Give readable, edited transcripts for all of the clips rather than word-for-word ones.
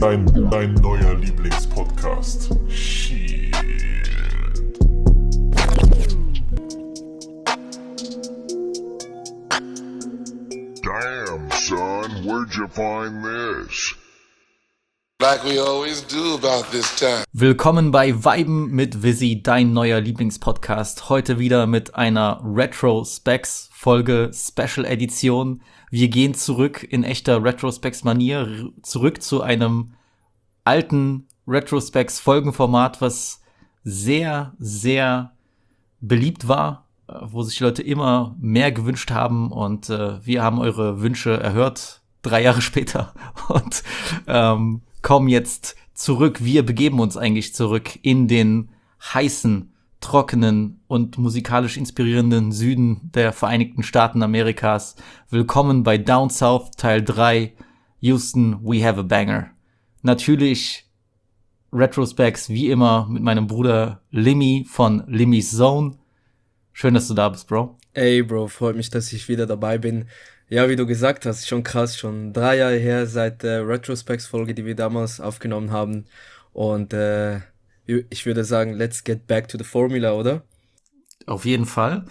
Dein neuer Lieblingspodcast. Shit. Damn, son, where'd you find this? Like we always do about this time. Willkommen bei Weiben mit Visi, dein neuer Lieblingspodcast. Heute wieder mit einer Retro-Specs-Folge, Special-Edition. Wir gehen zurück in echter Retro-Specs-Manier, zurück zu einem alten Retro-Specs-Folgenformat, was sehr, sehr beliebt war, wo sich die Leute immer mehr gewünscht haben. Und wir haben eure Wünsche erhört, 3 Jahre später. Und kommen jetzt zurück. Wir begeben uns eigentlich zurück in den heißen, trockenen und musikalisch inspirierenden Süden der Vereinigten Staaten Amerikas. Willkommen bei Down South Teil 3. Houston, we have a banger. Natürlich Retrospecs wie immer mit meinem Bruder Limmy von Limmy's Zone. Schön, dass du da bist, Bro. Ey, Bro, freut mich, dass ich wieder dabei bin. Ja, wie du gesagt hast, schon krass, schon 3 Jahre her seit der Retrospecs-Folge, die wir damals aufgenommen haben. Und ich würde sagen, let's get back to the formula, oder? Auf jeden Fall.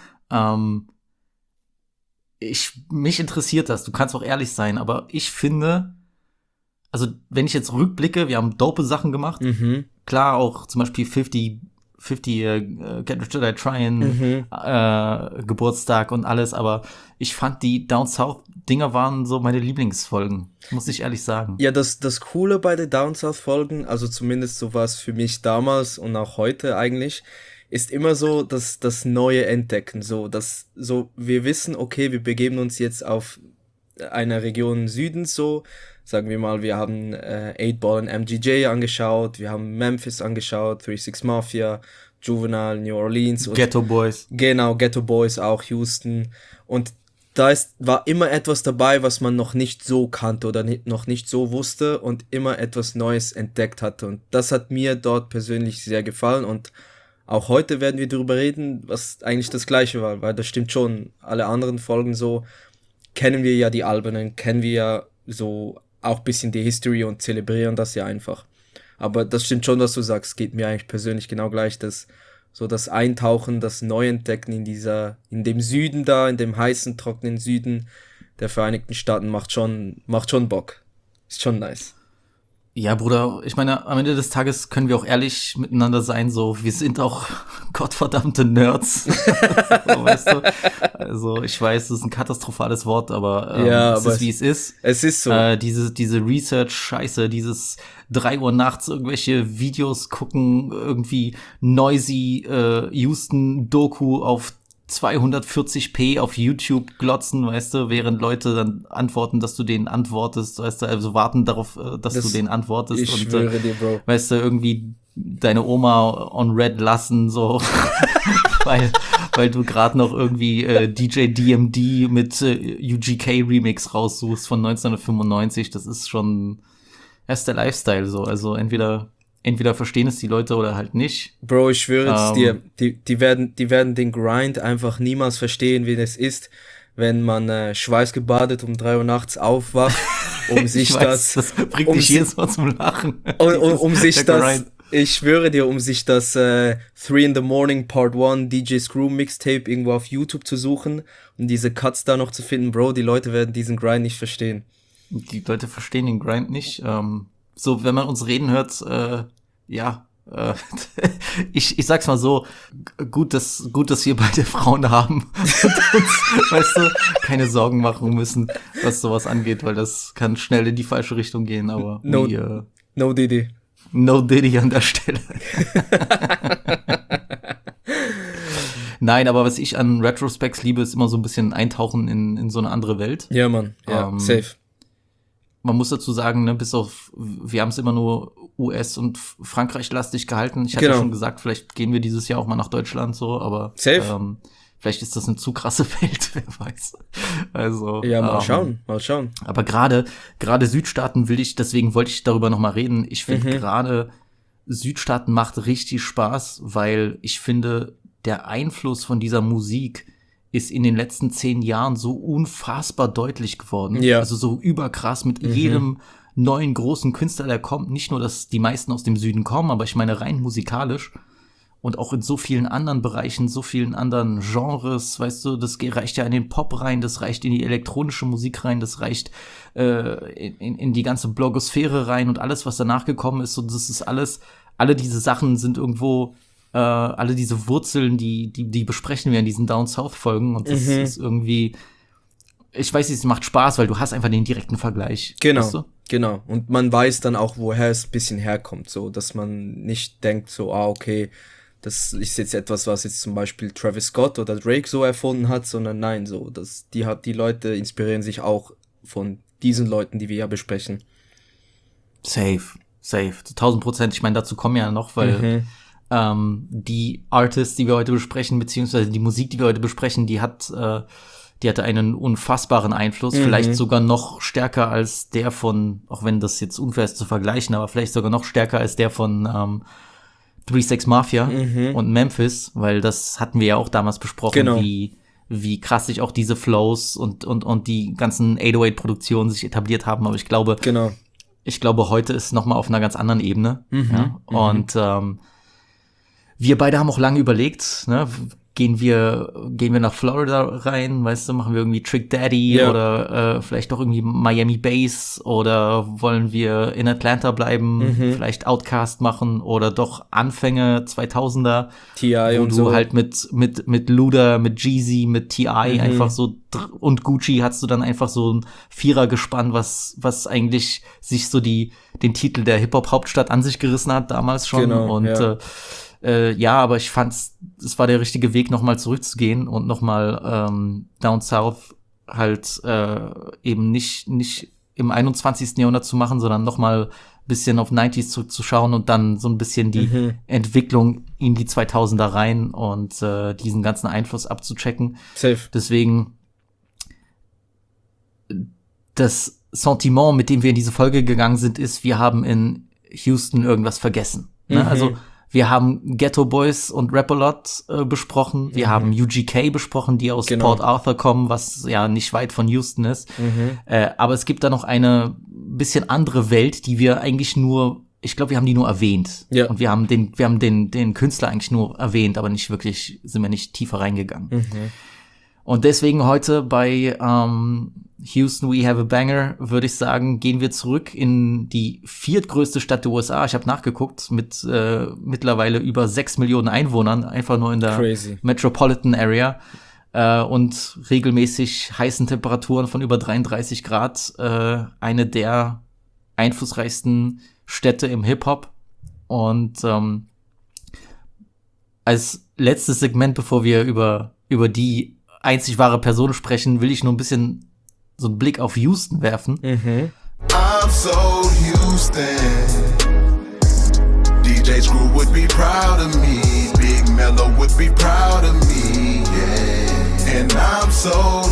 Mich interessiert das, du kannst auch ehrlich sein, aber ich finde, also wenn ich jetzt rückblicke, wir haben dope Sachen gemacht. Klar, auch zum Beispiel 50 Get Rich or Die Tryin', Geburtstag und alles, aber ich fand die Down South Dinger waren so meine Lieblingsfolgen, muss ich ehrlich sagen. Ja, das Coole bei den Down South Folgen, also zumindest so war es für mich damals und auch heute eigentlich, ist immer so das neue Entdecken, so wir wissen, okay, wir begeben uns jetzt auf einer Region Südens, so sagen wir mal, wir haben 8Ball und MGJ angeschaut, wir haben Memphis angeschaut, 3-6 Mafia, Juvenile, New Orleans. Und Ghetto Boys. Genau, Ghetto Boys, auch Houston. Und da war immer etwas dabei, was man noch nicht so kannte oder noch nicht so wusste und immer etwas Neues entdeckt hatte. Und das hat mir dort persönlich sehr gefallen. Und auch heute werden wir darüber reden, was eigentlich das Gleiche war, weil das stimmt schon. Alle anderen Folgen so kennen wir ja die Alben, kennen wir ja so auch ein bisschen die History und zelebrieren das ja einfach. Aber das stimmt schon, was du sagst, geht mir eigentlich persönlich genau gleich, dass so das Eintauchen, das Neuentdecken in dem Süden da, in dem heißen, trockenen Süden der Vereinigten Staaten macht schon Bock. Ist schon nice. Ja, Bruder, ich meine, am Ende des Tages können wir auch ehrlich miteinander sein, so, wir sind auch gottverdammte Nerds. So, weißt du? Also, ich weiß, das ist ein katastrophales Wort, aber es ist, wie es ist. Es ist so. Diese Research-Scheiße, dieses 3 Uhr nachts irgendwelche Videos gucken, irgendwie noisy Houston-Doku auf 240p auf YouTube glotzen, weißt du, während Leute dann antworten, dass du denen antwortest, weißt du, also warten darauf, dass du denen antwortest. Ich schwöre dir, Bro. Weißt du, irgendwie deine Oma on Red lassen, so, weil du gerade noch irgendwie DJ DMD mit UGK Remix raussuchst von 1995, das ist schon erst der Lifestyle, so, also entweder verstehen es die Leute oder halt nicht. Bro, ich schwöre es dir, die werden den Grind einfach niemals verstehen, wie es ist, wenn man schweißgebadet um 3 Uhr nachts aufwacht, um sich das bringt dich jedes Mal zum Lachen. Um sich das, ich schwöre dir, um sich das 3 in the Morning Part 1 DJ Screw Mixtape irgendwo auf YouTube zu suchen und diese Cuts da noch zu finden, Bro, die Leute werden diesen Grind nicht verstehen. Die Leute verstehen den Grind nicht. So, wenn man uns reden hört, ich sag's mal so, gut, dass wir beide Frauen haben und uns, weißt du, keine Sorgen machen müssen, was sowas angeht, weil das kann schnell in die falsche Richtung gehen, aber No Diddy. No Diddy an der Stelle. Nein, aber was ich an Retrospecs liebe, ist immer so ein bisschen eintauchen in so eine andere Welt. Ja, Mann, ja, safe. Man muss dazu sagen, ne, wir haben es immer nur US- und Frankreich-lastig gehalten. Ich hatte ja schon gesagt, vielleicht gehen wir dieses Jahr auch mal nach Deutschland, so, aber safe. Vielleicht ist das eine zu krasse Welt, wer weiß. Also ja, mal schauen. Aber gerade Südstaaten deswegen wollte ich darüber noch mal reden. Ich finde gerade Südstaaten macht richtig Spaß, weil ich finde, der Einfluss von dieser Musik ist in den letzten 10 Jahren so unfassbar deutlich geworden. Ja. Also so überkrass mit jedem neuen großen Künstler, der kommt. Nicht nur, dass die meisten aus dem Süden kommen, aber ich meine rein musikalisch und auch in so vielen anderen Bereichen, so vielen anderen Genres, weißt du, das reicht ja in den Pop rein, das reicht in die elektronische Musik rein, das reicht in die ganze Blogosphäre rein und alles, was danach gekommen ist, so das ist alles, alle diese Sachen sind irgendwo, alle diese Wurzeln, die besprechen wir in diesen Down South Folgen und das ist irgendwie, ich weiß nicht, es macht Spaß, weil du hast einfach den direkten Vergleich. Genau, weißt du? genau. Und man weiß dann auch, woher es ein bisschen herkommt, so, dass man nicht denkt so, okay, das ist jetzt etwas, was jetzt zum Beispiel Travis Scott oder Drake so erfunden hat, sondern nein, so, die Leute inspirieren sich auch von diesen Leuten, die wir ja besprechen. Safe, zu 1000%. Ich meine, dazu kommen ja noch, weil die Artists, die wir heute besprechen, beziehungsweise die Musik, die wir heute besprechen, die hatte einen unfassbaren Einfluss, vielleicht sogar noch stärker als der von, auch wenn das jetzt unfair ist zu vergleichen, aber vielleicht sogar noch stärker als der von 3 6 Mafia und Memphis, weil das hatten wir ja auch damals besprochen, Genau. wie krass sich auch diese Flows und die ganzen 808-Produktionen sich etabliert haben, aber ich glaube, heute ist noch mal auf einer ganz anderen Ebene. Ja? Und wir beide haben auch lange überlegt, ne? Gehen wir nach Florida rein, weißt du, machen wir irgendwie Trick Daddy oder vielleicht doch irgendwie Miami Bass oder wollen wir in Atlanta bleiben, vielleicht Outkast machen oder doch Anfänge 2000er, T.I. wo und du so. halt mit Luda, mit Jeezy, mit T.I. einfach so und Gucci hast du dann einfach so ein Vierer gespannt, was eigentlich sich so den Titel der Hip-Hop-Hauptstadt an sich gerissen hat damals schon. Genau, und aber ich fand's, es war der richtige Weg, nochmal zurückzugehen und nochmal Down South halt eben nicht im 21. Jahrhundert zu machen, sondern nochmal ein bisschen auf 90s zurückzuschauen und dann so ein bisschen die Entwicklung in die 2000er rein und diesen ganzen Einfluss abzuchecken. Safe. Deswegen das Sentiment, mit dem wir in diese Folge gegangen sind, ist, wir haben in Houston irgendwas vergessen. Ne? Also wir haben Ghetto Boys und Rap-A-Lot besprochen. Wir haben UGK besprochen, die aus Port Arthur kommen, was ja nicht weit von Houston ist. Aber es gibt da noch eine bisschen andere Welt, die wir eigentlich nur, ich glaube, wir haben die nur erwähnt. Ja. Und wir haben den Künstler eigentlich nur erwähnt, aber nicht wirklich, sind wir nicht tiefer reingegangen. Und deswegen heute bei Houston We Have a Banger, würde ich sagen, gehen wir zurück in die viertgrößte Stadt der USA. Ich habe nachgeguckt, mit mittlerweile über 6 Millionen Einwohnern, einfach nur in der Metropolitan Area und regelmäßig heißen Temperaturen von über 33 Grad. Eine der einflussreichsten Städte im Hip-Hop. Und als letztes Segment, bevor wir über die einzig wahre Person sprechen, will ich nur ein bisschen so einen Blick auf Houston werfen. I'm so Houston. DJ Screw would be proud of me. Big Mello would be proud of me. Yeah. And I'm so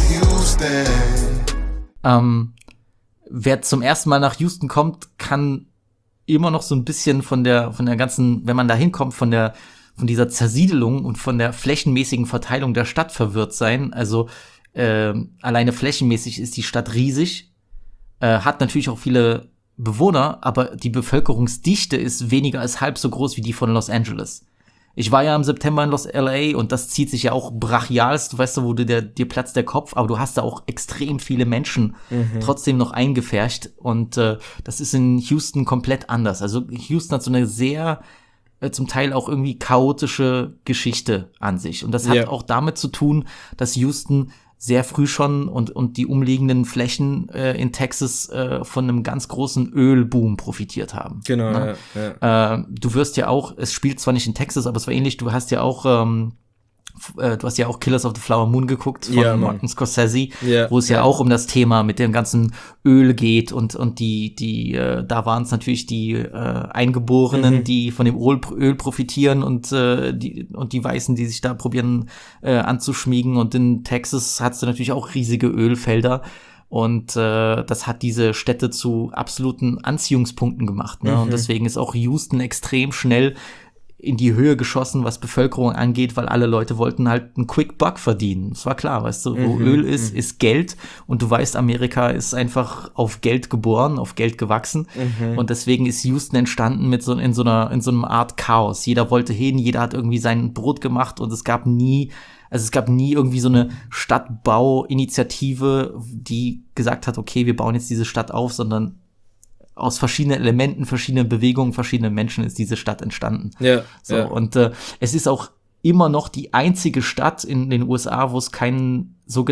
Houston. Wer zum ersten Mal nach Houston kommt, kann immer noch so ein bisschen von der ganzen, wenn man da hinkommt, von dieser Zersiedelung und von der flächenmäßigen Verteilung der Stadt verwirrt sein. Also alleine flächenmäßig ist die Stadt riesig, hat natürlich auch viele Bewohner, aber die Bevölkerungsdichte ist weniger als halb so groß wie die von Los Angeles. Ich war ja im September in LA und das zieht sich ja auch brachialst, weißt du, wo dir platzt der Kopf, aber du hast da auch extrem viele Menschen trotzdem noch eingefärscht und das ist in Houston komplett anders. Also Houston hat so eine sehr zum Teil auch irgendwie chaotische Geschichte an sich. Und das hat auch damit zu tun, dass Houston sehr früh schon und die umliegenden Flächen in Texas von einem ganz großen Ölboom profitiert haben. Genau, ne? Du wirst ja auch, es spielt zwar nicht in Texas, aber es war ähnlich, du hast ja auch Killers of the Flower Moon geguckt von Martin Scorsese, wo es ja auch um das Thema mit dem ganzen Öl geht und da waren es natürlich die Eingeborenen, die von dem Öl profitieren und die Weißen, die sich da probieren anzuschmiegen, und in Texas hast du natürlich auch riesige Ölfelder. Und das hat diese Städte zu absoluten Anziehungspunkten gemacht. Ne? Und deswegen ist auch Houston extrem schnell in die Höhe geschossen, was Bevölkerung angeht, weil alle Leute wollten halt einen Quick Buck verdienen. Das war klar, weißt du, wo Öl ist Geld und du weißt, Amerika ist einfach auf Geld geboren, auf Geld gewachsen und deswegen ist Houston entstanden in so einem Art Chaos. Jeder wollte hin, jeder hat irgendwie sein Brot gemacht und es gab nie irgendwie so eine Stadtbauinitiative, die gesagt hat, okay, wir bauen jetzt diese Stadt auf, sondern aus verschiedenen Elementen, verschiedenen Bewegungen, verschiedenen Menschen ist diese Stadt entstanden. Ja. Und es ist auch immer noch die einzige Stadt in den USA, wo es keine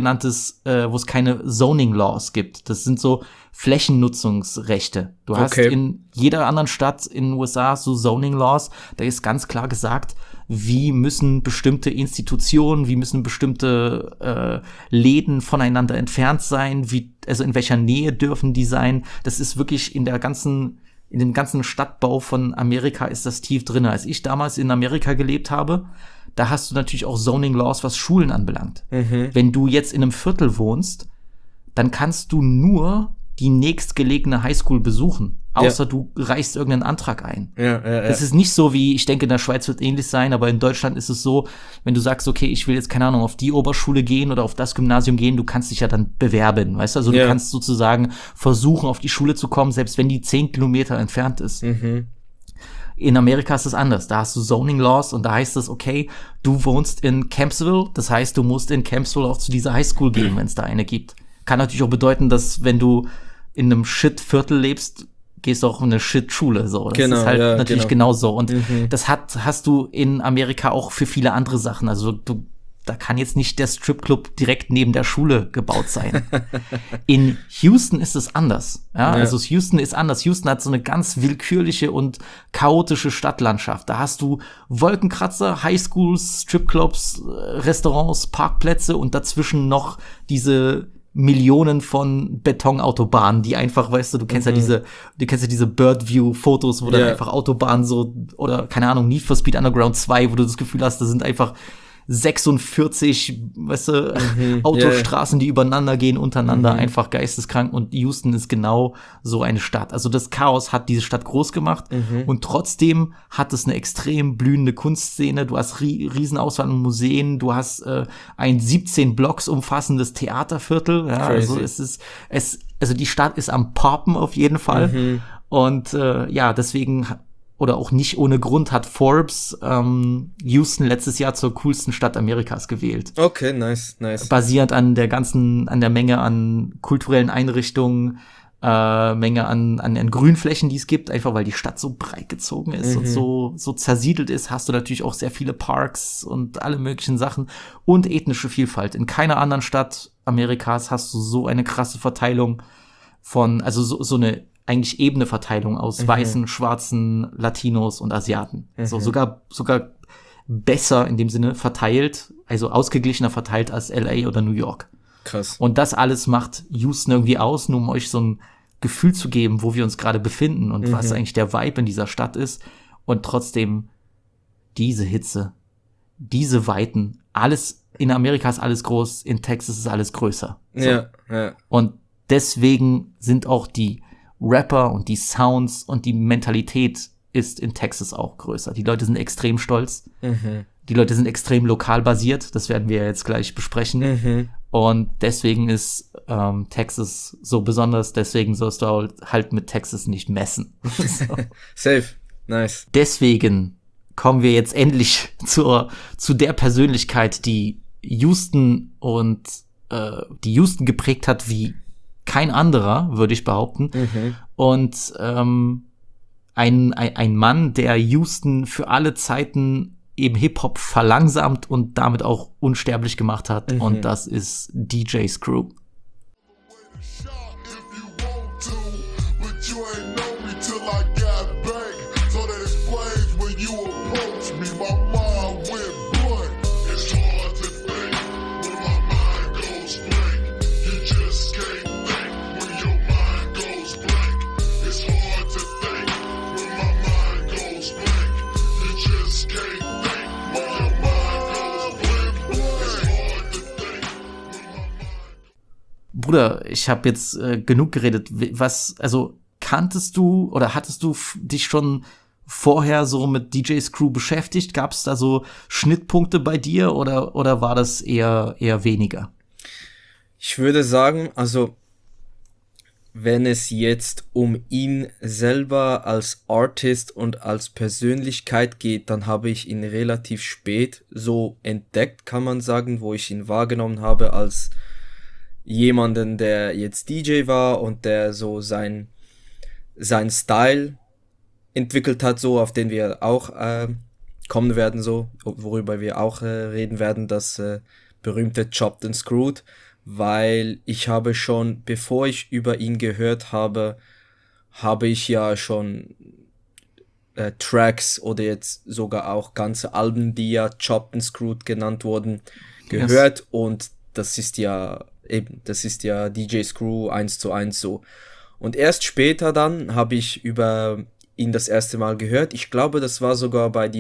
Zoning Laws gibt. Das sind so Flächennutzungsrechte. Du hast in jeder anderen Stadt in den USA so Zoning Laws, da ist ganz klar gesagt, wie müssen bestimmte Institutionen, wie müssen bestimmte Läden voneinander entfernt sein, also in welcher Nähe dürfen die sein. Das ist wirklich in dem ganzen Stadtbau von Amerika ist das tief drin. Als ich damals in Amerika gelebt habe, da hast du natürlich auch Zoning Laws, was Schulen anbelangt. Wenn du jetzt in einem Viertel wohnst, dann kannst du nur die nächstgelegene Highschool besuchen, außer du reichst irgendeinen Antrag ein. Das ist nicht so wie, ich denke, in der Schweiz wird ähnlich sein, aber in Deutschland ist es so, wenn du sagst, okay, ich will jetzt, keine Ahnung, auf die Oberschule gehen oder auf das Gymnasium gehen, du kannst dich ja dann bewerben, weißt du? Also du kannst sozusagen versuchen, auf die Schule zu kommen, selbst wenn die 10 Kilometer entfernt ist. In Amerika ist es anders. Da hast du Zoning Laws und da heißt es, okay, du wohnst in Campsville, das heißt, du musst in Campsville auch zu dieser Highschool gehen, wenn es da eine gibt. Kann natürlich auch bedeuten, dass wenn du in einem Shit-Viertel lebst, gehst du auch in eine Shit-Schule. So. Das ist halt natürlich genauso. Und das hast du in Amerika auch für viele andere Sachen. Also da kann jetzt nicht der Stripclub direkt neben der Schule gebaut sein. In Houston ist es anders. Also Houston ist anders. Houston hat so eine ganz willkürliche und chaotische Stadtlandschaft. Da hast du Wolkenkratzer, Highschools, Stripclubs, Restaurants, Parkplätze und dazwischen noch diese Millionen von Betonautobahnen, die einfach, weißt du, du kennst ja diese Birdview-Fotos, wo dann einfach Autobahnen so, oder keine Ahnung, Need for Speed Underground 2, wo du das Gefühl hast, da sind einfach 46, weißt du, Autostraßen, die übereinander gehen, untereinander, einfach geisteskrank. Und Houston ist genau so eine Stadt. Also das Chaos hat diese Stadt groß gemacht und trotzdem hat es eine extrem blühende Kunstszene. Du hast riesen Auswahl an Museen, du hast ein 17 Blocks umfassendes Theaterviertel. Ja, also also die Stadt ist am Poppen auf jeden Fall. Und deswegen oder auch nicht ohne Grund hat Forbes Houston letztes Jahr zur coolsten Stadt Amerikas gewählt. Okay, nice. Basierend an der Menge an kulturellen Einrichtungen, Menge an Grünflächen, die es gibt, einfach weil die Stadt so breit gezogen ist und so zersiedelt ist, hast du natürlich auch sehr viele Parks und alle möglichen Sachen und ethnische Vielfalt. In keiner anderen Stadt Amerikas hast du so eine krasse Verteilung von, also so eine eigentlich ebene Verteilung aus Weißen, Schwarzen, Latinos und Asiaten. So sogar besser in dem Sinne verteilt, also ausgeglichener verteilt als LA oder New York. Krass. Und das alles macht Houston irgendwie aus, nur um euch so ein Gefühl zu geben, wo wir uns gerade befinden und was eigentlich der Vibe in dieser Stadt ist. Und trotzdem diese Hitze, diese Weiten, alles, in Amerika ist alles groß, in Texas ist alles größer. So. Ja. Und deswegen sind auch die Rapper und die Sounds und die Mentalität ist in Texas auch größer. Die Leute sind extrem stolz. Die Leute sind extrem lokal basiert. Das werden wir jetzt gleich besprechen. Und deswegen ist Texas so besonders. Deswegen sollst du halt mit Texas nicht messen. So. Safe. Nice. Deswegen kommen wir jetzt endlich zu der Persönlichkeit, die Houston geprägt hat wie kein anderer, würde ich behaupten. Und ein Mann, der Houston für alle Zeiten eben Hip-Hop verlangsamt und damit auch unsterblich gemacht hat. Und das ist DJ Screw. Bruder, ich habe jetzt genug geredet. Kanntest du oder hattest du dich schon vorher so mit DJ Screw beschäftigt? Gab es da so Schnittpunkte bei dir oder war das eher weniger? Ich würde sagen, also wenn es jetzt um ihn selber als Artist und als Persönlichkeit geht, dann habe ich ihn relativ spät so entdeckt, kann man sagen, wo ich ihn wahrgenommen habe als jemanden, der jetzt DJ war und der so sein Style entwickelt hat, so auf den wir auch kommen werden, so worüber wir auch reden werden, das berühmte Chopped and Screwed. Weil ich habe schon, bevor ich über ihn gehört habe, habe ich ja schon Tracks oder jetzt sogar auch ganze Alben, die ja Chopped and Screwed genannt wurden, gehört. Yes. Und das ist ja DJ Screw 1:1 so. Und erst später dann habe ich über ihn das erste Mal gehört. Ich glaube, das war sogar bei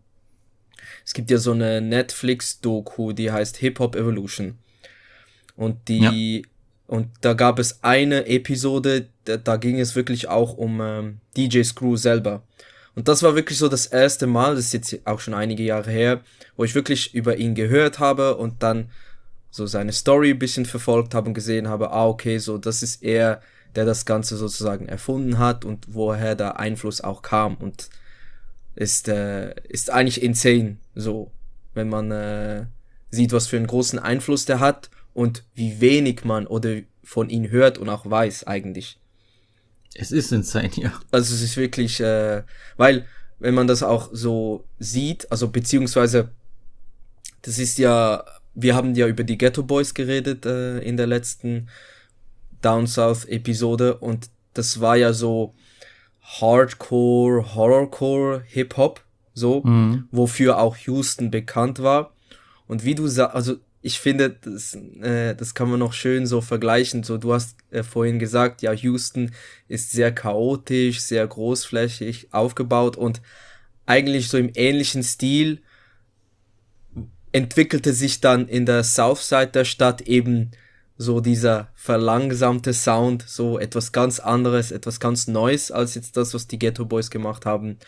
es gibt ja so eine Netflix-Doku, die heißt Hip-Hop Evolution. Und und da gab es eine Episode, da ging es wirklich auch um DJ Screw selber. Und das war wirklich so das erste Mal, das ist jetzt auch schon einige Jahre her, wo ich wirklich über ihn gehört habe und dann so seine Story ein bisschen verfolgt habe und gesehen habe, okay, so das ist er, der das Ganze sozusagen erfunden hat und woher der Einfluss auch kam. Und ist eigentlich insane, so, wenn man sieht, was für einen großen Einfluss der hat. Und wie wenig man oder von ihm hört und auch weiß eigentlich. Es ist insane, ja. Also es ist wirklich, weil wenn man das auch so sieht, also beziehungsweise, das ist ja, wir haben ja über die Ghetto Boys geredet in der letzten Down South Episode und das war ja so Hardcore, Horrorcore, Hip-Hop, so, wofür auch Houston bekannt war. Und wie du sagst, also ich finde, das kann man noch schön so vergleichen. So, du hast vorhin gesagt, ja, Houston ist sehr chaotisch, sehr großflächig aufgebaut und eigentlich so im ähnlichen Stil entwickelte sich dann in der Southside der Stadt eben so dieser verlangsamte Sound, so etwas ganz anderes, etwas ganz Neues als jetzt das, was die Ghetto Boys gemacht haben.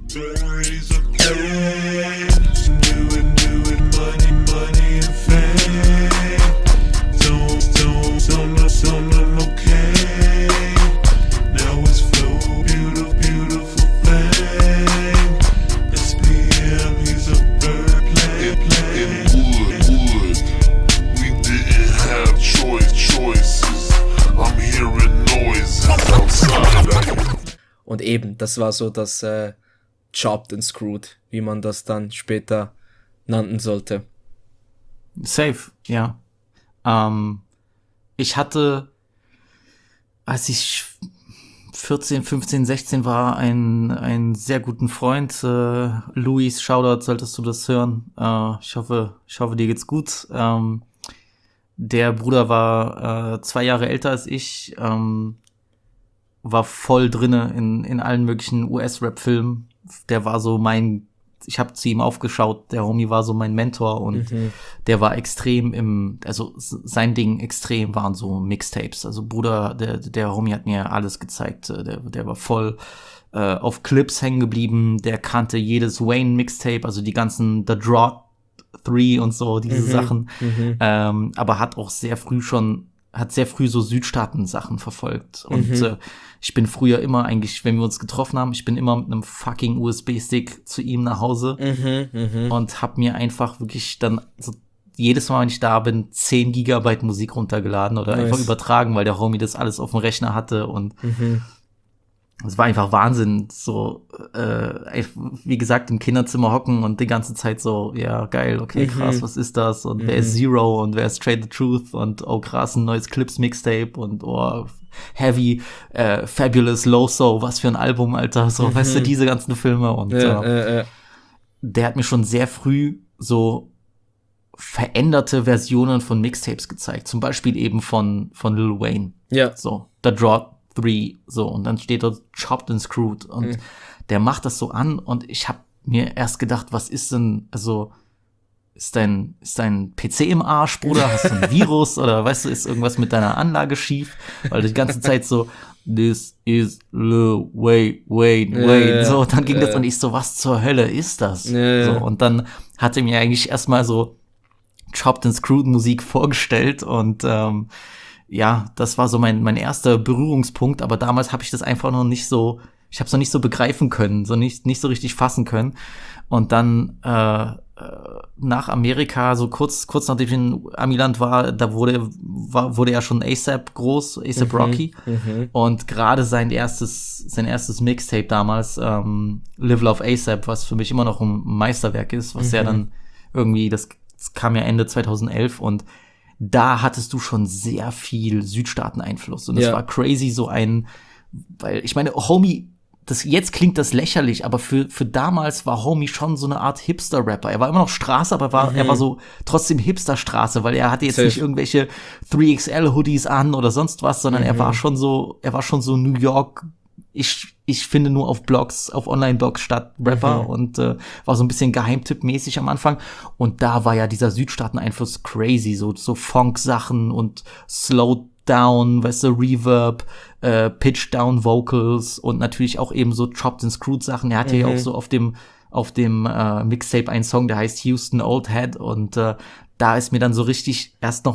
Und eben, das war so das Chopped and Screwed, wie man das dann später nannten sollte. Safe, ja. Ich hatte, als ich 14, 15, 16 war, einen sehr guten Freund, Luis, Shoutout, solltest du das hören. Ich hoffe, dir geht's gut. Der Bruder war 2 Jahre älter als ich, war voll drinne in allen möglichen US-Rap-Filmen. Der war so ich habe zu ihm aufgeschaut, der Homie war so mein Mentor und der war extrem sein Ding extrem waren so Mixtapes. Also Bruder, der Homie hat mir alles gezeigt. Der war voll auf Clips hängen geblieben, der kannte jedes Wayne-Mixtape, also die ganzen The Drought 3 und so, diese Sachen. Aber hat auch sehr früh so Südstaaten-Sachen verfolgt. Und ich bin früher immer eigentlich, wenn wir uns getroffen haben, ich bin immer mit einem fucking USB-Stick zu ihm nach Hause und hab mir einfach wirklich dann so jedes Mal, wenn ich da bin, 10 Gigabyte Musik runtergeladen oder einfach übertragen, weil der Homie das alles auf dem Rechner hatte und es war einfach Wahnsinn, so, wie gesagt, im Kinderzimmer hocken und die ganze Zeit so, ja, geil, okay, krass, was ist das? Und wer ist Zero und wer ist Straight the Truth und oh krass, ein neues Clips-Mixtape und oh, Heavy, Fabulous, Loso, was für ein Album, Alter, so, weißt du, diese ganzen Filme und der hat mir schon sehr früh so veränderte Versionen von Mixtapes gezeigt, zum Beispiel eben von Lil Wayne, so, The Drought 3, so, und dann steht dort Chopped and Screwed und der macht das so an und ich habe mir erst gedacht, was ist denn, also ist dein PC im Arsch, Bruder? Hast du ein Virus? Oder weißt du, ist irgendwas mit deiner Anlage schief? Weil du die ganze Zeit so, this is Lil Wayne. So, dann ging das und ich so, was zur Hölle ist das? So, und dann hat er mir eigentlich erstmal so Chopped and Screwed Musik vorgestellt und ja, das war so mein erster Berührungspunkt, aber damals habe ich das einfach noch nicht so, ich habe es noch nicht so begreifen können, so nicht so richtig fassen können. Und dann nach Amerika, so kurz nachdem ich in Amiland war, da wurde ja schon A$AP groß, A$AP Rocky. Und gerade sein erstes Mixtape damals, Live Love A$AP, was für mich immer noch ein Meisterwerk ist, was ja dann irgendwie, das kam ja Ende 2011 und da hattest du schon sehr viel Südstaaten-Einfluss. Und es war crazy, weil ich meine, Homie, jetzt klingt das lächerlich, aber für damals war Homie schon so eine Art Hipster-Rapper. Er war immer noch Straße, aber er war so trotzdem Hipster-Straße, weil er hatte jetzt nicht irgendwelche 3XL-Hoodies an oder sonst was, sondern er war schon so New York, ich finde nur auf Blogs, auf Online-Blogs statt Rapper und war so ein bisschen Geheimtipp-mäßig am Anfang. Und da war ja dieser Südstaaten-Einfluss crazy, so Funk-Sachen und Slow-Down, weißt du, Reverb, Pitch-Down-Vocals und natürlich auch eben so Chopped and Screwed Sachen. Er hatte ja auch so auf dem Mixtape einen Song, der heißt Houston Old Head und da ist mir dann so richtig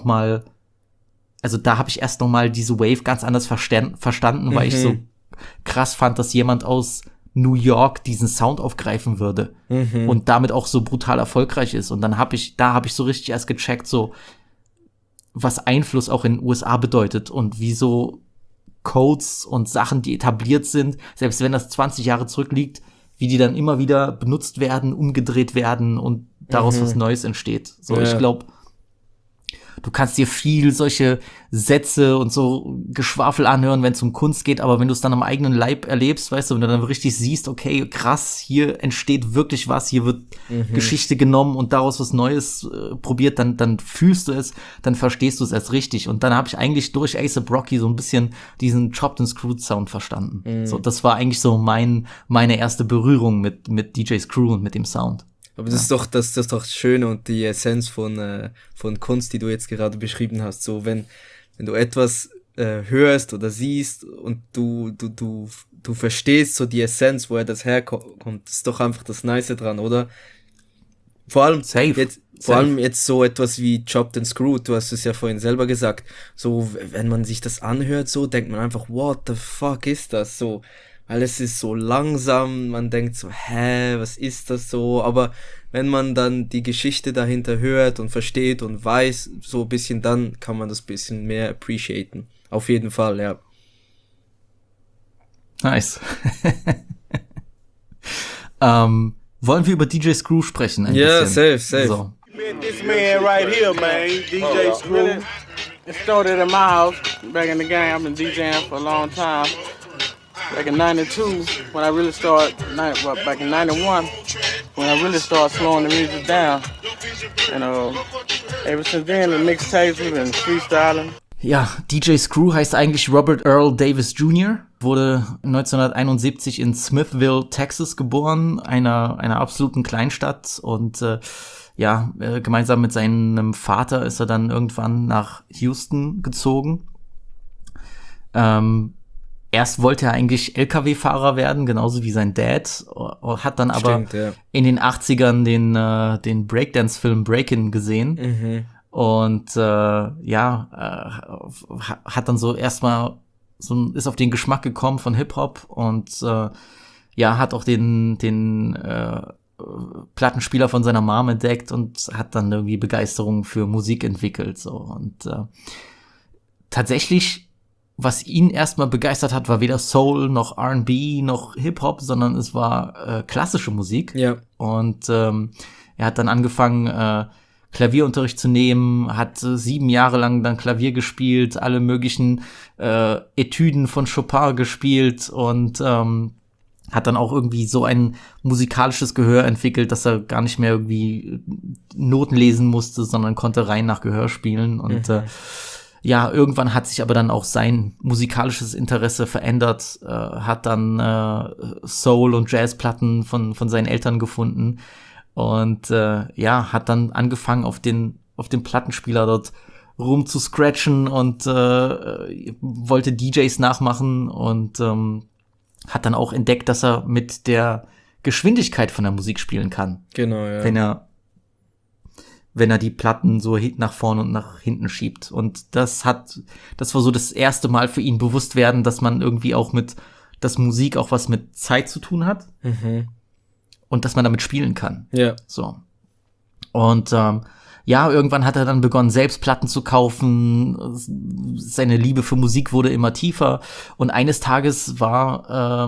da habe ich erst noch mal diese Wave ganz anders verstanden, weil ich so krass fand, dass jemand aus New York diesen Sound aufgreifen würde und damit auch so brutal erfolgreich ist. Und dann habe ich so richtig erst gecheckt, so was Einfluss auch in den USA bedeutet und wie so Codes und Sachen, die etabliert sind, selbst wenn das 20 Jahre zurückliegt, wie die dann immer wieder benutzt werden, umgedreht werden und daraus was Neues entsteht. So, ich glaube, du kannst dir viel solche Sätze und so Geschwafel anhören, wenn es um Kunst geht, aber wenn du es dann am eigenen Leib erlebst, weißt du, wenn du dann richtig siehst, okay, krass, hier entsteht wirklich was, hier wird Geschichte genommen und daraus was Neues probiert, dann fühlst du es, dann verstehst du es erst richtig. Und dann habe ich eigentlich durch A$AP Rocky so ein bisschen diesen Chopped and Screwed Sound verstanden. So, das war eigentlich so meine erste Berührung mit DJ Screw und mit dem Sound. Aber das ist doch das Schöne und die Essenz von Kunst, die du jetzt gerade beschrieben hast. So, wenn du etwas hörst oder siehst und du verstehst so die Essenz, woher das herkommt, das ist doch einfach das Nice dran, oder? Vor allem jetzt so etwas wie Chopped and Screwed, du hast es ja vorhin selber gesagt, so, wenn man sich das anhört, so, denkt man einfach, what the fuck ist das? So, weil es ist so langsam, man denkt so, was ist das so? Aber wenn man dann die Geschichte dahinter hört und versteht und weiß, so ein bisschen, dann kann man das ein bisschen mehr appreciaten. Auf jeden Fall, ja. Nice. Wollen wir über DJ Screw sprechen? Ja, bisschen? safe. So. This man right here, man, DJ Screw. It started at my house back in the game. I've been DJing for a long time. Back in 92, when I really started, back in 91, when I really started slowing the music down. And ever since then, the mixtapes and freestyling. Ja, DJ Screw heißt eigentlich Robert Earl Davis Jr., wurde 1971 in Smithville, Texas geboren, einer absoluten Kleinstadt und gemeinsam mit seinem Vater ist er dann irgendwann nach Houston gezogen. Erst wollte er eigentlich LKW-Fahrer werden, genauso wie sein Dad, hat dann aber in den 80ern den Breakdance-Film Breakin' gesehen und hat dann so erstmal ist auf den Geschmack gekommen von Hip-Hop und hat auch den Plattenspieler von seiner Mom entdeckt und hat dann irgendwie Begeisterung für Musik entwickelt. So. Und tatsächlich, was ihn erstmal begeistert hat, war weder Soul noch R&B noch Hip-Hop, sondern es war klassische Musik. Ja. Und er hat dann angefangen, Klavierunterricht zu nehmen, hat 7 Jahre lang dann Klavier gespielt, alle möglichen Etüden von Chopin gespielt und hat dann auch irgendwie so ein musikalisches Gehör entwickelt, dass er gar nicht mehr irgendwie Noten lesen musste, sondern konnte rein nach Gehör spielen und irgendwann hat sich aber dann auch sein musikalisches Interesse verändert, hat dann Soul- und Jazzplatten von seinen Eltern gefunden Und hat dann angefangen auf dem Plattenspieler dort rum zu scratchen und wollte DJs nachmachen und hat dann auch entdeckt, dass er mit der Geschwindigkeit von der Musik spielen kann. Genau, ja. Wenn er die Platten so nach vorne und nach hinten schiebt. Und das war so das erste Mal für ihn bewusst werden, dass man irgendwie auch dass Musik auch was mit Zeit zu tun hat. Und dass man damit spielen kann. Ja. So. Und irgendwann hat er dann begonnen, selbst Platten zu kaufen. Seine Liebe für Musik wurde immer tiefer. Und eines Tages war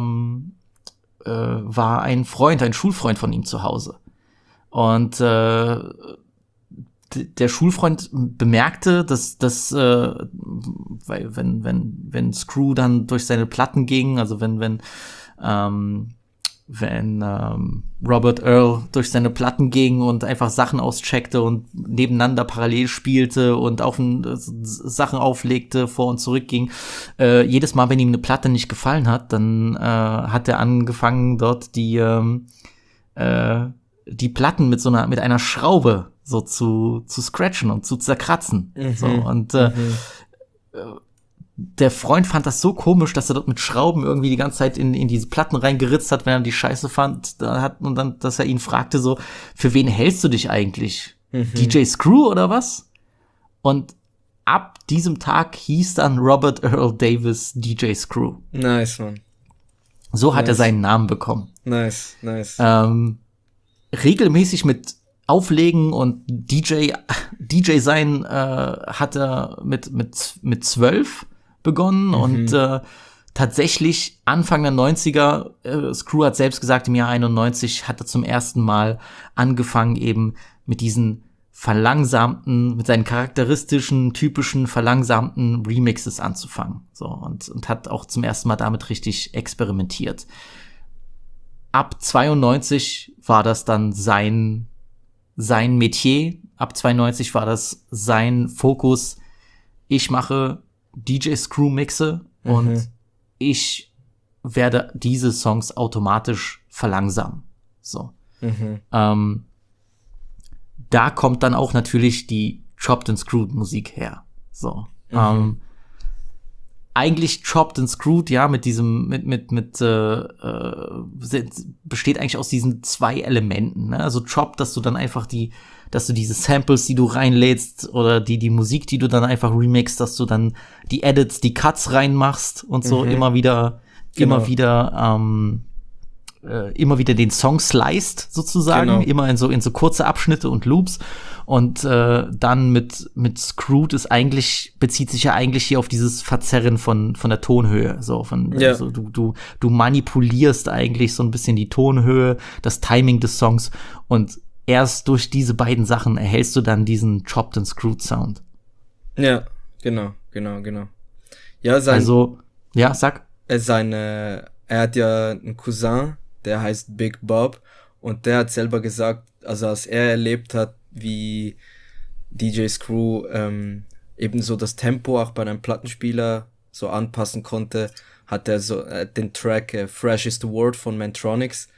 ein Schulfreund von ihm zu Hause. Und der Schulfreund bemerkte, dass weil wenn Screw dann durch seine Platten ging, also wenn Robert Earl durch seine Platten ging und einfach Sachen auscheckte und nebeneinander parallel spielte und Sachen auflegte, vor und zurück ging, jedes Mal, wenn ihm eine Platte nicht gefallen hat, dann hat er angefangen, dort die Platten mit einer Schraube so zu scratchen und zu zerkratzen. So, und der Freund fand das so komisch, dass er dort mit Schrauben irgendwie die ganze Zeit in diese Platten reingeritzt hat, wenn er die Scheiße fand. Dass er ihn fragte so, für wen hältst du dich eigentlich? DJ Screw oder was? Und ab diesem Tag hieß dann Robert Earl Davis DJ Screw. Nice, man. So hat er seinen Namen bekommen. Nice. Regelmäßig mit Auflegen und DJ sein hat er mit 12 begonnen und tatsächlich Anfang der 90er, Screw hat selbst gesagt, im Jahr 91 hat er zum ersten Mal angefangen eben mit seinen charakteristischen, typischen, verlangsamten Remixes anzufangen. So, und hat auch zum ersten Mal damit richtig experimentiert. Ab 92 war das dann sein Metier. Ab 92 war das sein Fokus. Ich mache DJ Screw Mixe und ich werde diese Songs automatisch verlangsamen. So. Da kommt dann auch natürlich die Chopped and Screwed Musik her. So. Eigentlich Chopped and Screwed, ja, besteht eigentlich aus diesen zwei Elementen, ne? Also Chopped, dass du dann einfach dass du diese Samples, die du reinlädst oder die Musik, die du dann einfach remixst, dass du dann die Edits, die Cuts reinmachst und so immer wieder den Song sliced sozusagen, immer in so kurze Abschnitte und Loops und dann mit Screwed bezieht sich ja eigentlich hier auf dieses Verzerren von der Tonhöhe, also du manipulierst eigentlich so ein bisschen die Tonhöhe, das Timing des Songs und erst durch diese beiden Sachen erhältst du dann diesen Chopped and Screwed Sound. Ja, genau. Ja, sag. Er hat ja einen Cousin, der heißt Big Bob und der hat selber gesagt, also als er erlebt hat, wie DJ Screw eben so das Tempo auch bei einem Plattenspieler so anpassen konnte, hat er so den Track Fresh is the Word von Mantronix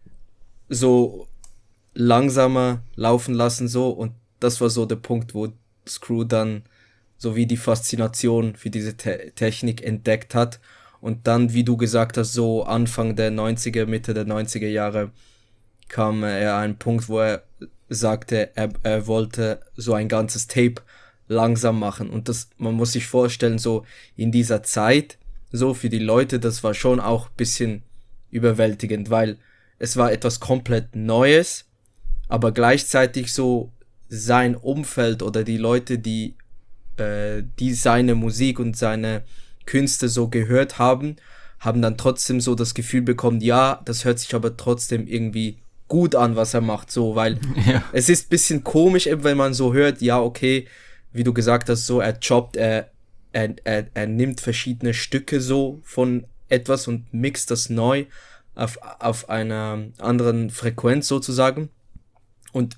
so langsamer laufen lassen so und das war so der Punkt, wo Screw dann so wie die Faszination für diese Technik entdeckt hat. Und dann, wie du gesagt hast, so Anfang der 90er, Mitte der 90er Jahre kam er an einen Punkt, wo er sagte, er wollte so ein ganzes Tape langsam machen. Und man muss sich vorstellen, so in dieser Zeit, so für die Leute, das war schon auch ein bisschen überwältigend, weil es war etwas komplett Neues, aber gleichzeitig so sein Umfeld oder die Leute, die seine Musik und seine Künste so gehört haben dann trotzdem so das Gefühl bekommen, ja, das hört sich aber trotzdem irgendwie gut an, was er macht, so, weil es ist ein bisschen komisch, eben, wenn man so hört, ja, okay, wie du gesagt hast, so, er choppt, er nimmt verschiedene Stücke so von etwas und mixt das neu auf einer anderen Frequenz sozusagen. Und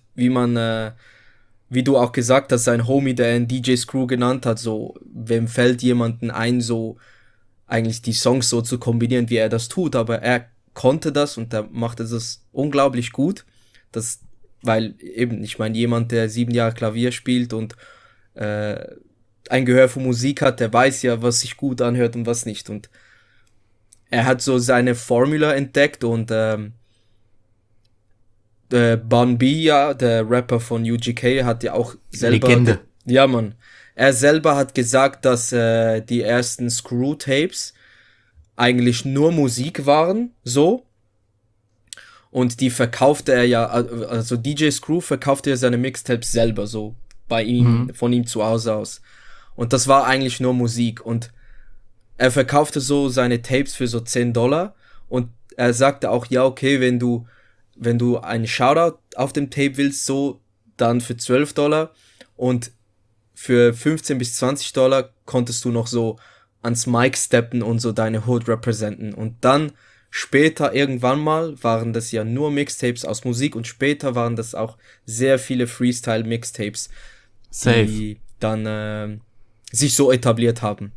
wie du auch gesagt hast, sein Homie, der ihn DJ Screw genannt hat, so, wem fällt jemanden ein, so eigentlich die Songs so zu kombinieren, wie er das tut, aber er konnte das und er machte das unglaublich gut. Das weil eben, ich meine, jemand, der 7 Jahre Klavier spielt und ein Gehör für Musik hat, der weiß ja, was sich gut anhört und was nicht. Und er hat so seine Formula entdeckt und Bun B, ja, der Rapper von UGK, hat ja auch selber... Legende. Ja, Mann. Er selber hat gesagt, dass die ersten Screw-Tapes eigentlich nur Musik waren, so. Und die verkaufte er ja, also DJ Screw verkaufte ja seine Mixtapes selber, so bei ihm, von ihm zu Hause aus. Und das war eigentlich nur Musik. Und er verkaufte so seine Tapes für so $10. Und er sagte auch, ja, okay, wenn du einen Shoutout auf dem Tape willst, so, dann für $12. Und für $15 bis $20 konntest du noch so ans Mic steppen und so deine Hood representen. Und dann später irgendwann mal waren das ja nur Mixtapes aus Musik und später waren das auch sehr viele Freestyle-Mixtapes, die dann sich so etabliert haben.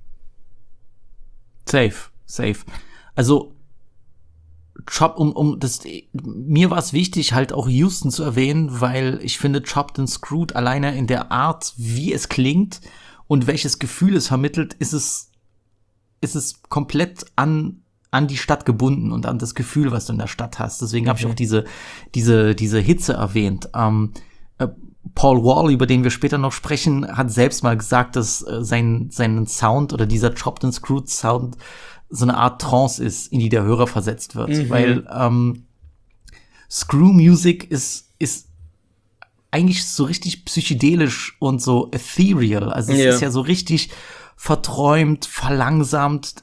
Safe. Also Chop, mir war es wichtig, halt auch Houston zu erwähnen, weil ich finde, Chopped and Screwed alleine in der Art, wie es klingt und welches Gefühl es vermittelt, ist es komplett an die Stadt gebunden und an das Gefühl, was du in der Stadt hast. Deswegen habe ich auch diese Hitze erwähnt. Paul Wall, über den wir später noch sprechen, hat selbst mal gesagt, dass sein Sound oder dieser Chopped and Screwed Sound so eine Art Trance ist, in die der Hörer versetzt wird. Weil Screw Music ist eigentlich so richtig psychedelisch und so ethereal. Also es ist ja so richtig verträumt, verlangsamt.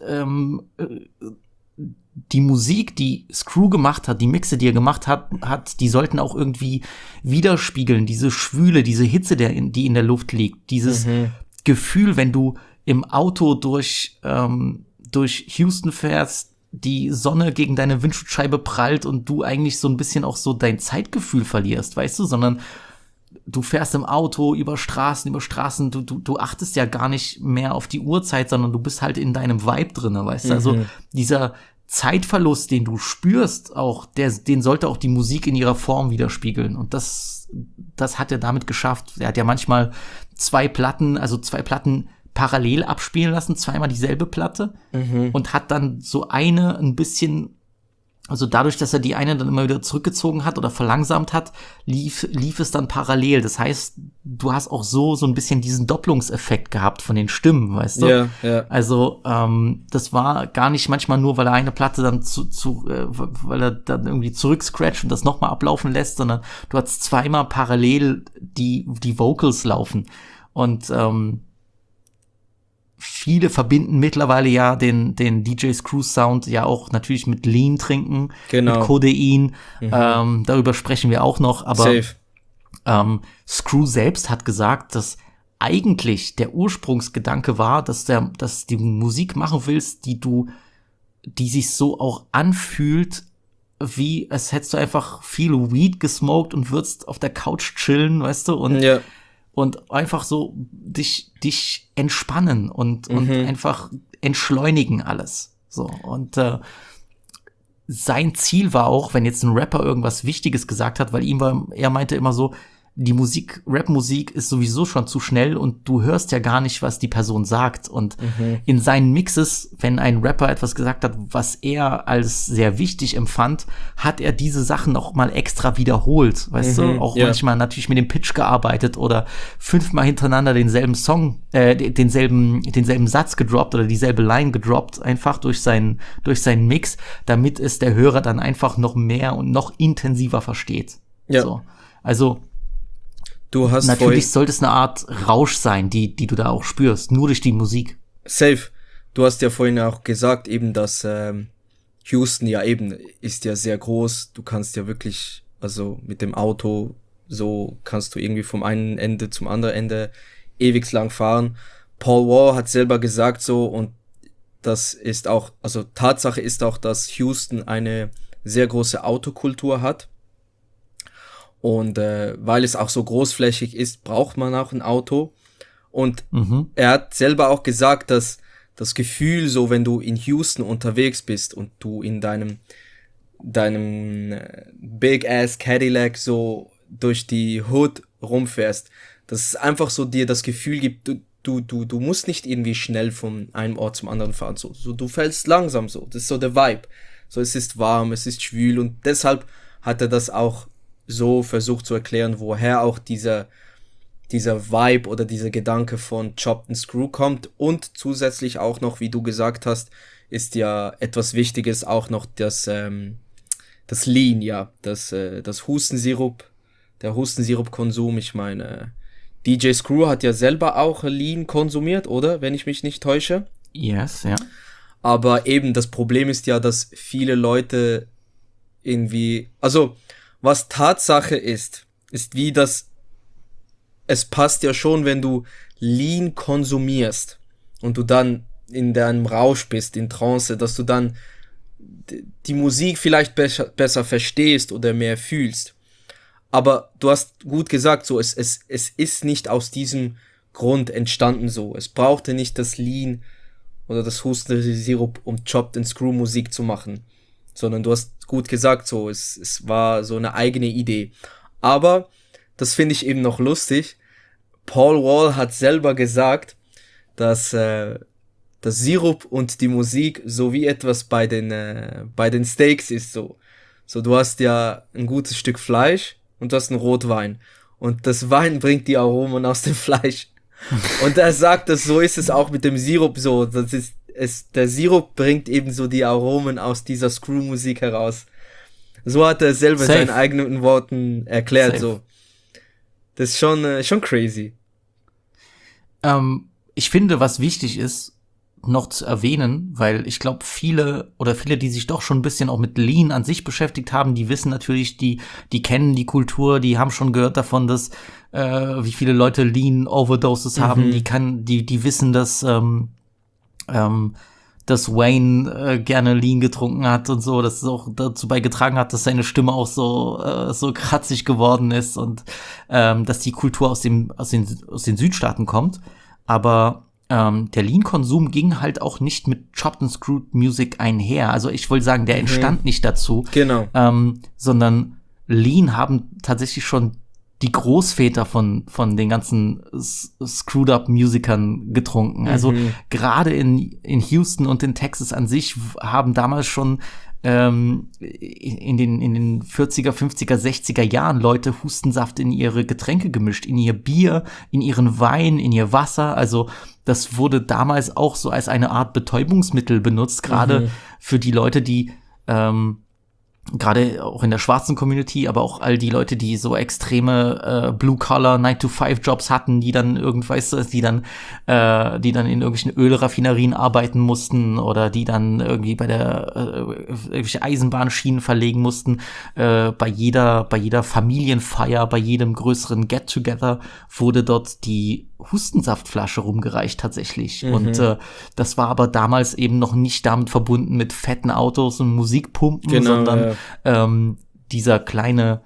Die Musik, die Screw gemacht hat, die Mixe, die er gemacht hat, die sollten auch irgendwie widerspiegeln, diese Schwüle, diese Hitze, die in der Luft liegt, dieses Gefühl, wenn du im Auto durch Houston fährst, die Sonne gegen deine Windschutzscheibe prallt und du eigentlich so ein bisschen auch so dein Zeitgefühl verlierst, weißt du, sondern du fährst im Auto über Straßen, du achtest ja gar nicht mehr auf die Uhrzeit, sondern du bist halt in deinem Vibe drinne, weißt du, also dieser Zeitverlust, den du spürst, auch, den sollte auch die Musik in ihrer Form widerspiegeln. Und das hat er damit geschafft. Er hat ja manchmal zwei Platten parallel abspielen lassen, zweimal dieselbe Platte und hat dann so eine ein bisschen, also dadurch, dass er die eine dann immer wieder zurückgezogen hat oder verlangsamt hat, lief es dann parallel. Das heißt, du hast auch so ein bisschen diesen Doppelungseffekt gehabt von den Stimmen, weißt du? Ja. Also, das war gar nicht manchmal nur, weil er eine Platte dann weil er dann irgendwie zurückscratcht und das nochmal ablaufen lässt, sondern du hattest zweimal parallel die Vocals laufen. Und, viele verbinden mittlerweile ja den DJ Screw Sound ja auch natürlich mit Lean trinken, mit Codein. Darüber sprechen wir auch noch. Aber Screw selbst hat gesagt, dass eigentlich der Ursprungsgedanke war, dass die Musik machen willst, die sich so auch anfühlt, wie als hättest du einfach viel Weed gesmoked und würdest auf der Couch chillen, weißt du, und einfach so dich entspannen und einfach entschleunigen alles. So. Und sein Ziel war auch, wenn jetzt ein Rapper irgendwas Wichtiges gesagt hat, weil er meinte immer so, die Rap-Musik ist sowieso schon zu schnell und du hörst ja gar nicht, was die Person sagt. Und in seinen Mixes, wenn ein Rapper etwas gesagt hat, was er als sehr wichtig empfand, hat er diese Sachen noch mal extra wiederholt, weißt du? Auch manchmal natürlich mit dem Pitch gearbeitet oder 5-mal hintereinander denselben Song, denselben Satz gedroppt oder dieselbe Line gedroppt, einfach durch seinen Mix, damit es der Hörer dann einfach noch mehr und noch intensiver versteht. Ja. So. Also, natürlich sollte es eine Art Rausch sein, die du da auch spürst, nur durch die Musik. Safe. Du hast ja vorhin auch gesagt, eben, dass Houston ja eben ist ja sehr groß. Du kannst ja wirklich, also mit dem Auto, so kannst du irgendwie vom einen Ende zum anderen Ende ewig lang fahren. Paul Wall hat selber gesagt so, und das ist auch, also Tatsache ist auch, dass Houston eine sehr große Autokultur hat. Und weil es auch so großflächig ist, braucht man auch ein Auto. Und er hat selber auch gesagt, dass das Gefühl, so wenn du in Houston unterwegs bist und du in deinem Big-Ass Cadillac so durch die Hood rumfährst, dass es einfach so dir das Gefühl gibt, du musst nicht irgendwie schnell von einem Ort zum anderen fahren, so du fällst langsam so, das ist so der Vibe. So, es ist warm, es ist schwül und deshalb hat er das auch so versucht zu erklären, woher auch dieser Vibe oder dieser Gedanke von Chopped and Screw kommt und zusätzlich auch noch, wie du gesagt hast, ist ja etwas Wichtiges auch noch das Lean, ja, das Hustensirup, der Hustensirup-Konsum. Ich meine, DJ Screw hat ja selber auch Lean konsumiert, oder? Wenn ich mich nicht täusche. Yes, ja. Aber eben, das Problem ist ja, dass viele Leute irgendwie, also, was Tatsache ist wie das, es passt ja schon, wenn du Lean konsumierst und du dann in deinem Rausch bist, in Trance, dass du dann die Musik vielleicht besser verstehst oder mehr fühlst. Aber du hast gut gesagt, so, es ist nicht aus diesem Grund entstanden so. Es brauchte nicht das Lean oder das Hustensirup, um Chopped and Screw Musik zu machen. Sondern du hast gut gesagt, so, es war so eine eigene Idee. Aber, das finde ich eben noch lustig, Paul Wall hat selber gesagt, dass das Sirup und die Musik so wie etwas bei den Steaks ist so. So, du hast ja ein gutes Stück Fleisch und du hast einen Rotwein. Und das Wein bringt die Aromen aus dem Fleisch. Und er sagt, dass so ist es auch mit dem Sirup so. Der Sirup bringt eben so die Aromen aus dieser Screw-Musik heraus. So hat er selber in seinen eigenen Worten erklärt. So. Das ist schon crazy. Ich finde, was wichtig ist, noch zu erwähnen, weil ich glaube, viele, die sich doch schon ein bisschen auch mit Lean an sich beschäftigt haben, die wissen natürlich, die kennen die Kultur, die haben schon gehört davon, dass wie viele Leute Lean Overdoses haben, die wissen, dass Wayne gerne Lean getrunken hat und so, dass es auch dazu beigetragen hat, dass seine Stimme auch so kratzig geworden ist und dass die Kultur aus den Südstaaten kommt. Aber der Lean-Konsum ging halt auch nicht mit Chopped and Screwed Music einher. Also ich wollte sagen, der entstand nicht dazu. Genau. Sondern Lean haben tatsächlich schon die Großväter von den ganzen Screwed-Up-Musikern getrunken. Also gerade in Houston und in Texas an sich haben damals schon in den 40er, 50er, 60er Jahren Leute Hustensaft in ihre Getränke gemischt, in ihr Bier, in ihren Wein, in ihr Wasser. Also das wurde damals auch so als eine Art Betäubungsmittel benutzt, gerade für die Leute, die gerade auch in der schwarzen Community, aber auch all die Leute, die so extreme Blue-Collar 9-to-5-Jobs hatten, die dann die dann in irgendwelchen Ölraffinerien arbeiten mussten oder die dann irgendwie bei irgendwelche Eisenbahnschienen verlegen mussten. Bei jeder Familienfeier, bei jedem größeren Get-Together wurde dort die Hustensaftflasche rumgereicht tatsächlich. Und das war aber damals eben noch nicht damit verbunden mit fetten Autos und Musikpumpen, sondern dieses kleine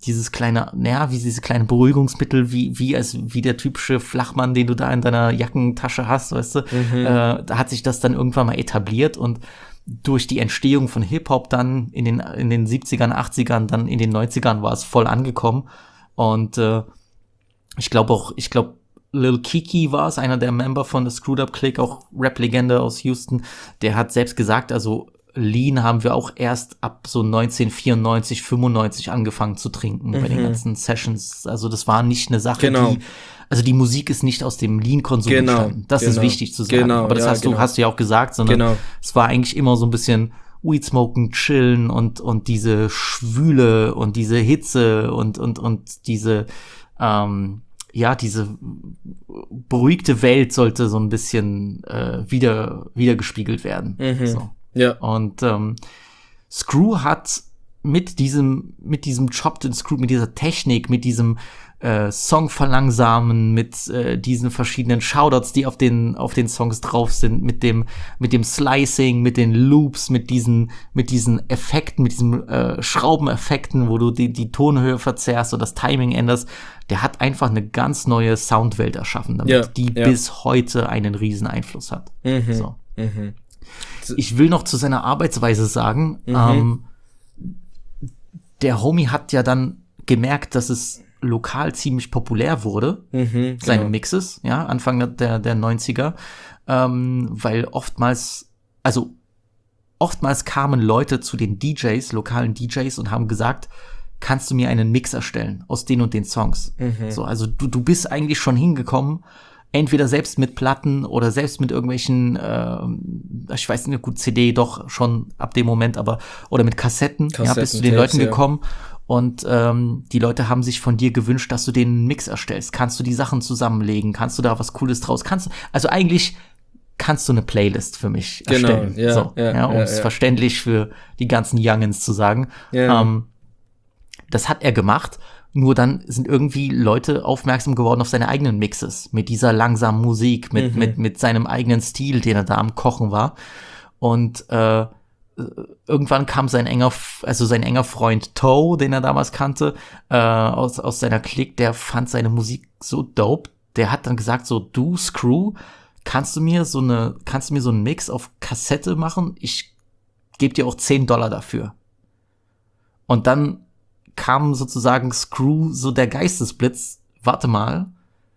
Beruhigungsmittel, wie der typische Flachmann, den du da in deiner Jackentasche hast, weißt du, da hat sich das dann irgendwann mal etabliert und durch die Entstehung von Hip-Hop dann in den 70ern, 80ern, dann in den 90ern war es voll angekommen und ich glaube Lil Kiki war es, einer der Member von The Screwed Up Clique, auch Rap-Legende aus Houston, der hat selbst gesagt, also Lean haben wir auch erst ab so 1994, 95 angefangen zu trinken bei den ganzen Sessions. Also das war nicht eine Sache, die Musik ist nicht aus dem Lean-Konsum entstanden. Das ist wichtig zu sagen. Aber das hast du ja auch gesagt, sondern es war eigentlich immer so ein bisschen Weed smoken, chillen und diese Schwüle und diese Hitze und diese diese beruhigte Welt sollte so ein bisschen wieder gespiegelt werden. So. Ja. Und Screw hat mit diesem Chopped and Screw, mit dieser Technik, mit diesem Song verlangsamen, mit diesen verschiedenen Shoutouts, die auf den Songs drauf sind, mit dem Slicing, mit den Loops, mit diesen Effekten, mit diesen Schraubeneffekten, wo du die Tonhöhe verzerrst oder das Timing änderst, der hat einfach eine ganz neue Soundwelt erschaffen, damit die bis heute einen riesen Einfluss hat. So. Ich will noch zu seiner Arbeitsweise sagen, der Homie hat ja dann gemerkt, dass es lokal ziemlich populär wurde, seine genau. Mixes, ja, Anfang der 90er, weil oftmals kamen Leute zu den DJs, lokalen DJs und haben gesagt, kannst du mir einen Mix erstellen aus den und den Songs? So, also du bist eigentlich schon hingekommen, entweder selbst mit Platten oder selbst mit irgendwelchen, ich weiß nicht, gut, CD doch schon ab dem Moment, aber, oder mit Kassetten, ja, bist du den Tapes, Leuten ja. gekommen und die Leute haben sich von dir gewünscht, dass du denen einen Mix erstellst. Kannst du die Sachen zusammenlegen? Kannst du da was Cooles draus? Also eigentlich kannst du eine Playlist für mich Genau, erstellen. ja, so, ja, um es ja. verständlich für die ganzen Youngins zu sagen. Ja. Das hat er gemacht, nur dann sind irgendwie Leute aufmerksam geworden auf seine eigenen Mixes, mit dieser langsamen Musik, mit seinem eigenen Stil, den er da am Kochen war. Und irgendwann kam sein enger Freund Toe, den er damals kannte, aus seiner Clique, der fand seine Musik so dope, der hat dann gesagt so, du Screw, kannst du mir so einen Mix auf Kassette machen? Ich gebe dir auch $10 dafür. Und dann kam sozusagen Screw so der Geistesblitz, warte mal,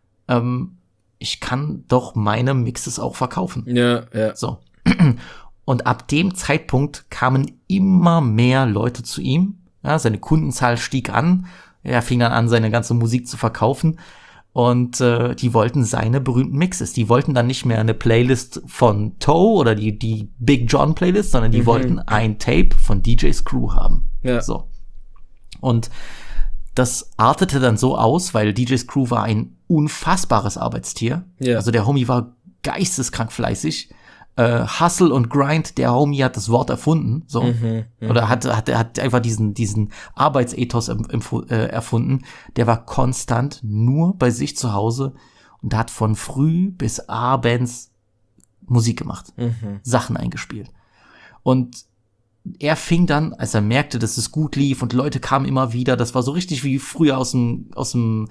ich kann doch meine Mixes auch verkaufen. Ja. So. Und ab dem Zeitpunkt kamen immer mehr Leute zu ihm. Ja, seine Kundenzahl stieg an. Er fing dann an, seine ganze Musik zu verkaufen. Und die wollten seine berühmten Mixes. Die wollten dann nicht mehr eine Playlist von Toe oder die Big John Playlist, sondern die wollten ein Tape von DJ Screw haben. Ja. So. Und das artete dann so aus, weil DJ Screw war ein unfassbares Arbeitstier. Ja. Also der Homie war geisteskrank fleißig. Hustle und Grind, der Homie hat das Wort erfunden, so. Oder hat einfach diesen Arbeitsethos erfunden. Der war konstant nur bei sich zu Hause und hat von früh bis abends Musik gemacht, Sachen eingespielt. Und er fing dann, als er merkte, dass es gut lief und Leute kamen immer wieder, das war so richtig wie früher aus dem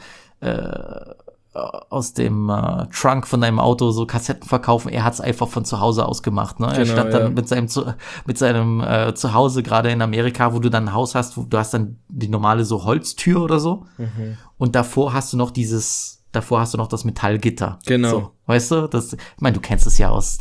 Trunk von deinem Auto so Kassetten verkaufen. Er hat es einfach von zu Hause aus gemacht. Ne? Er Genau, stand dann ja. mit seinem Zuhause, gerade in Amerika, wo du dann ein Haus hast, du hast dann die normale so Holztür oder so. Und davor hast du noch das Metallgitter. Genau. So, weißt du? Ich meine, du kennst es ja aus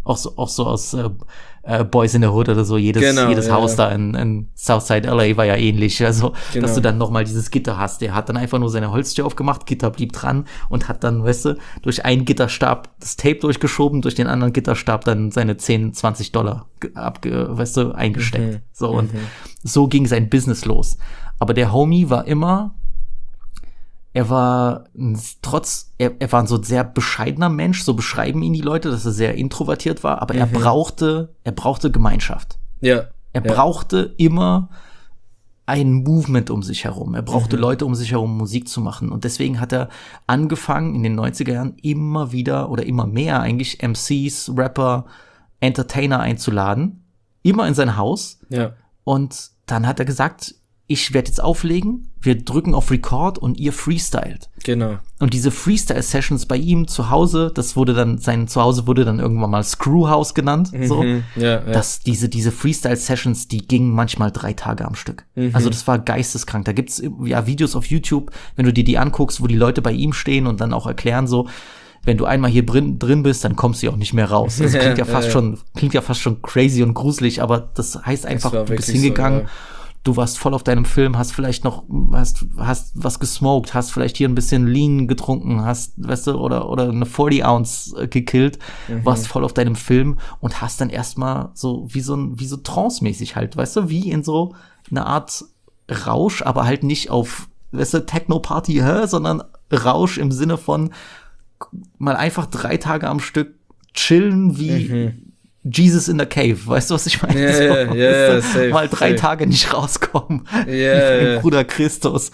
Boys in the Hood oder so. Jedes Genau, Haus ja. da in Southside LA war ja ähnlich. Also, Genau. dass du dann nochmal dieses Gitter hast. Der hat dann einfach nur seine Holztür aufgemacht, Gitter blieb dran und hat dann, weißt du, durch einen Gitterstab das Tape durchgeschoben, durch den anderen Gitterstab dann seine $10-20 eingesteckt. So, und so ging sein Business los. Aber der Homie war immer, er war ein so sehr bescheidener Mensch, so beschreiben ihn die Leute, dass er sehr introvertiert war, aber er brauchte Gemeinschaft. Ja. Er brauchte immer ein Movement um sich herum. Er brauchte Leute um sich herum, Musik zu machen. Und deswegen hat er angefangen, in den 90er Jahren immer wieder oder immer mehr eigentlich MCs, Rapper, Entertainer einzuladen. Immer in sein Haus. Ja. Und dann hat er gesagt, ich werde jetzt auflegen, wir drücken auf Record und ihr freestylt. Genau. Und diese Freestyle-Sessions bei ihm zu Hause, sein Zuhause wurde dann irgendwann mal Screwhouse genannt, so. Ja. Diese Freestyle-Sessions, die gingen manchmal 3 Tage am Stück. Also das war geisteskrank. Da gibt's ja Videos auf YouTube, wenn du dir die anguckst, wo die Leute bei ihm stehen und dann auch erklären so, wenn du einmal hier drin bist, dann kommst du ja auch nicht mehr raus. Das klingt ja fast schon crazy und gruselig, aber das heißt einfach, war du bist wirklich hingegangen, so, ja. Du warst voll auf deinem Film, hast vielleicht noch, hast was gesmoked, hast vielleicht hier ein bisschen Lean getrunken, hast, weißt du, oder eine 40 Ounce gekillt, warst voll auf deinem Film und hast dann erstmal so, wie so Trance-mäßig halt, weißt du, wie in so eine Art Rausch, aber halt nicht auf, weißt du, Techno-Party, sondern Rausch im Sinne von mal einfach 3 Tage am Stück chillen wie Jesus in the Cave, weißt du, was ich meine? Ja, safe, mal 3 safe. Tage nicht rauskommen. Ja, Wie ja. mein Bruder Christus.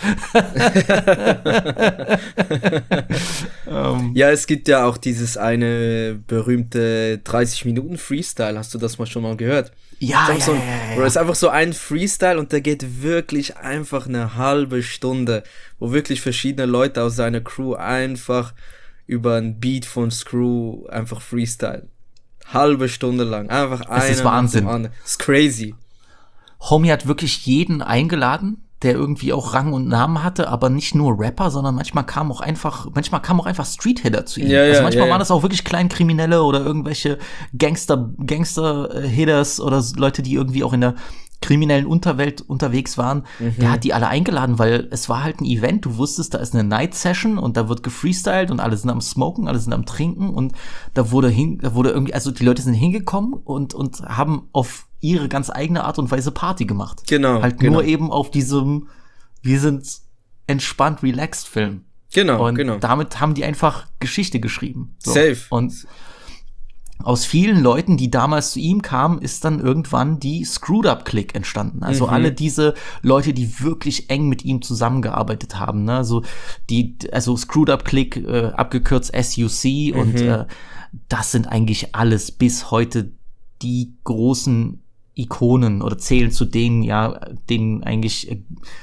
Ja, es gibt ja auch dieses eine berühmte 30-Minuten-Freestyle. Hast du das schon mal gehört? Ja, Das ist einfach so ein Freestyle und der geht wirklich einfach eine halbe Stunde, wo wirklich verschiedene Leute aus seiner Crew einfach über ein Beat von Screw einfach freestylen. Halbe Stunde lang. Einfach Es ist einer nach dem Wahnsinn. anderen. Das ist crazy. Homie hat wirklich jeden eingeladen, der irgendwie auch Rang und Namen hatte, aber nicht nur Rapper, sondern manchmal kamen auch einfach Street-Hitter zu ihm. Also manchmal waren das auch wirklich Kleinkriminelle oder irgendwelche Gangster-Hitters oder Leute, die irgendwie auch in der kriminellen Unterwelt unterwegs waren. Der hat die alle eingeladen, weil es war halt ein Event. Du wusstest, da ist eine Night-Session und da wird gefreestylt und alle sind am Smoken, alle sind am Trinken und da wurde irgendwie, also die Leute sind hingekommen und haben auf ihre ganz eigene Art und Weise Party gemacht. Genau. Nur eben auf diesem, wir sind entspannt, relaxed Film. Genau, und damit haben die einfach Geschichte geschrieben. So. Safe. Und aus vielen Leuten, die damals zu ihm kamen, ist dann irgendwann die Screwed Up Clique entstanden. Also alle diese Leute, die wirklich eng mit ihm zusammengearbeitet haben, ne? Also Screwed Up Clique, abgekürzt SUC und das sind eigentlich alles bis heute die großen Ikonen oder zählen zu denen eigentlich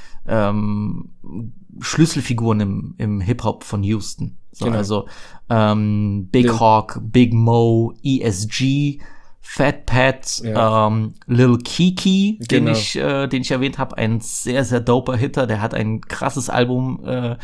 Schlüsselfiguren im Hip-Hop von Houston. So, genau. Also Big Hawk, Big Mo, ESG, Fat Pat, Lil Kiki, den ich erwähnt habe, ein sehr, sehr doper Hitter. Der hat ein krasses Album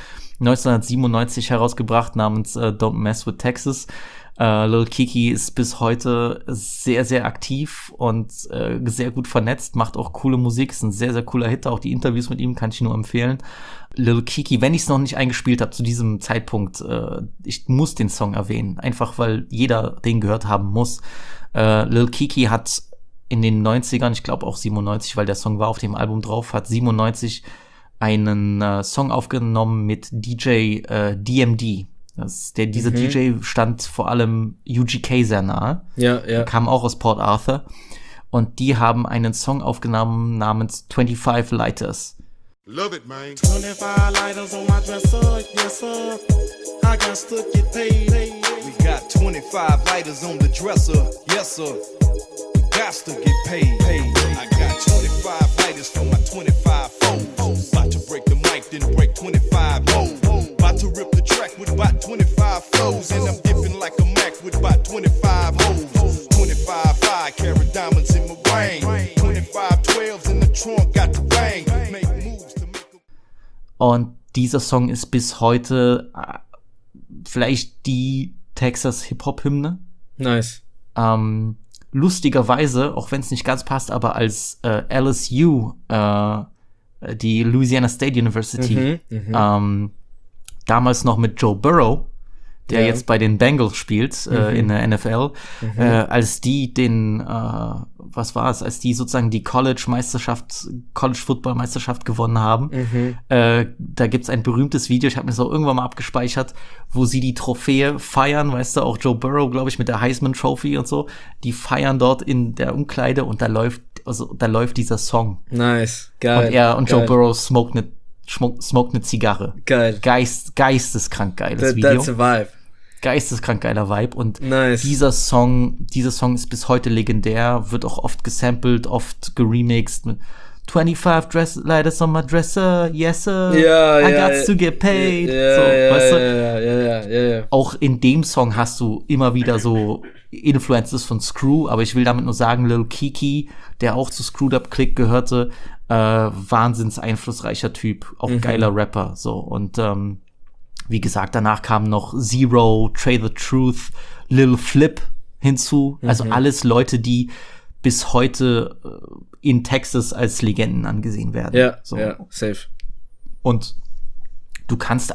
1997 herausgebracht namens Don't Mess with Texas. Lil Kiki ist bis heute sehr, sehr aktiv und sehr gut vernetzt, macht auch coole Musik, ist ein sehr, sehr cooler Hitter. Auch die Interviews mit ihm kann ich nur empfehlen. Lil Kiki, wenn ich es noch nicht eingespielt habe zu diesem Zeitpunkt, ich muss den Song erwähnen, einfach weil jeder den gehört haben muss. Lil Kiki hat in den 90ern, ich glaube auch 97, weil der Song war auf dem Album drauf, hat 97 einen Song aufgenommen mit DJ DMD. Dieser DJ stand vor allem UGK sehr nahe. Ja. Kam auch aus Port Arthur. Und die haben einen Song aufgenommen namens 25 Lighters. Love it, man. 25 lighters on my dresser, yes sir. I got to get paid. We got 25 lighters on the dresser, yes sir. We got to get paid. I got 25 lighters for my 25 foes. About to break the mic, then break 25 more. About to rip the track with about 25 flows. And I'm dipping like a Mac with about 25 hoes. 25 5-carat diamonds in my ring. 25 12s in the trunk, got the bang. Make moves to make a... Und dieser Song ist bis heute vielleicht die Texas Hip-Hop-Hymne. Nice. Lustigerweise, auch wenn es nicht ganz passt, aber als LSU, die Louisiana State University, damals noch mit Joe Burrow, der jetzt bei den Bengals spielt, in der NFL, als die als die sozusagen die College-Football-Meisterschaft gewonnen haben, da gibt's ein berühmtes Video, ich habe mir das auch irgendwann mal abgespeichert, wo sie die Trophäe feiern, weißt du, auch Joe Burrow, glaube ich, mit der Heisman Trophy und so, die feiern dort in der Umkleide und da läuft dieser Song. Nice, geil. Und Joe Burrow smoked eine Zigarre. Geil. Geisteskrank geiles Video. That's a vibe. Geisteskrank geiler Vibe. Und nice. dieser Song ist bis heute legendär, wird auch oft gesampelt, oft geremixed mit 25 lighters on my dresser, yes sir, I got to get paid. Weißt du? Auch in dem Song hast du immer wieder so Influences von Screw, aber ich will damit nur sagen, Lil Kiki, der auch zu Screwed Up Clique gehörte, wahnsinns einflussreicher Typ, auch geiler Rapper, so. Und wie gesagt, danach kamen noch Zero, Trey the Truth, Lil Flip hinzu, also alles Leute, die bis heute in Texas als Legenden angesehen werden. Ja, so. Ja, safe. Und du kannst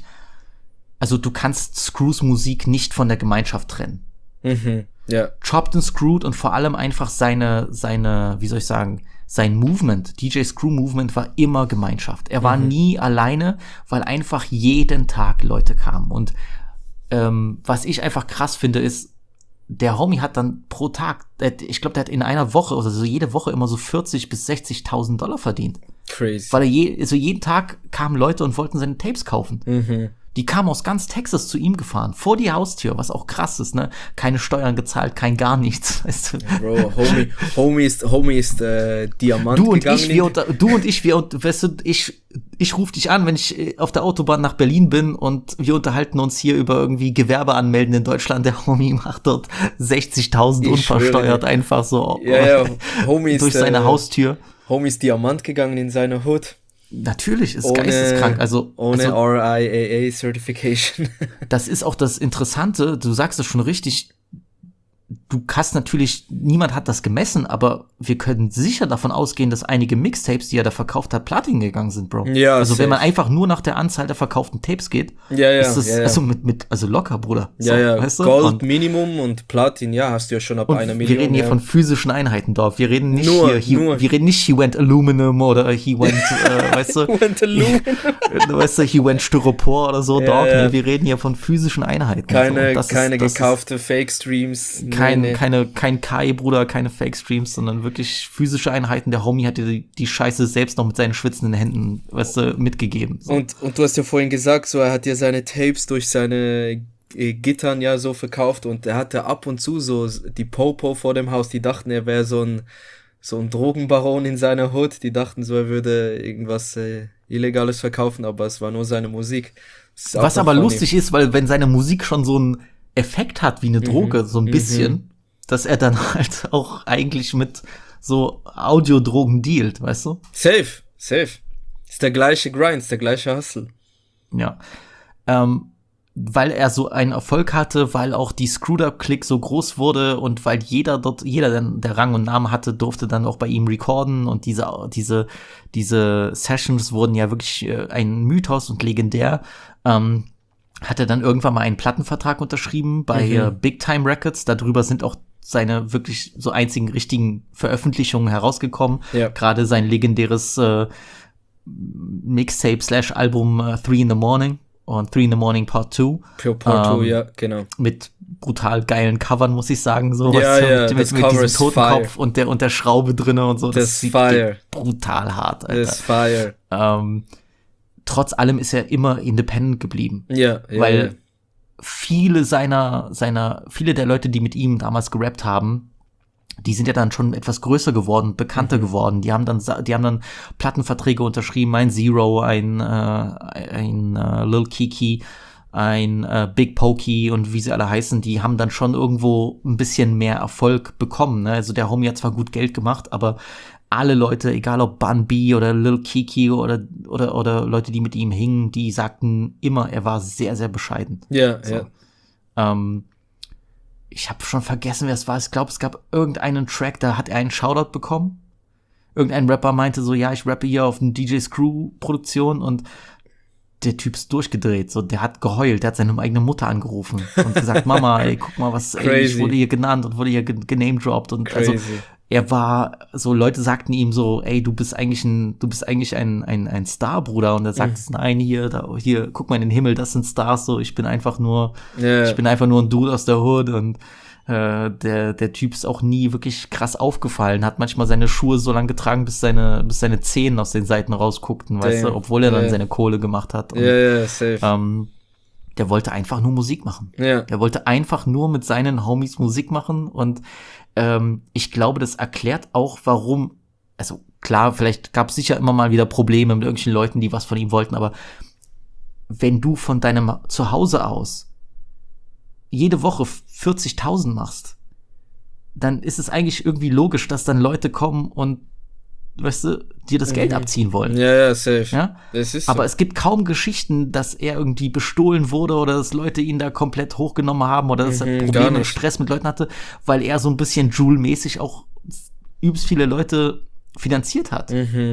Screws Musik nicht von der Gemeinschaft trennen. Ja. Chopped and Screwed und vor allem einfach sein Movement, DJ Screw Movement war immer Gemeinschaft. Er war nie alleine, weil einfach jeden Tag Leute kamen. Und was ich einfach krass finde, ist, der Homie hat dann pro Tag, ich glaube, der hat in einer Woche, also so jede Woche immer so 40.000 bis 60.000 $, verdient. Crazy. Weil jeden Tag kamen Leute und wollten seine Tapes kaufen. Die kamen aus ganz Texas zu ihm gefahren, vor die Haustür, was auch krass ist, ne? Keine Steuern gezahlt, kein gar nichts, weißt du? Bro, Homie ist Diamant weißt du, ich rufe dich an, wenn ich auf der Autobahn nach Berlin bin und wir unterhalten uns hier über irgendwie Gewerbe anmelden in Deutschland. Der Homie macht dort 60.000 unversteuert einfach so Homie durch seine Haustür. Homie ist Diamant gegangen in seiner Hood. Natürlich, ist geisteskrank. Also, ohne RIAA Certification. Das ist auch das Interessante, du sagst es schon richtig, du hast natürlich, niemand hat das gemessen, aber wir können sicher davon ausgehen, dass einige Mixtapes, die er da verkauft hat, Platin gegangen sind, Bro. Ja, also safe. wenn man einfach nur nach der Anzahl der verkauften Tapes geht, ist das also locker, Bruder. So, weißt du? Gold Und Minimum und Platin, hast du ja schon ab einer Million. wir reden hier von physischen Einheiten, Dorf. Wir reden nicht Nur. wir reden nicht, he went Aluminum oder he went, weißt du, weißt du, he went Styropor oder so, Dog. Nee, wir reden hier von physischen Einheiten. Keine Das gekaufte Fake-Streams. Kein Kai, Bruder, keine Fake-Streams, sondern wirklich physische Einheiten. Der Homie hat dir die Scheiße selbst noch mit seinen schwitzenden Händen, weißt du, mitgegeben. So. Und du hast ja vorhin gesagt, so er hat dir seine Tapes durch seine Gittern ja so verkauft und er hatte ab und zu so die Popo vor dem Haus, die dachten, er wäre so ein Drogenbaron in seiner Hood, die dachten so, er würde irgendwas Illegales verkaufen, aber es war nur seine Musik. Was aber lustig ist, weil wenn seine Musik schon so einen Effekt hat wie eine Droge, so ein bisschen, dass er dann halt auch eigentlich mit so Audiodrogen dealt, weißt du? Safe. Ist der gleiche Grind, ist der gleiche Hustle. Ja. Weil er so einen Erfolg hatte, weil auch die Screwed-Up-Clique so groß wurde und weil jeder, der Rang und Namen hatte, durfte dann auch bei ihm recorden und diese Sessions wurden ja wirklich ein Mythos und legendär. Hat er dann irgendwann mal einen Plattenvertrag unterschrieben bei Big Time Records. Darüber sind auch seine wirklich so einzigen richtigen Veröffentlichungen herausgekommen. Ja. Gerade sein legendäres Mixtape/Album 3 in the Morning und 3 in the Morning Part 2. Part 2, ja, genau. Mit brutal geilen Covern, muss ich sagen. So, mit diesem Totenkopf und der Schraube drinne und so. Das ist fire. Brutal hart, Alter. Das ist fire. Trotz allem ist er immer independent geblieben. Weil viele der Leute, die mit ihm damals gerappt haben, die sind ja dann schon etwas größer geworden, bekannter geworden. Die haben dann Plattenverträge unterschrieben, ein Zero, ein Lil Kiki, ein Big Pokey und wie sie alle heißen, die haben dann schon irgendwo ein bisschen mehr Erfolg bekommen. Ne? Also der Homie hat zwar gut Geld gemacht, aber alle Leute, egal ob Bun B oder Lil Kiki oder Leute, die mit ihm hingen, die sagten immer, er war sehr, sehr bescheiden. Ja. Ich habe schon vergessen, wer es war. Ich glaube, es gab irgendeinen Track, da hat er einen Shoutout bekommen. Irgendein Rapper meinte so, ja, ich rappe hier auf eine DJ Screw-Produktion und der Typ ist durchgedreht. So, der hat geheult, der hat seine eigene Mutter angerufen und gesagt, Mama, ey, guck mal, ich wurde hier genannt und wurde hier genamedropped und Crazy. Also er war so, Leute sagten ihm so, ey, du bist eigentlich ein Star, Bruder. Und er sagt, nein, hier, guck mal in den Himmel, das sind Stars, so, ich bin einfach nur ein Dude aus der Hood und der Typ ist auch nie wirklich krass aufgefallen, hat manchmal seine Schuhe so lang getragen, bis seine Zehen aus den Seiten rausguckten, weißt du, obwohl er dann seine Kohle gemacht hat. Und, safe. Der wollte einfach nur Musik machen. Ja. Der wollte einfach nur mit seinen Homies Musik machen und ich glaube, das erklärt auch, warum, also klar, vielleicht gab es sicher immer mal wieder Probleme mit irgendwelchen Leuten, die was von ihm wollten, aber wenn du von deinem Zuhause aus jede Woche 40.000 machst, dann ist es eigentlich irgendwie logisch, dass dann Leute kommen und, weißt du, dir das Geld abziehen wollen. Ja, safe. Ja? Das ist aber so. es gibt kaum Geschichten, dass er irgendwie bestohlen wurde oder dass Leute ihn da komplett hochgenommen haben oder dass er Probleme und Stress mit Leuten hatte, weil er so ein bisschen Joule-mäßig auch übelst viele Leute finanziert hat.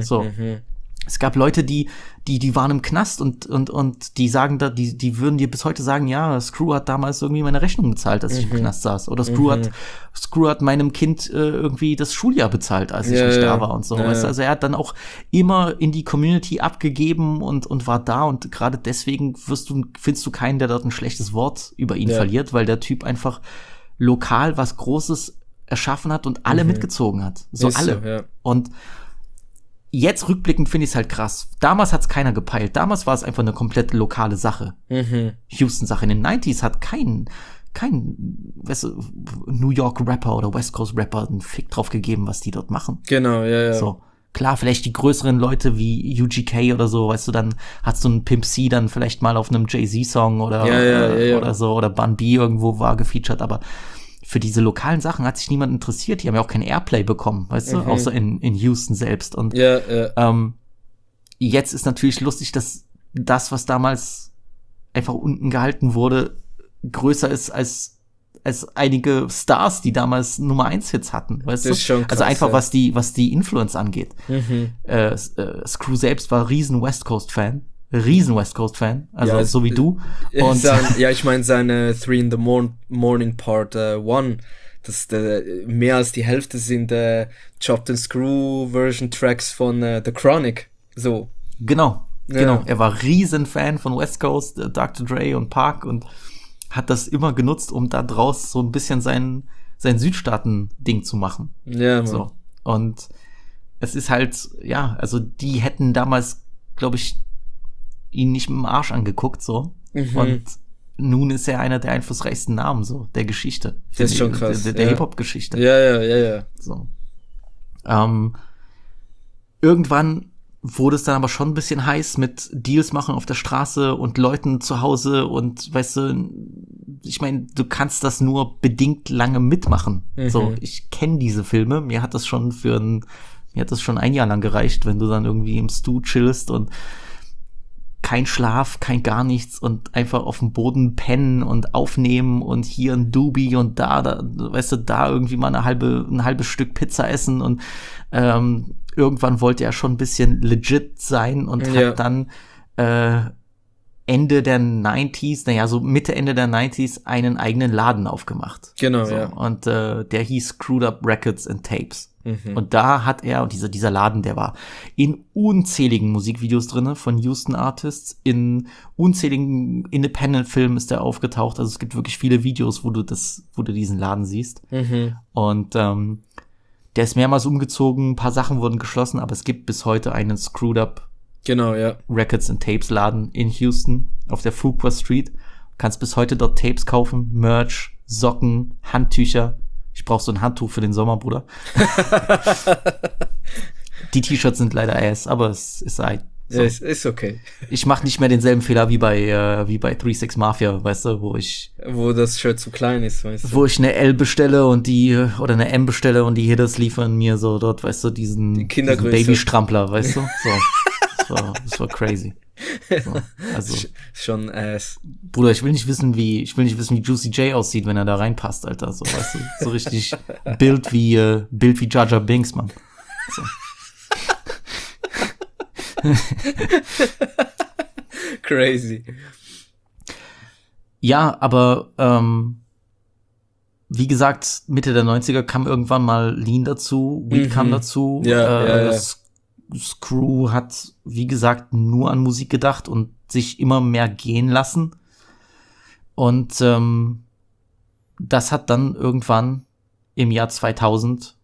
Es gab Leute, die waren im Knast und die sagen da, die würden dir bis heute sagen, ja, Screw hat damals irgendwie meine Rechnung bezahlt, als ich im Knast saß. Oder Screw hat meinem Kind irgendwie das Schuljahr bezahlt, als ich nicht da war und so. Weißt du? Also er hat dann auch immer in die Community abgegeben und war da und gerade deswegen findest du keinen, der dort ein schlechtes Wort über ihn verliert, weil der Typ einfach lokal was Großes erschaffen hat und alle mitgezogen hat. So ist alle. So, ja. Und jetzt rückblickend finde ich es halt krass. Damals hat es keiner gepeilt. Damals war es einfach eine komplett lokale Sache. Houston-Sache. In den 90s hat kein weißt du, New York Rapper oder West Coast Rapper einen Fick drauf gegeben, was die dort machen. Genau, ja. So. Klar, vielleicht die größeren Leute wie UGK oder so, weißt du, dann hast du einen Pimp C dann vielleicht mal auf einem Jay-Z-Song oder so, oder Bun B irgendwo war gefeatured, aber für diese lokalen Sachen hat sich niemand interessiert. Die haben ja auch kein Airplay bekommen, weißt du, außer in Houston selbst. Und jetzt ist natürlich lustig, dass das, was damals einfach unten gehalten wurde, größer ist als einige Stars, die damals Nummer 1 Hits hatten, weißt Das du? ist schon krass, also einfach, ja. was die Influence angeht. Screw selbst war riesen West Coast Fan, also Ja, so wie du. Und Ich meine seine 3 in the Morning Part 1, mehr als die Hälfte sind Chopped and Screw Version Tracks von The Chronic, so. Genau. Ja. Er war riesen Fan von West Coast, Dr. Dre und Park und hat das immer genutzt, um da draus so ein bisschen sein Südstaaten-Ding zu machen. Ja, Mann. So. Und es ist halt, ja, also die hätten damals, glaube ich, ihn nicht mit dem Arsch angeguckt, so. Und nun ist er einer der einflussreichsten Namen, so, der Geschichte. Das ist schon krass. Der ja. Hip-Hop-Geschichte. Ja. So. Irgendwann wurde es dann aber schon ein bisschen heiß mit Deals machen auf der Straße und Leuten zu Hause und weißt du, ich meine, du kannst das nur bedingt lange mitmachen. So, ich kenne diese Filme, mir hat das schon ein Jahr lang gereicht, wenn du dann irgendwie im Stu chillst und kein Schlaf, kein gar nichts und einfach auf dem Boden pennen und aufnehmen und hier ein Doobie und da, weißt du, da irgendwie mal ein halbes Stück Pizza essen und irgendwann wollte er schon ein bisschen legit sein und hat dann Ende der 90s, so Mitte, Ende der 90s einen eigenen Laden aufgemacht. Genau, so. ja. Und der hieß Screwed Up Records and Tapes. Und da hat er, und dieser Laden, der war in unzähligen Musikvideos drinne von Houston Artists, in unzähligen Independent-Filmen ist er aufgetaucht. Also es gibt wirklich viele Videos, wo du diesen Laden siehst. Und der ist mehrmals umgezogen, ein paar Sachen wurden geschlossen, aber es gibt bis heute einen Screwed Up Records and Tapes Laden in Houston auf der Fuqua Street. Du kannst bis heute dort Tapes kaufen, Merch, Socken, Handtücher. Ich brauch so ein Handtuch für den Sommer, Bruder. Die T-Shirts sind leider ass, aber es ist halt so. Ja, ist okay. Ich mache nicht mehr denselben Fehler wie bei 3-6 Mafia, weißt du, wo das Shirt zu klein ist, weißt du. Wo ich eine L bestelle und oder eine M bestelle und die Hitters liefern mir so dort, weißt du, diesen Babystrampler, weißt du? So. Das war crazy. So, also schon ass. Bruder, ich will nicht wissen, wie Juicy J aussieht, wenn er da reinpasst, Alter. So, weißt du, so richtig Bild wie Jar Jar Binks, Mann. So. Crazy. Ja, aber wie gesagt, Mitte der 90er kam irgendwann mal Lean dazu, Weed kam dazu. Ja. Screw hat, wie gesagt, nur an Musik gedacht und sich immer mehr gehen lassen. Und das hat dann irgendwann im Jahr 2000,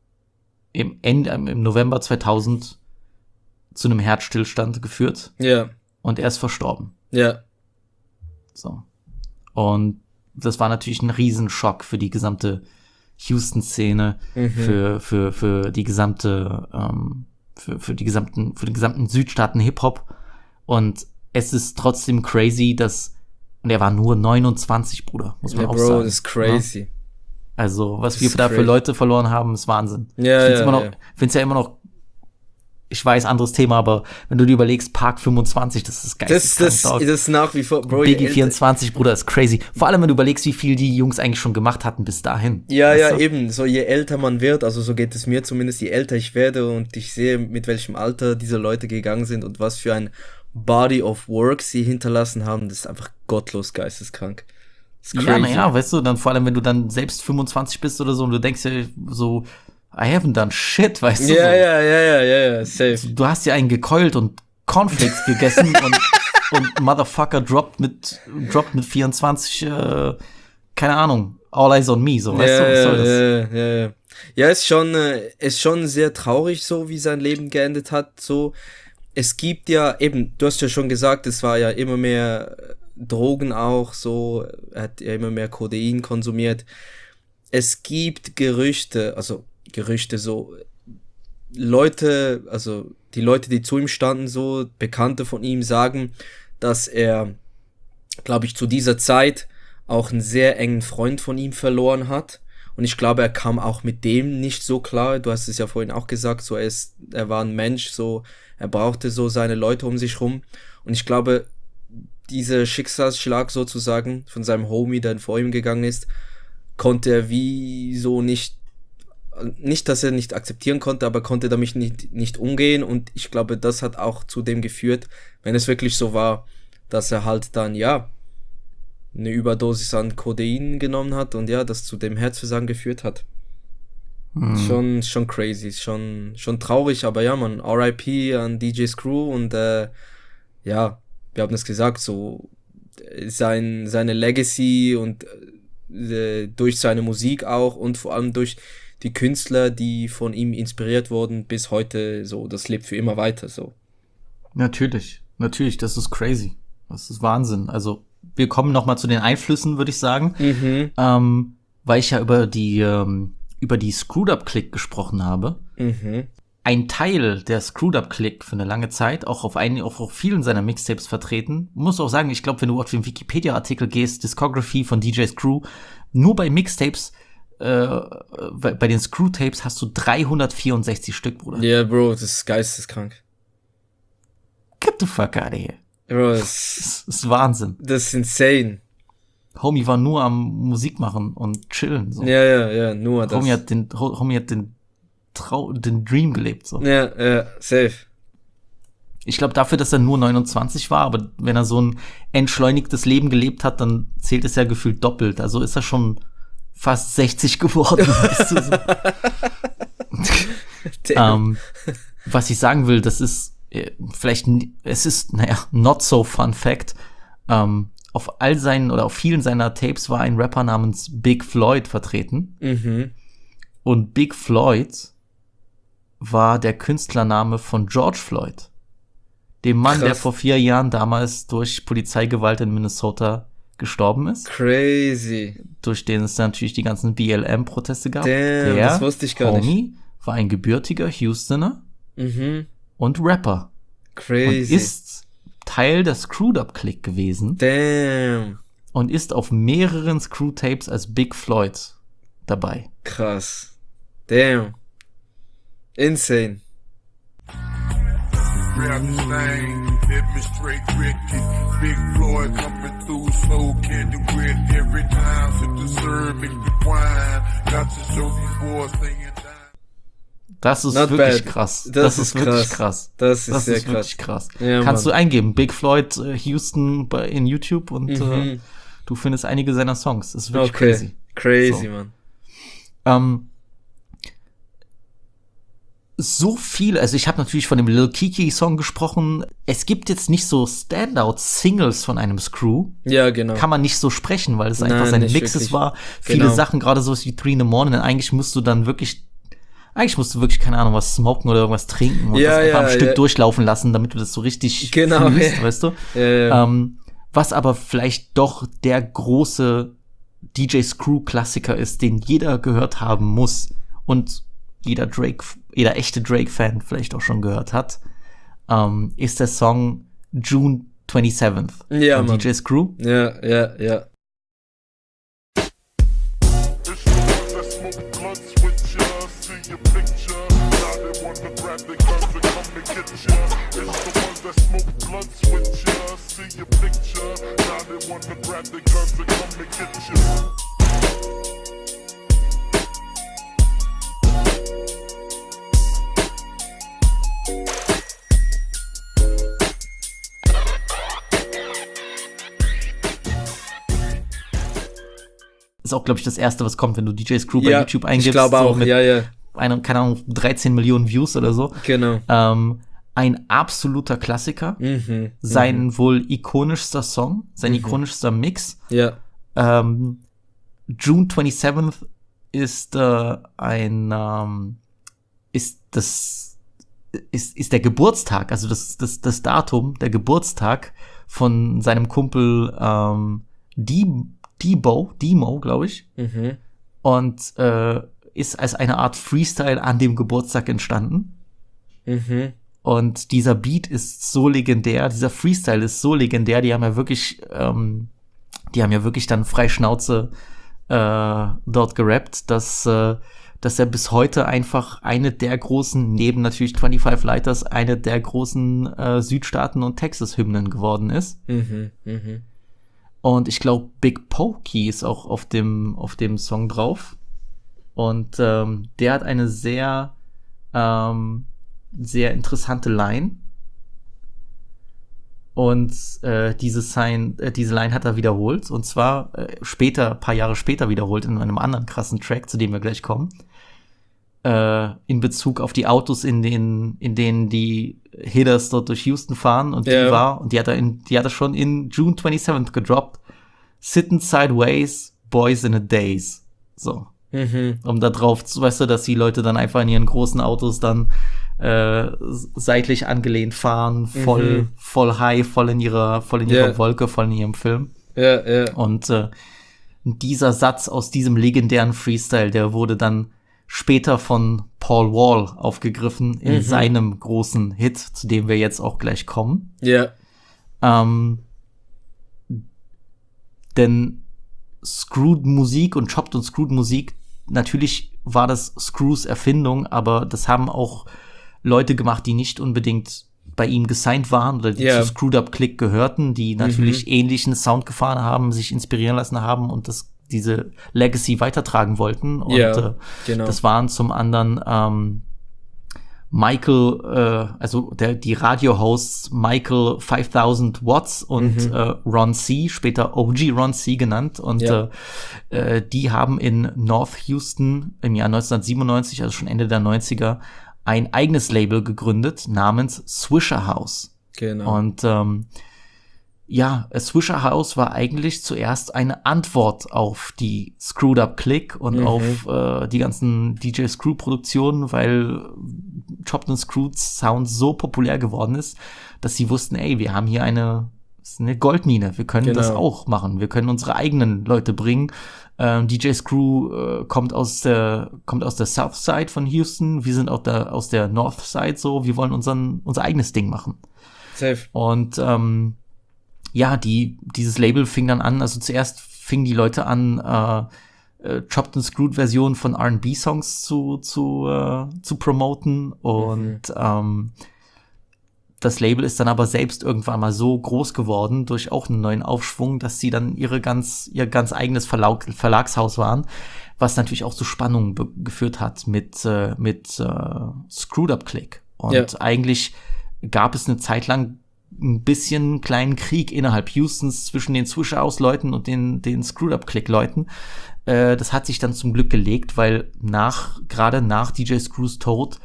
im November 2000 zu einem Herzstillstand geführt. Ja. Und er ist verstorben. Ja. So. Und das war natürlich ein Riesenschock für die gesamte Houston-Szene, für die gesamte, für den gesamten Südstaaten Hip-Hop. Und es ist trotzdem crazy, und er war nur 29, Bruder, muss man auch sagen. Bro, das ist crazy. Ja? Also, was wir da für Leute verloren haben, ist Wahnsinn. Ja, ich find's ja immer noch, ich weiß, anderes Thema, aber wenn du dir überlegst, Park 25, das ist geil. Das ist nach wie vor, Bro. Biggie 24, Bruder, ist crazy. Vor allem, wenn du überlegst, wie viel die Jungs eigentlich schon gemacht hatten bis dahin. Ja, eben. So, je älter man wird, also so geht es mir zumindest, je älter ich werde und ich sehe, mit welchem Alter diese Leute gegangen sind und was für ein Body of Work sie hinterlassen haben, das ist einfach gottlos geisteskrank. Ja, weißt du, dann vor allem, wenn du dann selbst 25 bist oder so und du denkst ja so, I haven't done shit, weißt du? Ja, safe. Du hast ja einen gekeult und Cornflakes gegessen und Motherfucker droppt mit 24, keine Ahnung, All Eyes on Me, so, weißt du, was soll das? Ja, ist schon sehr traurig, so wie sein Leben geendet hat, so. Es gibt ja eben, du hast ja schon gesagt, es war ja immer mehr Drogen auch, so, er hat ja immer mehr Kodein konsumiert. Es gibt Gerüchte, so, Leute, also die Leute, die zu ihm standen, so, Bekannte von ihm sagen, dass er, glaube ich, zu dieser Zeit auch einen sehr engen Freund von ihm verloren hat Und ich glaube, er kam auch mit dem nicht so klar. Du hast es ja vorhin auch gesagt, so er war ein Mensch, so er brauchte so seine Leute um sich rum. Und ich glaube, dieser Schicksalsschlag sozusagen von seinem Homie, der vor ihm gegangen ist, konnte er wie so nicht, dass er nicht akzeptieren konnte, aber konnte damit nicht umgehen. Und ich glaube, das hat auch zu dem geführt, wenn es wirklich so war, dass er halt dann, ja, eine Überdosis an Codein genommen hat und ja, das zu dem Herzversagen geführt hat. Schon crazy, schon traurig, aber ja, man, RIP an DJ Screw und ja, wir haben es gesagt, so seine Legacy und durch seine Musik auch und vor allem durch die Künstler, die von ihm inspiriert wurden, bis heute so, das lebt für immer weiter, so. Natürlich, das ist crazy. Das ist Wahnsinn. Also, wir kommen noch mal zu den Einflüssen, würde ich sagen. Weil ich ja über die Screwed Up Clique gesprochen habe. Ein Teil der Screwed Up Clique für eine lange Zeit, auch auf vielen seiner Mixtapes vertreten. Muss auch sagen, ich glaube, wenn du auf den Wikipedia-Artikel gehst, Discography von DJ Screw, nur bei Mixtapes, bei den Screw-Tapes hast du 364 Stück, Bruder. Ja, yeah, Bro, das ist geisteskrank. Get the fuck out of here. Bro, Das ist Wahnsinn. Das ist insane. Homie war nur am Musik machen und chillen. So. Ja, nur das. Homie hat den Dream gelebt. So. Ja, safe. Ich glaube dafür, dass er nur 29 war, aber wenn er so ein entschleunigtes Leben gelebt hat, dann zählt es ja gefühlt doppelt. Also ist er schon fast 60 geworden. Weißt du, so. Was ich sagen will, das ist not so fun fact. Auf vielen seiner Tapes war ein Rapper namens Big Floyd vertreten. Und Big Floyd war der Künstlername von George Floyd. Dem Mann, der vor 4 Jahren damals durch Polizeigewalt in Minnesota gestorben ist. Crazy. Durch den es natürlich die ganzen BLM-Proteste gab. Damn, das wusste ich gar nicht. Homie war ein gebürtiger Houstoner und Rapper. Crazy. Und ist Teil der Screwed Up Clique gewesen. Damn. Und ist auf mehreren Screw-Tapes als Big Floyd dabei. Krass. Damn. Insane. Grab the thing, hit me straight Ricky. Big Floyd coming through, slow candy with every time. So deserve me the wine. Got to show these boys singing down. Das ist Not wirklich bad. krass. Das ist wirklich krass. Das ist sehr krass. Wirklich krass. Ja, Kannst Mann. du eingeben, Big Floyd Houston in YouTube und du findest einige seiner Songs. Das ist wirklich crazy. Crazy, So. Mann. So viel, also ich habe natürlich von dem Lil Kiki Song gesprochen. Es gibt jetzt nicht so Standout-Singles von einem Screw. Ja, genau. Kann man nicht so sprechen, weil es Nein, einfach seine nicht Mixes wirklich. war. Viele Genau. Sachen, gerade so wie 3 in the Morning, eigentlich musst du wirklich, keine Ahnung, was smoken oder irgendwas trinken und Ja, das einfach ja, am Stück ja. durchlaufen lassen, damit du das so richtig Genau, fühlst, ja. weißt du? Ja. Was aber vielleicht doch der große DJ Screw-Klassiker ist, den jeder gehört haben muss und jeder echte Drake-Fan vielleicht auch schon gehört hat, ist der Song June 27th Ja, von Mann. DJ Screw. Ja. It's the ones that smoke blunts with ya, see your picture. Now they wanna grab their guns and come and get ya. It's the ones that smoke blunts with ya, see your picture. Now they wanna grab their guns and come and get ya. Ist auch, glaube ich, das Erste, was kommt, wenn du DJ Screw bei Ja, YouTube eingibst. ich glaube auch, mit ja. keine Ahnung, 13 Millionen Views oder so. Genau. Ein absoluter Klassiker. Mhm. Sein wohl ikonischster Song, sein ikonischster Mix. Ja. June 27th ist ist der Geburtstag, also das Datum, der Geburtstag von seinem Kumpel Demo, glaube ich. Mhm. Und ist als eine Art Freestyle an dem Geburtstag entstanden. Mhm. Und dieser Beat ist so legendär, dieser Freestyle ist so legendär, die haben ja wirklich dann frei Schnauze dort gerappt, dass er bis heute einfach eine der großen, neben natürlich 25 Lighters, eine der großen Südstaaten- und Texas-Hymnen geworden ist. Und ich glaube, Big Pokey ist auch auf dem Song drauf. Und der hat eine sehr, sehr interessante Line. Und diese Line hat er wiederholt. Und zwar ein paar Jahre später wiederholt in einem anderen krassen Track, zu dem wir gleich kommen. In Bezug auf die Autos, in denen die Hitters dort durch Houston fahren. Und die hat er schon in June 27th gedroppt. Sitting sideways, boys in a daze. So. Um da drauf, weißt du, dass die Leute dann einfach in ihren großen Autos dann seitlich angelehnt fahren, voll high, voll in ihrer Wolke, voll in ihrem Film. Und dieser Satz aus diesem legendären Freestyle, der wurde dann später von Paul Wall aufgegriffen in seinem großen Hit, zu dem wir jetzt auch gleich kommen. Denn Screwed Musik und Chopped und Screwed Musik, natürlich war das Screws Erfindung, aber das haben auch Leute gemacht, die nicht unbedingt bei ihm gesigned waren oder die zu Screwed Up Click gehörten, die natürlich ähnlichen Sound gefahren haben, sich inspirieren lassen haben und diese Legacy weitertragen wollten. Und das waren zum anderen Michael, also die Radio-Hosts Michael 5000 Watts und Ron C., später OG Ron C. genannt. Und die haben in North Houston im Jahr 1997, also schon Ende der 90er, ein eigenes Label gegründet namens Swisher House. Genau. Und Swisher House war eigentlich zuerst eine Antwort auf die Screwed Up Click und auf die ganzen DJ Screw Produktionen, weil Chopped and Screwed Sound so populär geworden ist, dass sie wussten, ey, wir haben hier eine Goldmine, wir können das auch machen, wir können unsere eigenen Leute bringen. DJ Screw kommt aus der South Side von Houston, wir sind auch aus der North Side, so, wir wollen unser eigenes Ding machen. Safe. Und dieses Label fing dann an, also zuerst fingen die Leute an, Chopped and Screwed Versionen von R&B-Songs zu promoten und das Label ist dann aber selbst irgendwann mal so groß geworden durch auch einen neuen Aufschwung, dass sie dann ihr ganz eigenes Verlagshaus waren, was natürlich auch zu Spannungen geführt hat mit Screwed Up Click. Und eigentlich gab es eine Zeit lang ein bisschen kleinen Krieg innerhalb Houstons zwischen den Swisher House Leuten und den Screwed Up Click Leuten. Das hat sich dann zum Glück gelegt, weil gerade nach DJ Screws Tod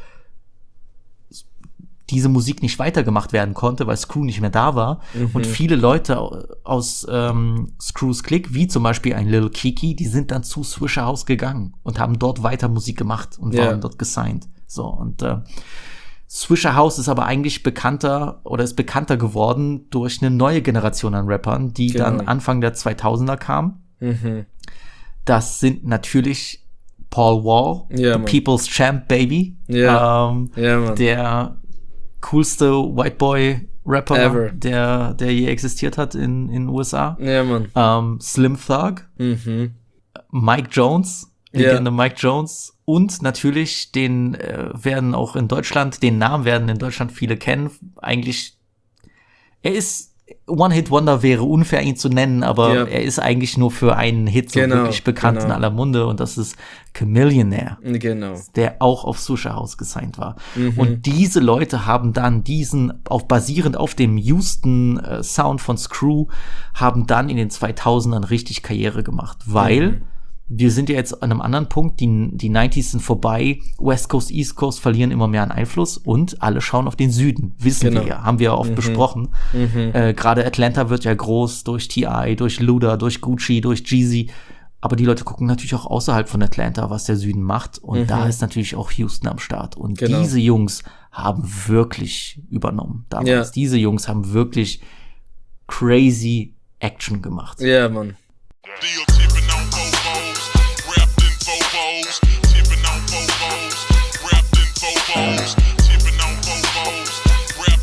diese Musik nicht weitergemacht werden konnte, weil Screw nicht mehr da war. Und viele Leute aus Screws Click, wie zum Beispiel ein Lil Kiki, die sind dann zu Swisher House gegangen und haben dort weiter Musik gemacht und waren dort gesigned. So, und Swisher House ist aber eigentlich bekannter geworden durch eine neue Generation an Rappern, die dann Anfang der 2000er kamen. Das sind natürlich Paul Wall, the People's Champ Baby, der coolste White Boy Rapper, der je existiert hat in den USA. Slim Thug, Mike Jones, Legende Mike Jones und natürlich den Namen werden in Deutschland viele kennen. Eigentlich, er ist One-Hit-Wonder, wäre unfair, ihn zu nennen, aber er ist eigentlich nur für einen Hit so wirklich bekannt in aller Munde und das ist Chamillionaire, der auch auf Swisher House gesigned war. Und diese Leute haben dann basierend auf dem Houston Sound von Screw, haben dann in den 2000ern richtig Karriere gemacht, weil wir sind ja jetzt an einem anderen Punkt, die 90s sind vorbei, West Coast, East Coast verlieren immer mehr an Einfluss und alle schauen auf den Süden, wissen wir ja, haben wir ja oft besprochen. Gerade Atlanta wird ja groß durch T.I., durch Luda, durch Gucci, durch Jeezy, aber die Leute gucken natürlich auch außerhalb von Atlanta, was der Süden macht und da ist natürlich auch Houston am Start und diese Jungs haben wirklich übernommen damals. Diese Jungs haben wirklich crazy Action gemacht. Ja, Mann.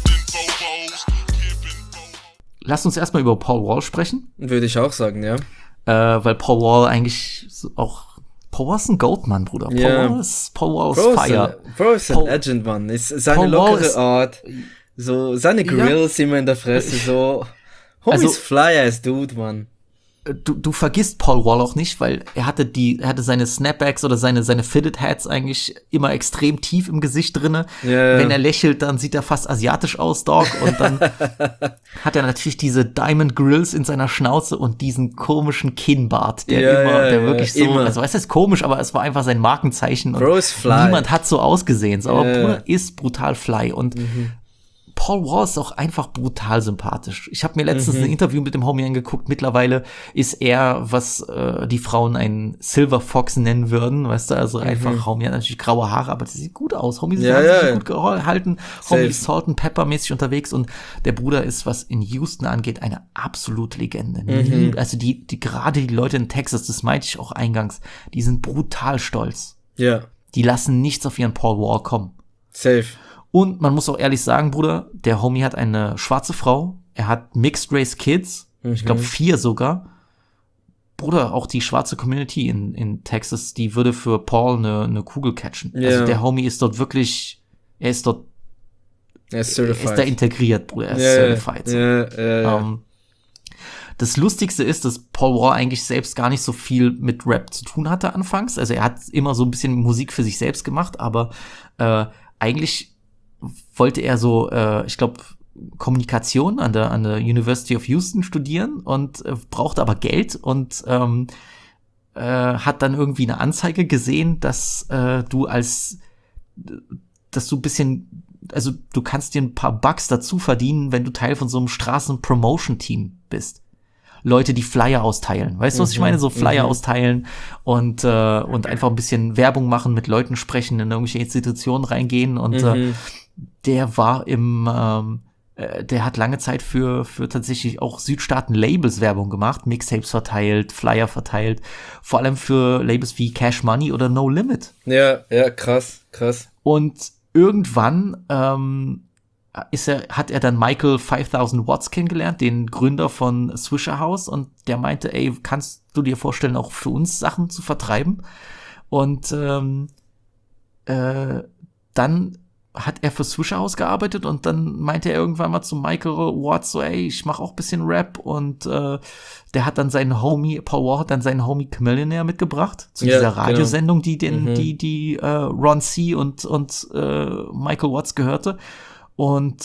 Lass uns erstmal über Paul Wall sprechen. Würde ich auch sagen, ja. weil Paul Wall eigentlich so auch Paul Wall ist ein Goatmann, Bruder. Paul Wall ist Fire. Bro ist ein Legend, Mann. Ist seine lockere Art, so seine Grills immer in der Fresse, so. Homie ist fly as dude, Mann. Du vergisst Paul Wall auch nicht, weil er hatte seine Snapbacks oder seine Fitted Hats eigentlich immer extrem tief im Gesicht drinne. Yeah. Wenn er lächelt, dann sieht er fast asiatisch aus, Dog. Und dann hat er natürlich diese Diamond Grills in seiner Schnauze und diesen komischen Kinnbart, der wirklich so, immer. also es ist komisch, aber es war einfach sein Markenzeichen. Bro ist fly. Niemand hat so ausgesehen, aber Bruder ist brutal fly und Paul Wall ist auch einfach brutal sympathisch. Ich habe mir letztens ein Interview mit dem Homie angeguckt. Mittlerweile ist er, was die Frauen einen Silver Fox nennen würden, weißt du, also einfach Homie hat natürlich graue Haare, aber das sieht gut aus. Homie hat sich gut gehalten. Homie ist Salt and Pepper mäßig unterwegs und der Bruder ist, was in Houston angeht, eine absolute Legende. Also die gerade die Leute in Texas, das meinte ich auch eingangs, die sind brutal stolz. Ja. Die lassen nichts auf ihren Paul Wall kommen. Safe. Und man muss auch ehrlich sagen, Bruder, der Homie hat eine schwarze Frau, er hat Mixed Race Kids, ich glaube 4 sogar. Bruder, auch die schwarze Community in Texas, die würde für Paul eine Kugel catchen. Yeah. Also der Homie ist dort wirklich, er ist certified. da integriert, Bruder, er ist certified. Ja. Das Lustigste ist, dass Paul Wall eigentlich selbst gar nicht so viel mit Rap zu tun hatte anfangs. Also er hat immer so ein bisschen Musik für sich selbst gemacht, aber eigentlich wollte er so, ich glaube, Kommunikation an der University of Houston studieren und brauchte aber Geld und hat dann irgendwie eine Anzeige gesehen, dass du ein bisschen, also du kannst dir ein paar Bucks dazu verdienen, wenn du Teil von so einem Straßen-Promotion-Team bist. Leute, die Flyer austeilen. Weißt du, was ich meine? So Flyer austeilen und einfach ein bisschen Werbung machen, mit Leuten sprechen, in irgendwelche Institutionen reingehen und der war der hat lange Zeit für tatsächlich auch Südstaaten-Labels Werbung gemacht, Mixtapes verteilt, Flyer verteilt, vor allem für Labels wie Cash Money oder No Limit. Ja, krass. Und irgendwann hat er dann Michael 5000 Watts kennengelernt, den Gründer von Swisher House, und der meinte, ey, kannst du dir vorstellen, auch für uns Sachen zu vertreiben? Und dann hat er für Swisher House gearbeitet und dann meinte er irgendwann mal zu Michael Watts so, ey, ich mach auch ein bisschen Rap, und der hat dann seinen Homie, Paul Wall hat dann seinen Homie Chamillionaire mitgebracht zu dieser Radiosendung, die Ron C. und Michael Watts gehörte, und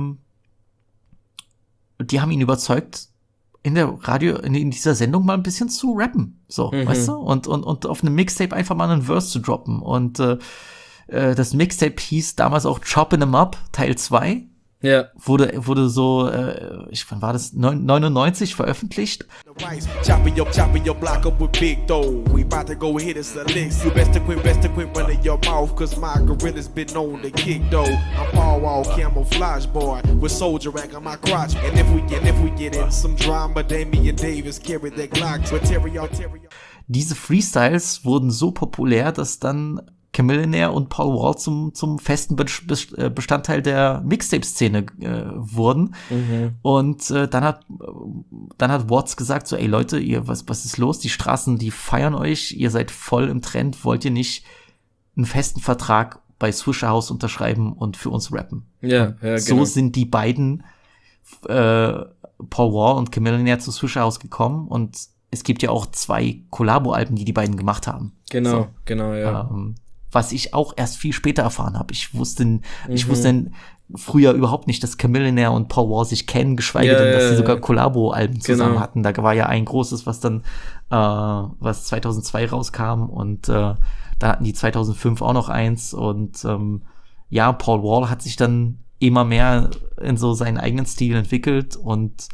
die haben ihn überzeugt, in der in dieser Sendung mal ein bisschen zu rappen, so, weißt du, und auf einem Mixtape einfach mal einen Verse zu droppen, und das Mixtape hieß damals auch Choppin' 'em Up, Teil 2. Ja. Wurde so, wann war das? 99 veröffentlicht. Chopping your block up with big dough. We about to go hit us a list. You best to quit running your mouth, cause my gorilla's been known to kick though. I'm Paul Wall, camouflage boy, with soldier rack on my crotch. And if we get in some drama, Damian Davis carry that Glock. With Terry. Diese Freestyles wurden so populär, dass dann Chamillionaire und Paul Wall zum festen Bestandteil der Mixtape-Szene wurden. Und dann hat Watts gesagt so, ey Leute, was ist los? Die Straßen, die feiern euch, ihr seid voll im Trend, wollt ihr nicht einen festen Vertrag bei Swisher House unterschreiben und für uns rappen? Ja, so genau. sind die beiden, Paul Wall und Chamillionaire, zu Swisher House gekommen, und es gibt ja auch 2 Collabo-Alben, die beiden gemacht haben. Genau, ja. Was ich auch erst viel später erfahren habe. Ich wusste früher überhaupt nicht, dass Chamillionaire und Paul Wall sich kennen, geschweige denn, dass sie sogar Collabo-Alben zusammen hatten. Da war ja ein großes, was dann was 2002 rauskam, und da hatten die 2005 auch noch eins, und Paul Wall hat sich dann immer mehr in so seinen eigenen Stil entwickelt, und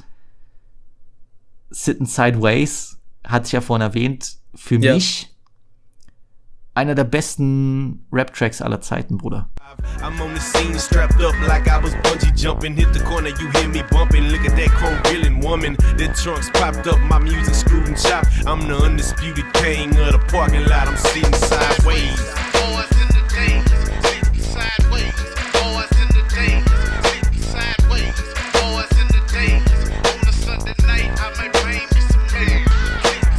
Sittin' Sideways, hatte ich ja vorhin erwähnt, für mich einer der besten Rap-Tracks aller Zeiten, Bruder. I'm on the scene strapped up like I was bungee jumping. Hit the corner, you hear me bumping. Look at that chrome grilling woman. The trunks popped up, my music screwed and chopped. I'm the undisputed king of the parking lot. I'm sitting sideways. Boys in the days, sitting sideways. Boys in the days, sitting sideways. Boys in the days. On a Sunday night, I might bring me some mail. Sitting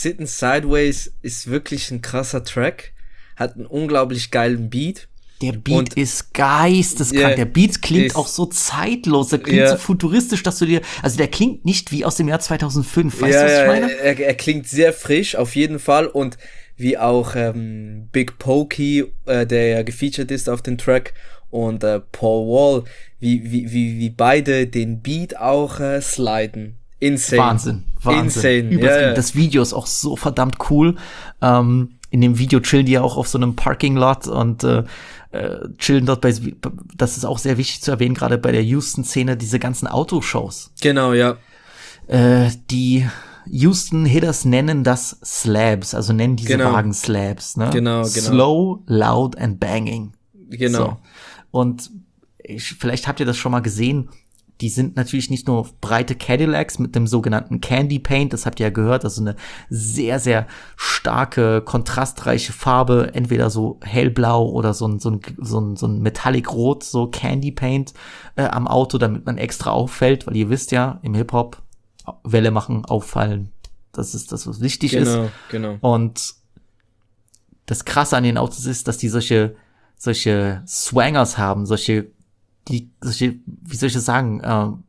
Sitting Sideways ist wirklich ein krasser Track, hat einen unglaublich geilen Beat. Der Beat ist geisteskrank. Der Beat klingt auch so zeitlos, der klingt so futuristisch, dass du dir, also der klingt nicht wie aus dem Jahr 2005, weißt du, was ich meine? Er klingt sehr frisch, auf jeden Fall, und wie auch Big Pokey, der ja gefeatured ist auf dem Track, und Paul Wall, wie beide den Beat auch sliden. Insane. Wahnsinn. Insane. Das Video ist auch so verdammt cool. In dem Video chillen die ja auch auf so einem Parking-Lot und chillen dort das ist auch sehr wichtig zu erwähnen, gerade bei der Houston-Szene, diese ganzen Autoshows. Genau, ja. Die Houston Hitters nennen das Slabs, also nennen diese Wagen Slabs, ne? Genau. Slow, loud and banging. Genau. So. Und vielleicht habt ihr das schon mal gesehen, die sind natürlich nicht nur breite Cadillacs mit dem sogenannten Candy Paint, das habt ihr ja gehört, also eine sehr, sehr starke, kontrastreiche Farbe, entweder so hellblau oder so ein Metallic Rot, so Candy Paint am Auto, damit man extra auffällt, weil ihr wisst ja, im Hip-Hop Welle machen, auffallen, das ist das, was wichtig ist. Genau. Und das Krasse an den Autos ist, dass die solche Swangers haben, wie soll ich das sagen,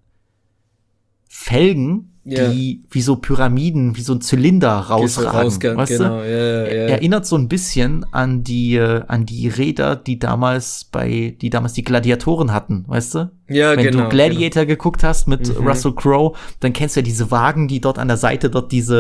Felgen, die wie so Pyramiden, wie so ein Zylinder rausragen, weißt du? Erinnert so ein bisschen an die Räder, die damals die Gladiatoren hatten, weißt du? Ja, Wenn genau. du Gladiator geguckt hast mit Russell Crowe, dann kennst du ja diese Wagen, die dort an der Seite dort das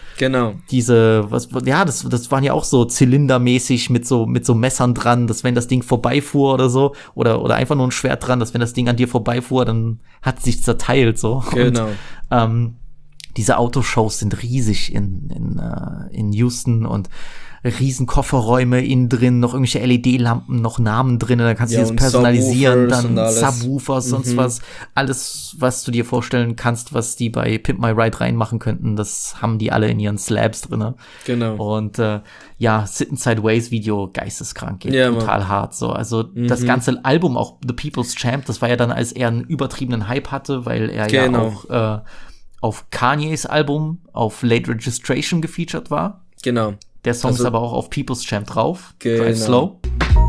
waren ja auch so zylindermäßig mit so Messern dran, dass wenn das Ding vorbeifuhr oder so, oder einfach nur ein Schwert dran, dass wenn das Ding an dir vorbeifuhr, dann hat es sich zerteilt, so. Genau. Und, diese Autoshows sind riesig in Houston und riesen Kofferräume innen drin, noch irgendwelche LED-Lampen, noch Namen drin, dann kannst du das personalisieren, dann Subwoofers, sonst was, alles, was du dir vorstellen kannst, was die bei Pimp My Ride reinmachen könnten, das haben die alle in ihren Slabs drin. Genau. Und Sitting Sideways Video, geisteskrank, geht total hart, so, also das ganze Album, auch The People's Champ, das war ja dann, als er einen übertriebenen Hype hatte, weil er ja auch auf Kanyes Album, auf Late Registration gefeatured war. Genau. Der Song ist aber auch auf People's Champ drauf. Genau. Drive Slow.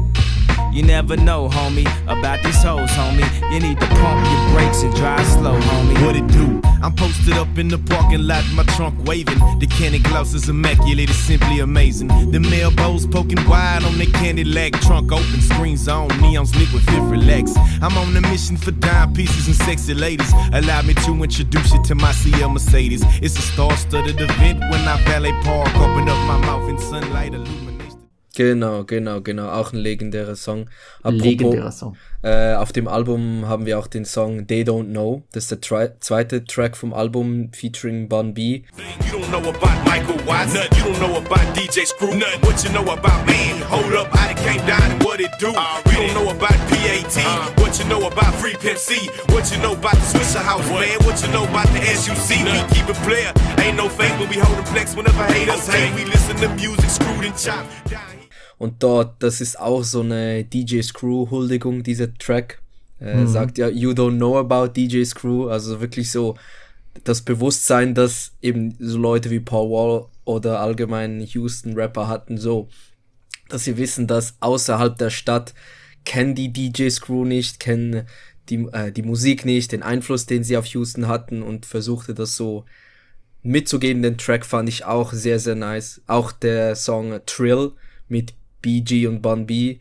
You never know, homie, about these hoes, homie. You need to pump your brakes and drive slow, homie. What it do? I'm posted up in the parking lot, my trunk waving. The candy gloss is immaculate, it's simply amazing. The mailbows poking wide on the candy lag, trunk open, screens on, neons lit with fifth relax. I'm on a mission for dime pieces and sexy ladies. Allow me to introduce you to my CL Mercedes. It's a star-studded event when I valet park, open up my mouth in sunlight illumination. Genau. Auch ein legendärer Song. Song. Auf dem Album haben wir auch den Song They Don't Know. Das ist der zweite Track vom Album featuring Bun B. You don't know about Michael Watts, you don't know about DJ Screw, what you know about me? Hold up, I came down and what it do? You don't know about PAT, what you know about Free Pimp C, what you know about the Swisher House, man, what you know about the SUC? We keep it player, ain't no fake, but we hold a flex whenever haters hate. We listen to music, screwed and chopped. Und dort, das ist auch so eine DJ Screw-Huldigung, dieser Track. Sagt ja, you don't know about DJ Screw. Also wirklich so das Bewusstsein, dass eben so Leute wie Paul Wall oder allgemein Houston-Rapper hatten, so, dass sie wissen, dass außerhalb der Stadt kennen die DJ Screw nicht, kennen die Musik nicht, den Einfluss, den sie auf Houston hatten, und versuchte das so mitzugeben. Den Track fand ich auch sehr, sehr nice. Auch der Song Trill mit BG und Bun B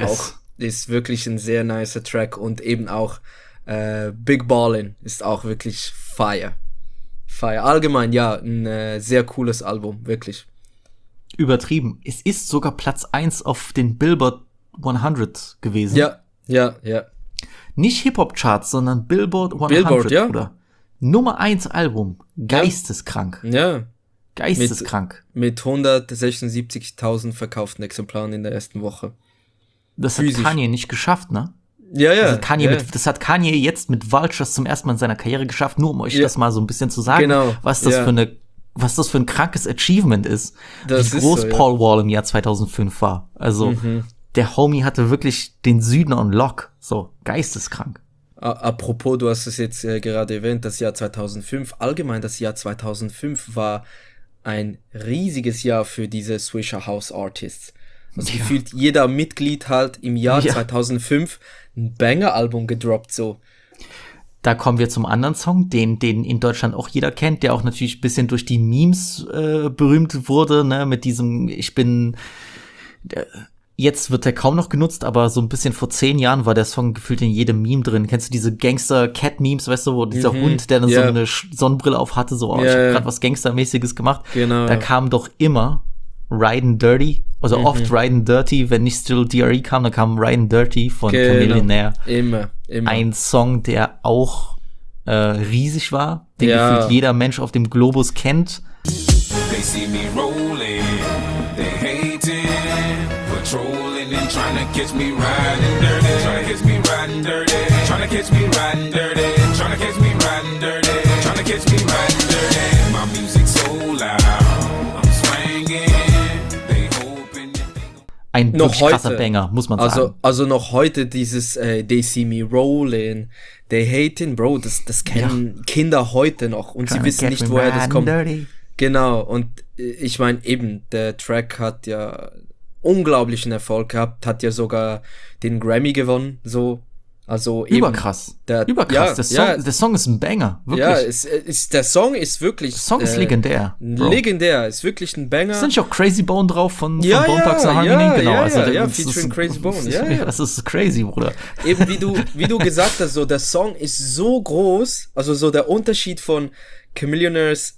ist wirklich ein sehr nicer Track, und eben auch Big Ballin' ist auch wirklich Fire. Allgemein, ja, ein sehr cooles Album, wirklich. Übertrieben. Es ist sogar Platz 1 auf den Billboard 100 gewesen. Ja. Nicht Hip-Hop-Charts, sondern Billboard 100. Billboard, ja. Oder Nummer 1 Album. Geisteskrank. Ja. Geisteskrank. Mit 176.000 verkauften Exemplaren in der ersten Woche. Das hat Kanye nicht geschafft, ne? Ja. Also das hat Kanye jetzt mit Vultures zum ersten Mal in seiner Karriere geschafft, nur um euch das mal so ein bisschen zu sagen, was das für ein krankes Achievement ist, wie groß Paul Wall im Jahr 2005 war. Also der Homie hatte wirklich den Süden on Lock. So, geisteskrank. Apropos, du hast es jetzt gerade erwähnt, das Jahr 2005. Allgemein, das Jahr 2005 war ein riesiges Jahr für diese Swisher House Artists. Also gefühlt jeder Mitglied halt im Jahr 2005 ein Banger-Album gedroppt, so. Da kommen wir zum anderen Song, den in Deutschland auch jeder kennt, der auch natürlich ein bisschen durch die Memes berühmt wurde, ne, mit diesem jetzt wird der kaum noch genutzt, aber so ein bisschen vor 10 Jahren war der Song gefühlt in jedem Meme drin. Kennst du diese Gangster-Cat-Memes, weißt du, wo dieser Hund, der dann so eine Sonnenbrille auf hatte, so, ich hab grad was Gangstermäßiges gemacht. Genau. Da kam doch immer Ridin' Dirty, also oft Ridin' Dirty, wenn nicht Still DRE kam, dann kam Ridin' Dirty von Chamillionaire. Immer. Ein Song, der auch riesig war, den gefühlt jeder Mensch auf dem Globus kennt. They see me rolling, they hating, patrolling and trying to catch me riding dirty, trying to catch me riding dirty, trying to catch me riding dirty, trying to catch me riding dirty, trying to catch me riding dirty. My music's so loud, I'm swinging, they hoping. Ein wirklich krasser Banger, muss man sagen. Also noch heute dieses They see me rolling, they hating, Bro, das kennen Kinder heute noch und sie wissen nicht, woher das kommt. Dirty. Genau, und ich meine eben, der Track hat ja unglaublichen Erfolg gehabt, hat ja sogar den Grammy gewonnen, so. Also eben. Überkrass. Überkrass. Der Song ist ein Banger. Wirklich. Ja, der Song ist wirklich. Der Song ist legendär. Bro. Legendär, ist wirklich ein Banger. Ist nicht auch Crazy Bone drauf von Bone Thugs and Harmony? Genau. Featuring Crazy Bone. Ja. Das ist crazy, Bruder. Eben wie du gesagt hast, so der Song ist so groß, also so der Unterschied von Chamillionaires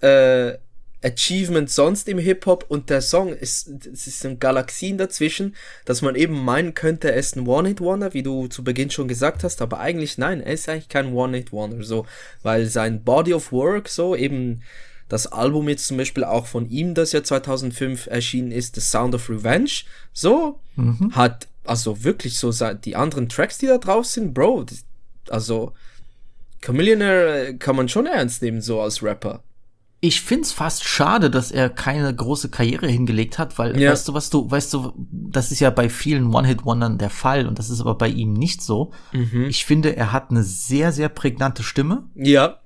Achievement sonst im Hip-Hop und der Song es sind Galaxien dazwischen, dass man eben meinen könnte, er ist ein One-Hit-Wonder, wie du zu Beginn schon gesagt hast, aber eigentlich nein, er ist eigentlich kein One-Hit-Wonder, so, weil sein Body of Work, so, eben das Album jetzt zum Beispiel auch von ihm, das ja 2005 erschienen ist, The Sound of Revenge, so, hat, also wirklich so, die anderen Tracks, die da drauf sind, Bro, also, Chamillionaire kann man schon ernst nehmen, so als Rapper. Ich find's fast schade, dass er keine große Karriere hingelegt hat, weil, weißt du, das ist ja bei vielen One-Hit-Wondern der Fall und das ist aber bei ihm nicht so. Ich finde, er hat eine sehr, sehr prägnante Stimme. Ja.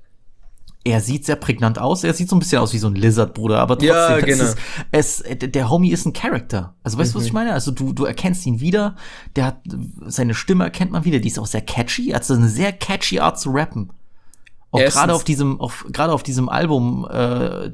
Er sieht sehr prägnant aus. Er sieht so ein bisschen aus wie so ein Lizard-Bruder, aber trotzdem, der Homie ist ein Charakter. Also weißt du, was ich meine? Also du erkennst ihn wieder, seine Stimme erkennt man wieder, die ist auch sehr catchy, also eine sehr catchy Art zu rappen. Auch gerade auf diesem Album, er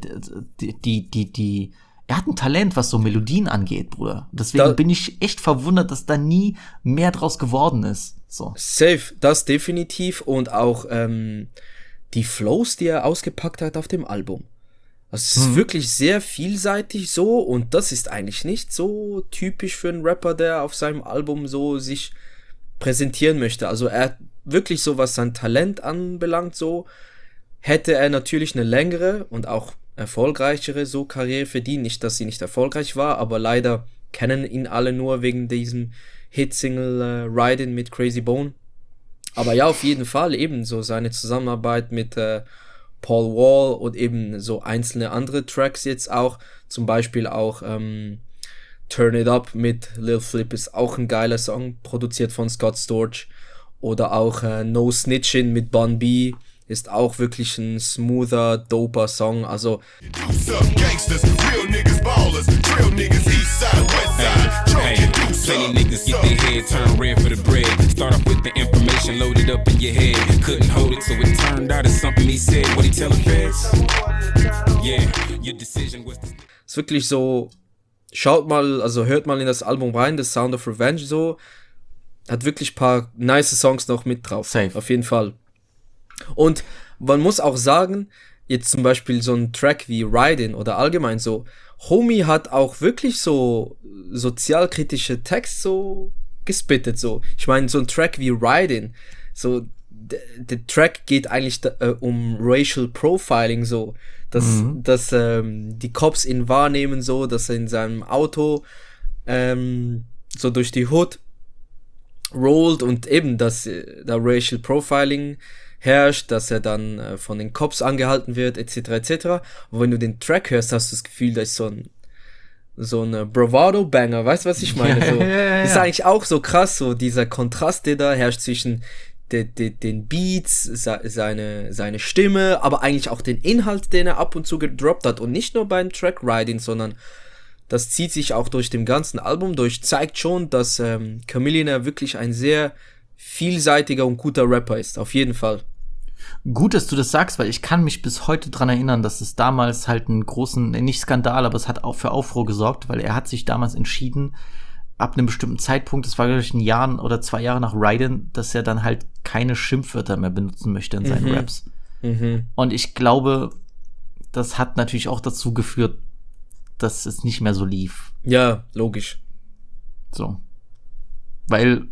hat ein Talent, was so Melodien angeht, Bruder. Deswegen bin ich echt verwundert, dass da nie mehr draus geworden ist. So. Safe, das definitiv und auch die Flows, die er ausgepackt hat auf dem Album. Also es ist wirklich sehr vielseitig so und das ist eigentlich nicht so typisch für einen Rapper, der auf seinem Album so sich präsentieren möchte. Also er hat wirklich so, was sein Talent anbelangt, so hätte er natürlich eine längere und auch erfolgreichere so Karriere verdient. Nicht, dass sie nicht erfolgreich war, aber leider kennen ihn alle nur wegen diesem Hit-Single Ridin' mit Crazy Bone. Aber ja, auf jeden Fall eben so seine Zusammenarbeit mit Paul Wall und eben so einzelne andere Tracks jetzt auch, zum Beispiel auch Turn It Up mit Lil Flip ist auch ein geiler Song, produziert von Scott Storch. Oder auch No Snitchin' mit Bun B ist auch wirklich ein smoother, doper Song. Also plenty niggas get their head turned red for the bread. Start off with the information loaded up in your head. Couldn't hold it, so it turned out as something he said. What he tell the feds? Yeah, your decision was. Ist wirklich so. Schaut mal, also hört mal in das Album rein, The Sound of Revenge so. Hat wirklich ein paar nice Songs noch mit drauf. Safe. Auf jeden Fall. Und man muss auch sagen, jetzt zum Beispiel so ein Track wie Ridin' oder allgemein so, Homie hat auch wirklich so sozialkritische Texte so gespittet so. Ich meine, so ein Track wie Ridin', so, der Track geht eigentlich um Racial Profiling so, dass die Cops ihn wahrnehmen so, dass er in seinem Auto so durch die Hood rollt und eben, dass da Racial Profiling herrscht, dass er dann von den Cops angehalten wird, etc., etc. Und wenn du den Track hörst, hast du das Gefühl, da ist so ein Bravado-Banger, weißt du, was ich meine? So, ist eigentlich auch so krass, so dieser Kontrast, der da herrscht zwischen den Beats, seine Stimme, aber eigentlich auch den Inhalt, den er ab und zu gedroppt hat. Und nicht nur beim Track-Writing, sondern das zieht sich auch durch dem ganzen Album durch, zeigt schon, dass Chamillionaire wirklich ein sehr vielseitiger und guter Rapper ist, auf jeden Fall. Gut, dass du das sagst, weil ich kann mich bis heute dran erinnern, dass es damals halt einen großen, nicht Skandal, aber es hat auch für Aufruhr gesorgt, weil er hat sich damals entschieden, ab einem bestimmten Zeitpunkt, das war glaube ich ein Jahr oder 2 Jahre nach Raiden, dass er dann halt keine Schimpfwörter mehr benutzen möchte in seinen Raps. Und ich glaube, das hat natürlich auch dazu geführt, dass es nicht mehr so lief. Ja, logisch. So. Weil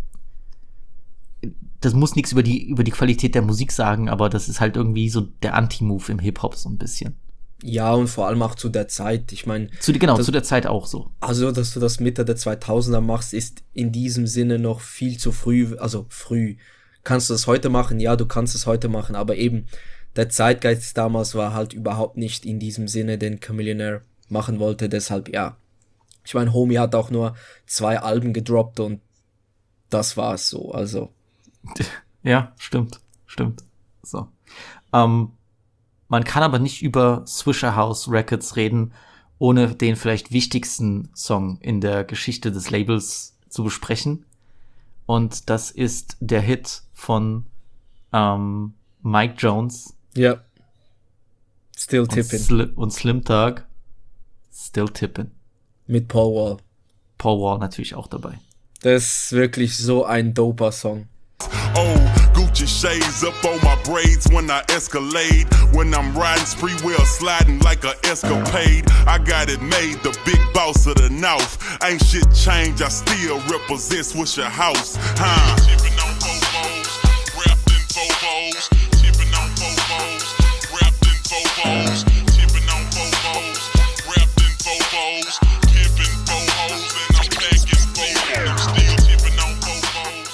das muss nichts über die Qualität der Musik sagen, aber das ist halt irgendwie so der Anti-Move im Hip-Hop so ein bisschen. Ja, und vor allem auch zu der Zeit. Ich meine, zu der Zeit auch so. Also, dass du das Mitte der 2000er machst, ist in diesem Sinne noch viel zu früh. Also früh. Kannst du das heute machen? Ja, du kannst es heute machen. Aber eben, der Zeitgeist damals war halt überhaupt nicht in diesem Sinne, den Chamillionaire machen wollte. Deshalb, ja. Ich meine, Homie hat auch nur 2 Alben gedroppt und das war's so. Also. Ja, stimmt. So. Man kann aber nicht über Swishahouse Records reden, ohne den vielleicht wichtigsten Song in der Geschichte des Labels zu besprechen. Und das ist der Hit von Mike Jones. Ja. Still Tippin'. Und Slim Thug. Still Tippin'. Mit Paul Wall. Paul Wall natürlich auch dabei. Das ist wirklich so ein doper Song. Oh, Gucci shades up on my braids when I escalade. When I'm riding spree wheel sliding like a escapade. I got it made, the big boss of the North. Ain't shit changed, I still represent Swishahouse. Huh? Tipping on Bobos, wrapped in Bobos. Tipping on Bobos, wrapped in Bobos. Tipping on Bobos, wrapped in Bobos. Tipping Bobos and I'm back in Bobos. I'm still tipping on Bobos.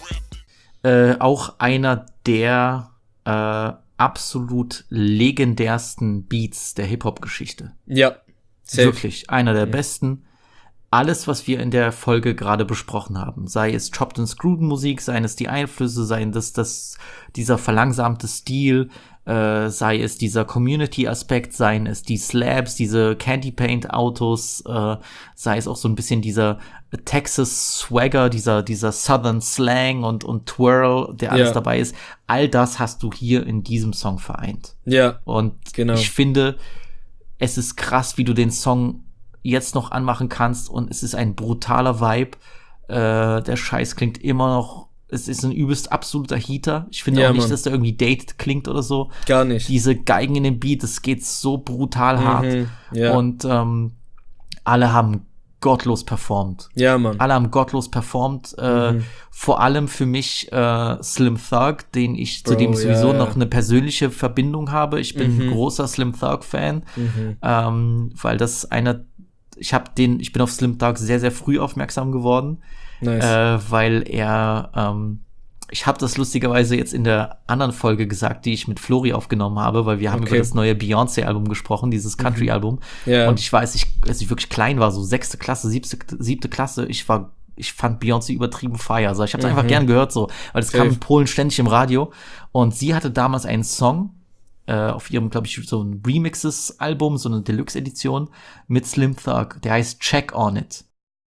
Auch einer der absolut legendärsten Beats der Hip-Hop-Geschichte. Ja, safe. Wirklich, einer der besten. Alles, was wir in der Folge gerade besprochen haben, sei es Chopped and Screwed Musik, seien es die Einflüsse, seien es dieser verlangsamte Stil, sei es dieser Community-Aspekt, seien es die Slabs, diese Candy Paint Autos, sei es auch so ein bisschen dieser Texas Swagger, dieser Southern Slang und Twirl, der alles dabei ist. All das hast du hier in diesem Song vereint. Ja, und genau. Ich finde, es ist krass, wie du den Song jetzt noch anmachen kannst und es ist ein brutaler Vibe. Der Scheiß klingt immer noch, es ist ein übelst absoluter Heater. Ich finde auch nicht, Mann, dass der irgendwie dated klingt oder so. Gar nicht. Diese Geigen in dem Beat, das geht so brutal hart. Ja. Und alle haben gottlos performt. Ja, Mann. Alle haben gottlos performt. Vor allem für mich Slim Thug, zu dem ich sowieso noch eine persönliche Verbindung habe. Ich bin ein großer Slim Thug-Fan, weil das ich bin auf Slim Thug sehr, sehr früh aufmerksam geworden. Nice. Weil er, ich habe das lustigerweise jetzt in der anderen Folge gesagt, die ich mit Flori aufgenommen habe, weil wir haben über das neue Beyoncé-Album gesprochen, dieses Country-Album. Ja. Und ich weiß, als ich wirklich klein war, so 6. Klasse, 7. Klasse, ich fand Beyoncé übertrieben fire. Also ich habe es einfach gern gehört, so, weil es kam in Polen ständig im Radio. Und sie hatte damals einen Song auf ihrem, glaube ich, so ein Remixes-Album, so eine Deluxe-Edition mit Slim Thug. Der heißt Check on It.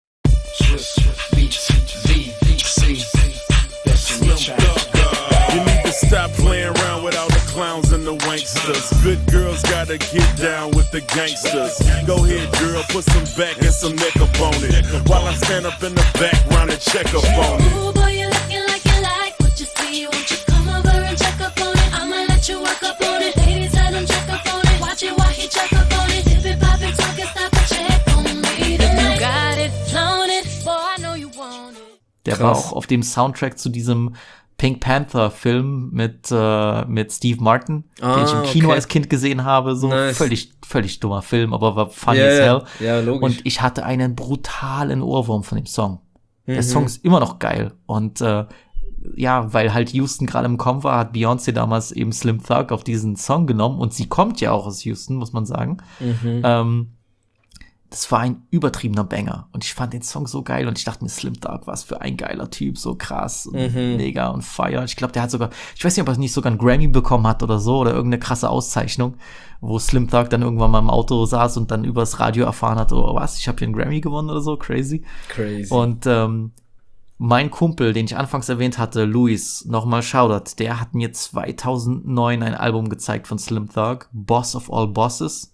You need to stop playing around with all the clowns and the wanksters. Good girls gotta get down with the gangsters. Go ahead, girl, put some back and some neck up on it. While I stand up in the background and check up on it. Ooh, boy, you looking like you like what you see. Won't you come over and check up on it? I'ma let you work up on it. Ladies, let him check up on it. Watch it while he check up on it. Dip it, pop it, talk it, stop and check on me tonight. You got it, flown it, boy, I know you want it. Der war auch auf dem Soundtrack zu diesem Pink Panther Film mit Steve Martin, den ich im Kino als Kind gesehen habe. So völlig dummer Film, aber war funny as hell. Ja, logisch. Und ich hatte einen brutalen Ohrwurm von dem Song. Der Song ist immer noch geil. Und weil halt Houston gerade im Kommen war, hat Beyoncé damals eben Slim Thug auf diesen Song genommen. Und sie kommt ja auch aus Houston, muss man sagen. das war ein übertriebener Banger. Und ich fand den Song so geil und ich dachte mir, Slim Thug, was für ein geiler Typ, so krass und mega und fire. Ich glaube, der hat sogar, ich weiß nicht, ob er nicht sogar einen Grammy bekommen hat oder so oder irgendeine krasse Auszeichnung, wo Slim Thug dann irgendwann mal im Auto saß und dann übers Radio erfahren hat, oh was, ich habe hier einen Grammy gewonnen oder so, crazy. Und mein Kumpel, den ich anfangs erwähnt hatte, Luis, nochmal Shoutout, der hat mir 2009 ein Album gezeigt von Slim Thug, Boss of All Bosses.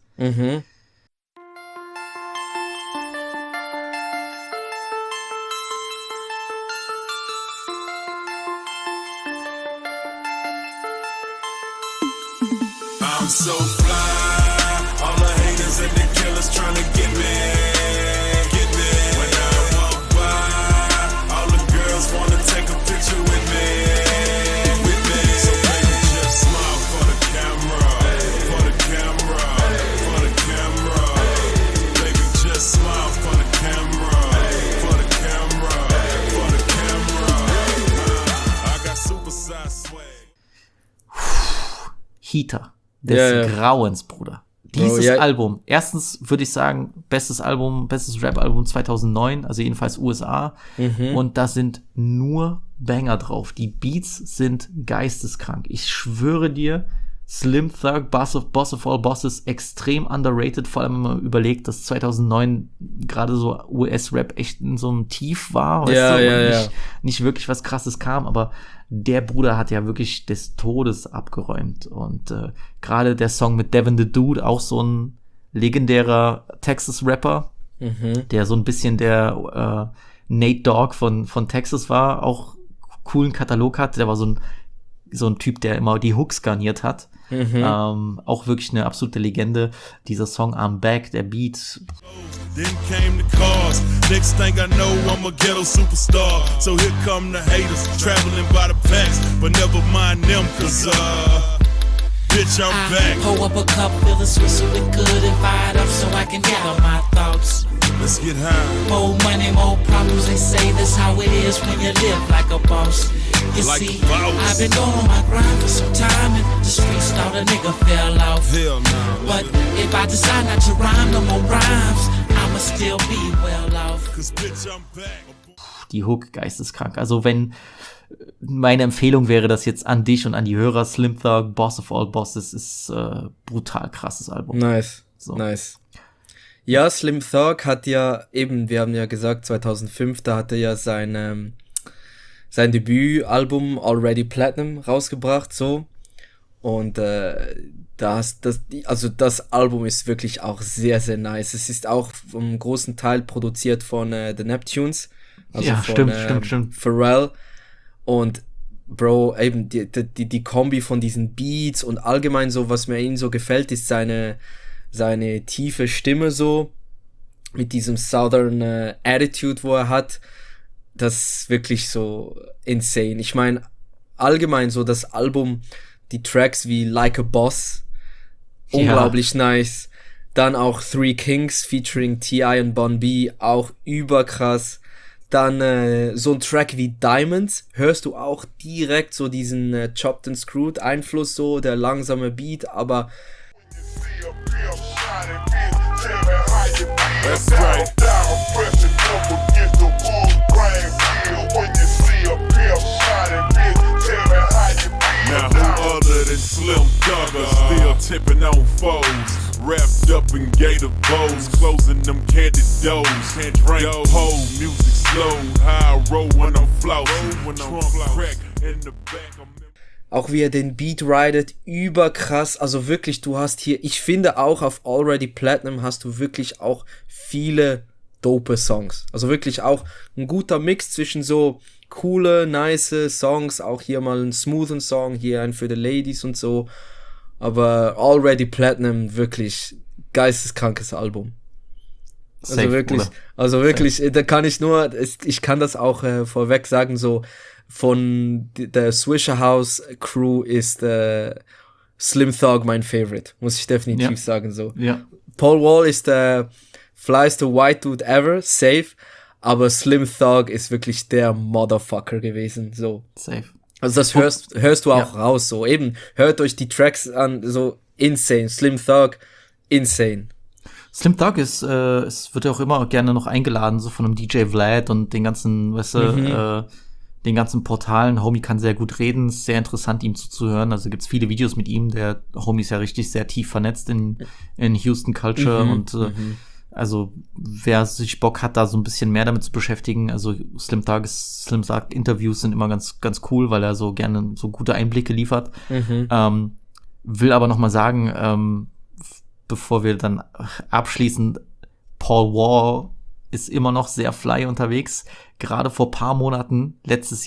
I'm so fly, all the haters and the killers trying to get me. When I walk by, all the girls wanna take a picture with me. So baby, just smile for the camera, for the camera, for the camera. Baby, just smile for the camera, for the camera, for the camera. I got supersized swag. Heater des Grauens, Bruder. Dieses Album, erstens würde ich sagen, bestes Rap-Album 2009, also jedenfalls USA. Und da sind nur Banger drauf. Die Beats sind geisteskrank. Ich schwöre dir, Slim Thug, Boss of All Bosses, extrem underrated, vor allem wenn man überlegt, dass 2009 gerade so US-Rap echt in so einem Tief war, weißt du, nicht wirklich was Krasses kam, aber der Bruder hat ja wirklich des Todes abgeräumt und gerade der Song mit Devin the Dude, auch so ein legendärer Texas-Rapper, der so ein bisschen der Nate Dogg von Texas war, auch coolen Katalog hat, der war so ein Typ, der immer die Hooks garniert hat. Auch wirklich eine absolute Legende. Dieser Song I'm Back, der Beat. Then came the cars. Next thing I know, I'm a ghetto superstar. So here come the haters, traveling by the packs. But never mind them, cause bitch, I'm back. Pull up a cup, feeling swizzling good and fired up so I can gather my thoughts. Let's get high. More money, more problems, they say that's how it is when you live like a boss. You Like see, a boss. I've been going on my grind for some time and the streets thought a nigga fell off. Hell no. But if I decide not to rhyme no more rhymes, I'ma still be well off. Cause bitch, I'm back. Die Hook geisteskrank. Also wenn meine Empfehlung wäre das jetzt an dich und an die Hörer, Slim Thug, Boss of All Bosses, ist brutal krasses Album. Nice. Ja, Slim Thug hat ja eben, wir haben ja gesagt, 2005, da hat er ja sein Debütalbum Already Platinum rausgebracht, so. Und das Album ist wirklich auch sehr, sehr nice. Es ist auch vom großen Teil produziert von The Neptunes. Also ja, von, stimmt. Pharrell. Und Bro, eben die Kombi von diesen Beats und allgemein so, was mir ihm so gefällt, ist seine tiefe Stimme so, mit diesem Southern Attitude, wo er hat. Das ist wirklich so insane. Ich meine, allgemein so das Album, die Tracks wie Like a Boss, unglaublich nice. Dann auch Three Kings featuring T.I. und Bun B, auch überkrass. Dann so ein Track wie Diamonds, hörst du auch direkt so diesen Chopped and Screwed Einfluss, so der langsame Beat, aber That's right. Now who other than Slim Thug still tipping on foes, wrapped up in gator bows, closing them candy doors. Can't drink pole, music slow, high roll when I'm flossing, when I'm crack in the back. auch wie er den Beat ridet, überkrass, also wirklich, du hast hier, ich finde auch auf Already Platinum hast du wirklich auch viele dope Songs, also wirklich auch ein guter Mix zwischen so coole, nice Songs, auch hier mal einen smoothen Song, hier einen für die Ladies und so, aber Already Platinum, wirklich geisteskrankes Album. Also Safe, wirklich, da kann ich kann das auch vorweg sagen, so von der Swisher House Crew ist Slim Thug mein Favorite, muss ich definitiv sagen, so. Ja. Paul Wall ist der flyest white dude ever, safe, aber Slim Thug ist wirklich der Motherfucker gewesen, so. Safe. Also das hörst du auch raus, so. Eben, hört euch die Tracks an, so insane. Slim Thug, insane. Slim Thug es wird ja auch immer gerne noch eingeladen, so von einem DJ Vlad und den ganzen, weißt du, den ganzen Portalen. Homie kann sehr gut reden, ist sehr interessant, ihm zuzuhören. Also gibt's viele Videos mit ihm. Der Homie ist ja richtig sehr tief vernetzt in Houston Culture und also wer sich Bock hat, da so ein bisschen mehr damit zu beschäftigen, also Slim Thug Interviews sind immer ganz, ganz cool, weil er so gerne so gute Einblicke liefert. Will aber noch mal sagen, bevor wir dann abschließen, Paul Wall ist immer noch sehr fly unterwegs. Gerade vor paar Monaten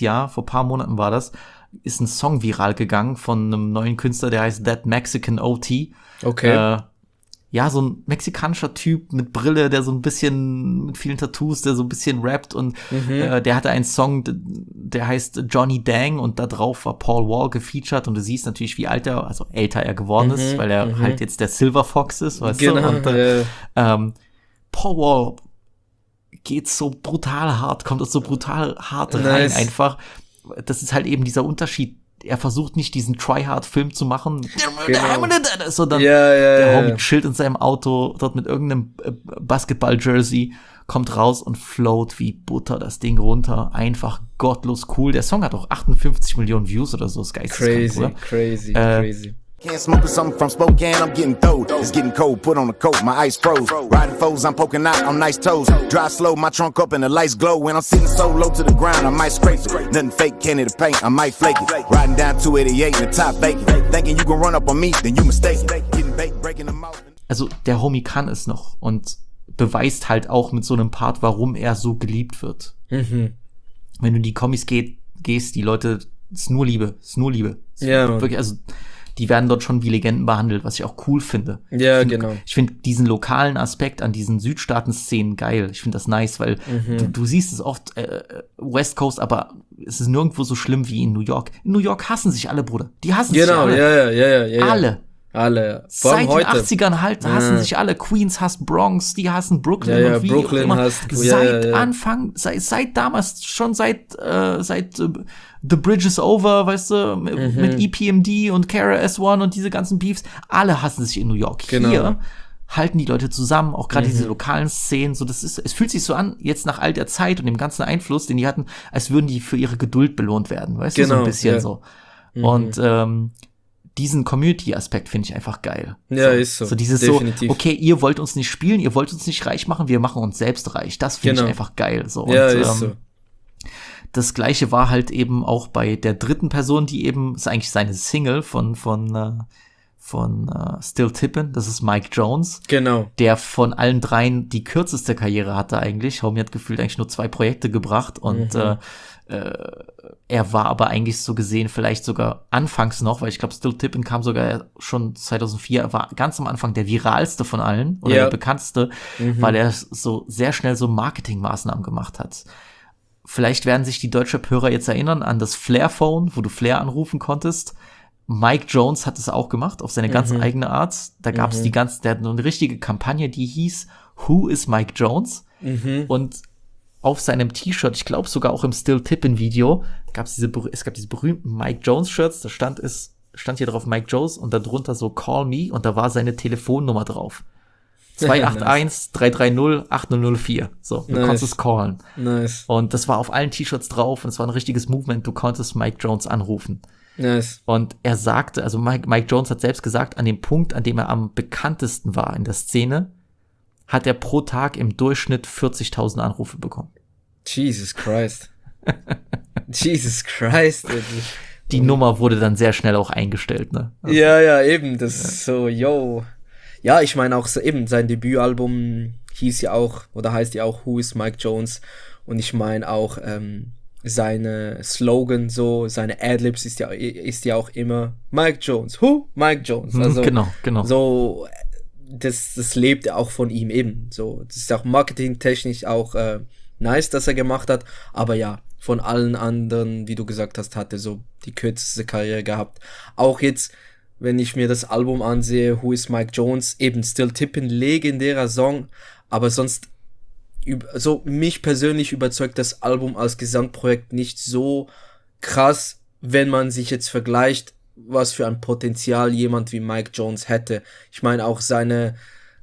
war das, ist ein Song viral gegangen von einem neuen Künstler, der heißt That Mexican OT. Okay. Ja, so ein mexikanischer Typ mit Brille, der so ein bisschen mit vielen Tattoos, der so ein bisschen rappt und der hatte einen Song, der heißt Johnny Dang und da drauf war Paul Wall gefeatured und du siehst natürlich, wie älter er geworden ist, weil er halt jetzt der Silver Fox ist, weißt du? Und Paul Wall geht so brutal hart, kommt so brutal hart rein einfach. Das ist halt eben dieser Unterschied. Er versucht nicht, diesen Tryhard-Film zu machen, sondern der Homie chillt in seinem Auto, dort mit irgendeinem Basketball-Jersey, kommt raus und float wie Butter das Ding runter. Einfach gottlos cool. Der Song hat auch 58 Millionen Views oder so. Das ist geisteskrank, Crazy. Can't smoke something from Spokane, I'm getting throwed. It's getting cold, put on a coat, my ice froze. Riding foes, I'm poking out on nice toes. Drive slow, my trunk up and the lights glow. When I'm sitting so low to the ground, I might scrape it. Nothing fake, candy to paint, I might flake it. Riding down 288 in the top vacant. Thinking you can run up on me, then you mistaken. Getting baked, breaking them out. Also der Homie kann es noch und beweist halt auch mit so einem Part, warum er so geliebt wird. Wenn du in die Kommis gehst, die Leute, ist nur Liebe. Ja, wirklich, also die werden dort schon wie Legenden behandelt, was ich auch cool finde. Ja, genau. Ich finde diesen lokalen Aspekt an diesen Südstaaten-Szenen geil. Ich finde das nice, weil du siehst es oft West Coast, aber es ist nirgendwo so schlimm wie in New York. In New York hassen sich alle, Bruder. Die hassen sich alle. Ja. Alle. Vor allem Seit den heute. 80ern halt hassen sich alle. Queens hasst Bronx, die hassen Brooklyn und wie Brooklyn auch immer. hasst, Seit Anfang, seit damals, schon seit The Bridge is Over, weißt du, mit EPMD und Kara S1 und diese ganzen Beefs, alle hassen sich in New York. Genau. Hier halten die Leute zusammen, auch gerade diese lokalen Szenen, so es fühlt sich so an, jetzt nach all der Zeit und dem ganzen Einfluss, den die hatten, als würden die für ihre Geduld belohnt werden, weißt du, so ein bisschen so. Und diesen Community-Aspekt finde ich einfach geil. Ja, ist so. So dieses definitiv. so, okay, ihr wollt uns nicht spielen, ihr wollt uns nicht reich machen, wir machen uns selbst reich. Das finde ich einfach geil. So. Ja, und, ist so. Das Gleiche war halt eben auch bei der dritten Person, die eben, ist eigentlich seine Single von Still Tippin', das ist Mike Jones. Genau. Der von allen dreien die kürzeste Karriere hatte eigentlich. Homie hat gefühlt eigentlich nur 2 Projekte gebracht und er war aber eigentlich so gesehen vielleicht sogar anfangs noch, weil ich glaube, Still Tippin' kam sogar schon 2004, er war ganz am Anfang der viralste von allen oder der bekannteste, weil er so sehr schnell so Marketingmaßnahmen gemacht hat. Vielleicht werden sich die Deutschrap-Hörer jetzt erinnern an das Flair-Phone, wo du Flair anrufen konntest. Mike Jones hat es auch gemacht, auf seine ganz eigene Art. Da gab es der hat eine richtige Kampagne, die hieß Who is Mike Jones? Und auf seinem T-Shirt, ich glaube sogar auch im Still Tippin' Video, es gab diese berühmten Mike Jones Shirts, da stand hier drauf Mike Jones und darunter so Call Me und da war seine Telefonnummer drauf. 281-330-8004. So, du konntest es callen. Nice. Und das war auf allen T-Shirts drauf und es war ein richtiges Movement, du konntest Mike Jones anrufen. Nice. Und er sagte, also Mike Jones hat selbst gesagt, an dem Punkt, an dem er am bekanntesten war in der Szene, hat er pro Tag im Durchschnitt 40.000 Anrufe bekommen. Jesus Christ. Jesus Christ. Die Nummer wurde dann sehr schnell auch eingestellt, ne? Also, ja, eben, das ist so, yo. Ja, ich meine auch so, eben, sein Debütalbum heißt ja auch Who is Mike Jones? Und ich meine auch, seine Slogan so, seine Adlibs ist ja auch immer Mike Jones. Who? Mike Jones. Also, genau. So, das lebt ja auch von ihm eben. So, das ist auch marketingtechnisch auch nice, dass er gemacht hat. Aber ja, von allen anderen, wie du gesagt hast, hat er so die kürzeste Karriere gehabt. Auch jetzt, wenn ich mir das Album ansehe, Who is Mike Jones, eben Still Tippin', legendärer Song, aber sonst, so mich persönlich überzeugt das Album als Gesamtprojekt nicht so krass, wenn man sich jetzt vergleicht, was für ein Potenzial jemand wie Mike Jones hätte. Ich meine auch seine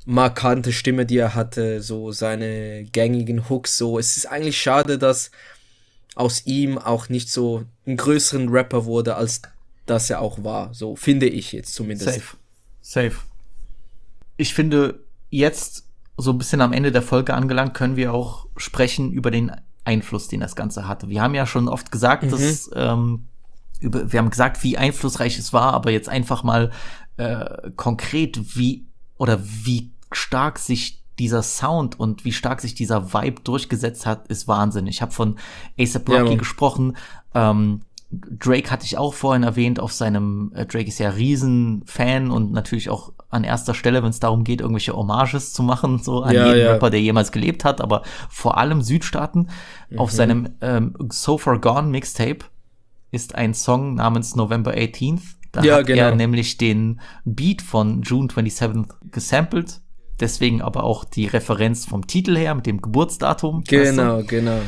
markante Stimme, die er hatte, so seine gängigen Hooks, so. Es ist eigentlich schade, dass aus ihm auch nicht so einen größeren Rapper wurde, als das er auch war, so finde ich jetzt zumindest. Safe. Ich finde, jetzt so ein bisschen am Ende der Folge angelangt, können wir auch sprechen über den Einfluss, den das Ganze hatte. Wir haben ja schon oft gesagt, dass wir haben gesagt, wie einflussreich es war, aber jetzt einfach mal konkret, wie stark sich dieser Sound und wie stark sich dieser Vibe durchgesetzt hat, ist Wahnsinn. Ich habe von A$AP Rocky gesprochen. Drake hatte ich auch vorhin erwähnt auf seinem, Drake ist ja Riesenfan und natürlich auch an erster Stelle, wenn es darum geht, irgendwelche Hommages zu machen, so an jeden Rapper, der jemals gelebt hat, aber vor allem Südstaaten. Auf seinem So Far Gone Mixtape ist ein Song namens November 18th. Da hat er nämlich den Beat von June 27th gesampelt. Deswegen aber auch die Referenz vom Titel her mit dem Geburtsdatum. Genau.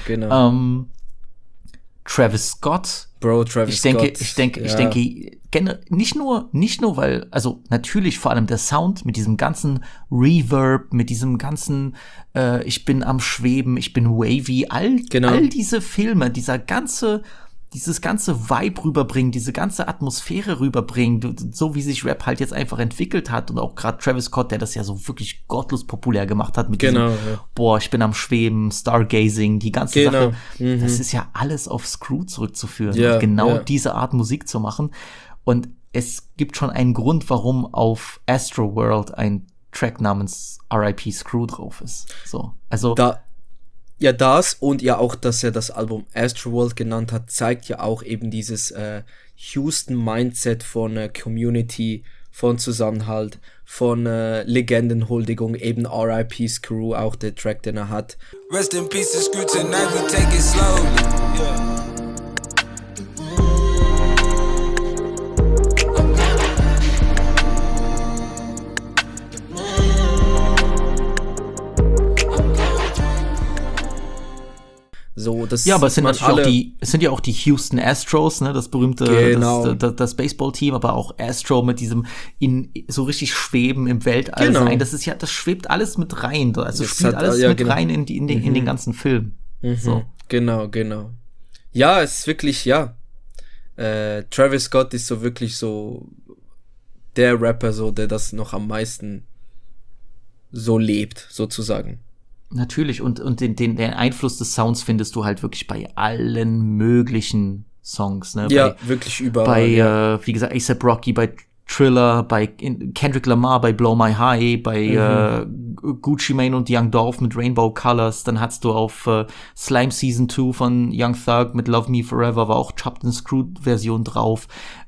Travis Scott. Bro, Travis Scott. Ich denke, nicht nur, weil, also natürlich vor allem der Sound mit diesem ganzen Reverb, mit diesem ganzen, ich bin am Schweben, ich bin wavy, all diese Filme, dieses ganze Vibe rüberbringen, diese ganze Atmosphäre rüberbringen, so wie sich Rap halt jetzt einfach entwickelt hat und auch gerade Travis Scott, der das ja so wirklich gottlos populär gemacht hat mit diesem, ich bin am Schweben, Stargazing, die ganze Sache, das ist ja alles auf Screw zurückzuführen, diese Art Musik zu machen. Und es gibt schon einen Grund, warum auf Astroworld ein Track namens R.I.P. Screw drauf ist. So, also ja, das und ja auch, dass er das Album Astroworld genannt hat, zeigt ja auch eben dieses Houston-Mindset von Community, von Zusammenhalt, von Legendenhuldigung, eben R.I.P. Screw, auch der Track, den er hat. Rest in peace, Screw, tonight we take it slowly. Yeah. So, das aber es sind natürlich es sind ja auch die Houston Astros, ne, das berühmte das Baseballteam, aber auch Astro mit diesem so richtig Schweben im Weltall sein. Das schwebt alles mit rein, also spielt alles rein in den ganzen Film. So. Genau. Ja, es ist wirklich, Travis Scott ist so wirklich so der Rapper, so der das noch am meisten so lebt, sozusagen. Natürlich, und den Einfluss des Sounds findest du halt wirklich bei allen möglichen Songs, ne? Wirklich überall. Wie gesagt, A$AP Rocky, bei Triller, bei Kendrick Lamar, bei Blow My High, bei Gucci Mane und Young Dolph mit Rainbow Colors, dann hattest du auf Slime Season 2 von Young Thug mit Love Me Forever, war auch Chopped and Screwed Version drauf.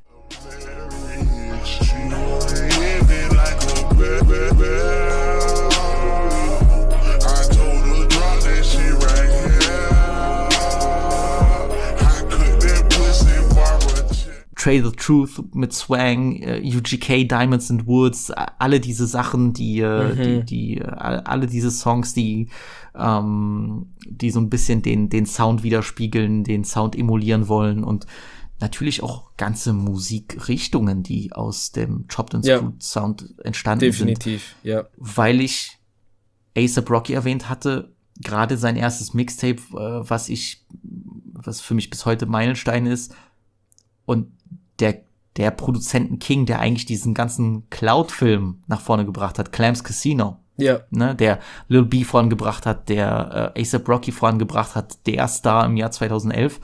Trey the Truth mit Swang, UGK, Diamonds and Woods, alle diese Sachen, alle diese Songs, die so ein bisschen den Sound widerspiegeln, den Sound emulieren wollen und natürlich auch ganze Musikrichtungen, die aus dem Chopped and Screwed Sound entstanden sind. Definitiv, ja. Weil ich A$AP Rocky erwähnt hatte, gerade sein erstes Mixtape, was für mich bis heute Meilenstein ist, und der Produzenten-King, der eigentlich diesen ganzen Cloud-Film nach vorne gebracht hat, Clams Casino, ne, der Lil B vorangebracht hat, der A$AP Rocky vorangebracht hat, der Star im Jahr 2011.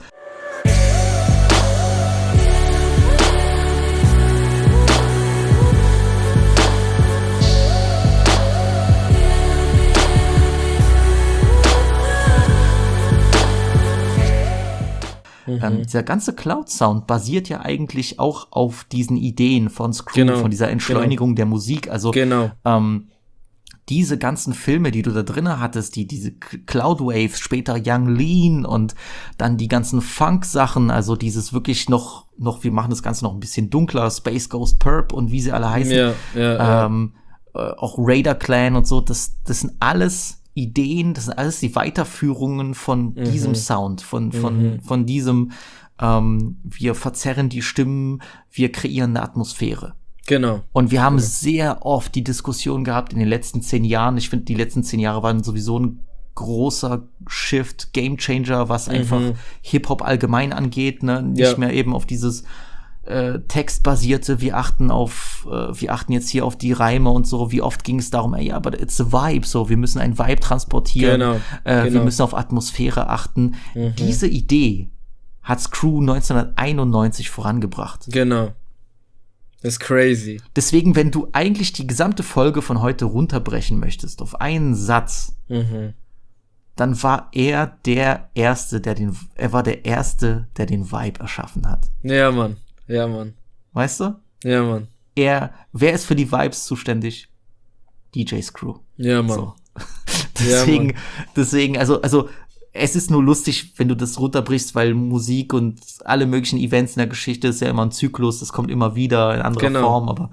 Dieser ganze Cloud-Sound basiert ja eigentlich auch auf diesen Ideen von Screw, von dieser Entschleunigung der Musik. Also diese ganzen Filme, die du da drinne hattest, diese Cloud Waves, später Young Lean und dann die ganzen Funk-Sachen, also dieses wirklich noch, wir machen das Ganze noch ein bisschen dunkler, Space Ghost Purp und wie sie alle heißen. Auch Raider Clan und so, das sind alles Ideen, das sind alles die Weiterführungen von diesem Sound, von diesem, wir verzerren die Stimmen, wir kreieren eine Atmosphäre. Genau. Und wir haben sehr oft die Diskussion gehabt in den letzten 10 Jahren. Ich finde, die letzten 10 Jahre waren sowieso ein großer Shift, Gamechanger, was einfach Hip-Hop allgemein angeht, ne? Nicht mehr eben auf dieses textbasierte, wir achten jetzt hier auf die Reime und so. Wie oft ging es darum, ey, aber it's a vibe, so, wir müssen einen Vibe transportieren, wir müssen auf Atmosphäre achten. Diese Idee hat Screw 1991 vorangebracht. Genau. Das ist crazy. Deswegen, wenn du eigentlich die gesamte Folge von heute runterbrechen möchtest auf einen Satz, dann war er der Erste, der den Vibe erschaffen hat. Ja, Mann. Ja, Mann. Weißt du? Ja, Mann. Wer ist für die Vibes zuständig? DJ Screw. Ja, Mann. So. Deswegen, also, es ist nur lustig, wenn du das runterbrichst, weil Musik und alle möglichen Events in der Geschichte ist ja immer ein Zyklus, das kommt immer wieder in anderer Form, aber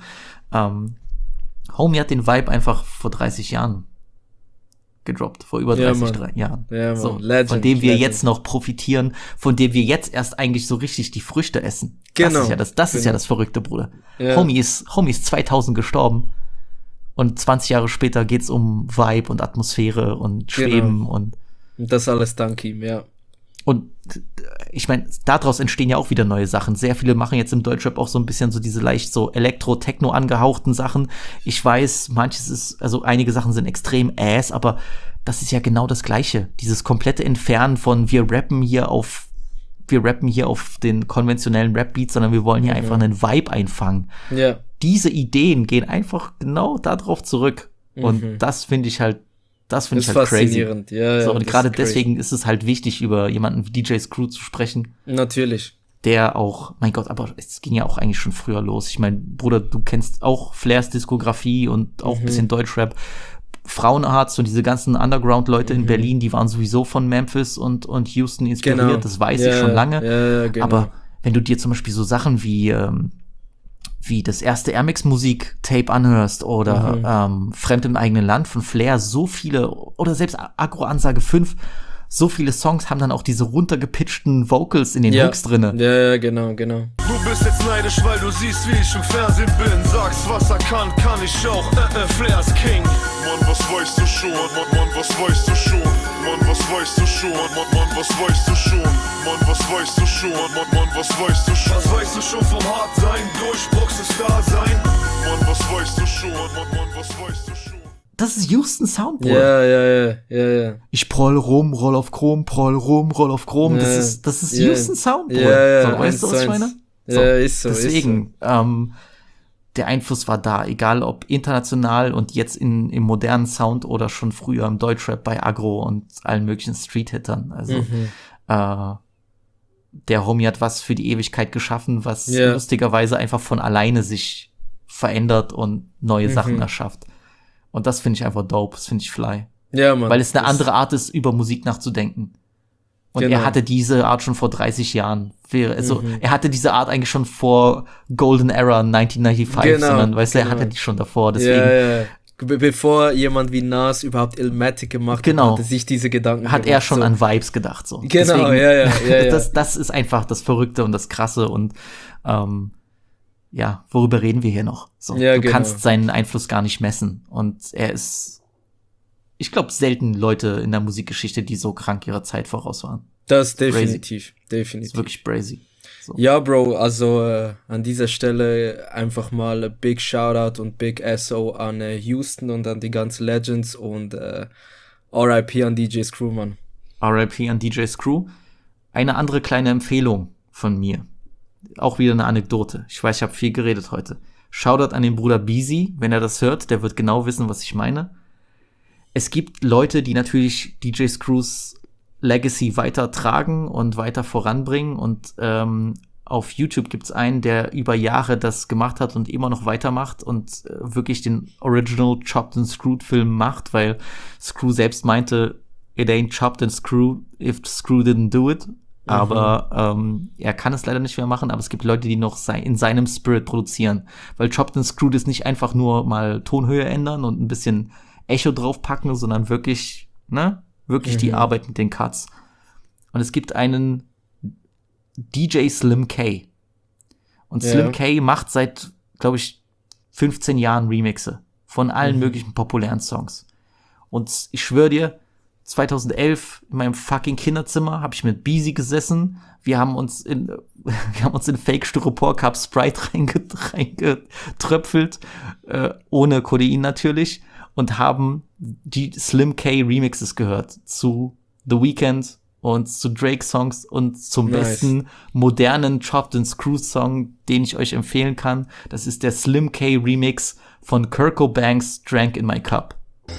Homie hat den Vibe einfach vor 30 Jahren gedroppt, vor über 30 Jahren. Ja, Mann. So, Legend, von dem wir Legend. jetzt noch profitieren, von dem wir jetzt erst eigentlich so richtig die Früchte essen. Genau. Das ist ja das Verrückte, Bruder. Ja. Homie ist 2000 gestorben und 20 Jahre später geht's um Vibe und Atmosphäre und Schweben und das alles dank ihm, ja. Und ich meine, daraus entstehen ja auch wieder neue Sachen. Sehr viele machen jetzt im Deutschrap auch so ein bisschen so diese leicht so Elektro-Techno angehauchten Sachen. Ich weiß, also einige Sachen sind extrem ass, aber das ist ja genau das Gleiche. Dieses komplette Entfernen von wir rappen hier auf den konventionellen Rap-Beat, sondern wir wollen hier einfach einen Vibe einfangen. Ja. Diese Ideen gehen einfach genau darauf zurück. Und das finde ich halt crazy. Faszinierend, ja. So, und gerade deswegen ist es halt wichtig, über jemanden wie DJ Screw zu sprechen. Natürlich. Der auch, mein Gott, aber es ging ja auch eigentlich schon früher los. Ich meine, Bruder, du kennst auch Flairs Diskografie und auch ein bisschen Deutschrap. Frauenarzt und diese ganzen Underground-Leute in Berlin, die waren sowieso von Memphis und Houston inspiriert. Das weiß ich schon lange. Ja, genau. Aber wenn du dir zum Beispiel so Sachen wie das erste Airmix-Musik-Tape anhörst oder Fremd im eigenen Land von Flair, so viele, oder selbst Agro-Ansage 5, so viele Songs haben dann auch diese runtergepitchten Vocals in den Hooks drinne. Ja, genau. Du bist jetzt neidisch, weil du siehst, wie ich im Fernsehen bin. Sagst, was er kann ich auch. Flairs King. Mann, was weißt du schon? Mann, was weißt du schon? Mann, was weißt du schon? Mann, was weißt du schon? Mann, was weißt du schon? Mann, was weißt du schon? Was weißt du schon vom Hartsein? Durchboxen, Star sein? Mann, was weißt du schon? Mann, was weißt du schon? Das ist Houston Sound, Bruder. Ja. Ich proll rum, roll auf Chrom, proll rum, roll auf Chrom. Ja, das ist Houston Sound, Bruder. Ja, so, weißt du, was ich meine? So, Ja, ist so. Deswegen, der Einfluss war da, egal ob international und jetzt im modernen Sound oder schon früher im Deutschrap bei Agro und allen möglichen Street-Hittern. Also, der Homie hat was für die Ewigkeit geschaffen, was lustigerweise einfach von alleine sich verändert und neue Sachen erschafft. Und das finde ich einfach dope, das finde ich fly. Ja, Mann. Weil es eine andere Art ist, über Musik nachzudenken. Und er hatte diese Art schon vor 30 Jahren. Also, er hatte diese Art eigentlich schon vor Golden Era 1995, sondern, weißt du, er hatte die schon davor, deswegen. Ja. Bevor jemand wie Nas überhaupt Illmatic gemacht hat, hatte sich diese Gedanken hat er schon an Vibes gedacht, so. Genau, deswegen, das ist einfach das Verrückte und das Krasse und, worüber reden wir hier noch? So, du kannst seinen Einfluss gar nicht messen. Und er ist, ich glaube, selten Leute in der Musikgeschichte, die so krank ihrer Zeit voraus waren. Das definitiv. Das ist wirklich brazy. So. Ja, Bro, also an dieser Stelle einfach mal a big Shoutout und big SO an Houston und an die ganzen Legends und RIP an DJ Screw, Mann. RIP an DJ Screw. Eine andere kleine Empfehlung von mir. Auch wieder eine Anekdote. Ich weiß, ich habe viel geredet heute. Shoutout an den Bruder Beezy, wenn er das hört, der wird genau wissen, was ich meine. Es gibt Leute, die natürlich DJ Screws Legacy weiter tragen und weiter voranbringen und auf YouTube gibt's einen, der über Jahre das gemacht hat und immer noch weitermacht und wirklich den Original Chopped and Screwed Film macht, weil Screw selbst meinte, it ain't chopped and screwed if Screw didn't do it. Aber er kann es leider nicht mehr machen, aber es gibt Leute, die noch in seinem Spirit produzieren. Weil Chopped and Screwed ist nicht einfach nur mal Tonhöhe ändern und ein bisschen Echo draufpacken, sondern wirklich, die Arbeit mit den Cuts. Und es gibt einen DJ Slim K. Und Slim K macht seit, glaube ich, 15 Jahren Remixe von allen möglichen populären Songs. Und ich schwöre dir, 2011 in meinem fucking Kinderzimmer habe ich mit Beezy gesessen. Wir haben uns in Fake Styropor Cup Sprite reingetröpfelt, ohne Codein natürlich, und haben die Slim K Remixes gehört zu The Weeknd und zu Drake Songs und zum besten modernen Chopped and Screwed Song, den ich euch empfehlen kann. Das ist der Slim K Remix von Kirko Banks, Drank in My Cup.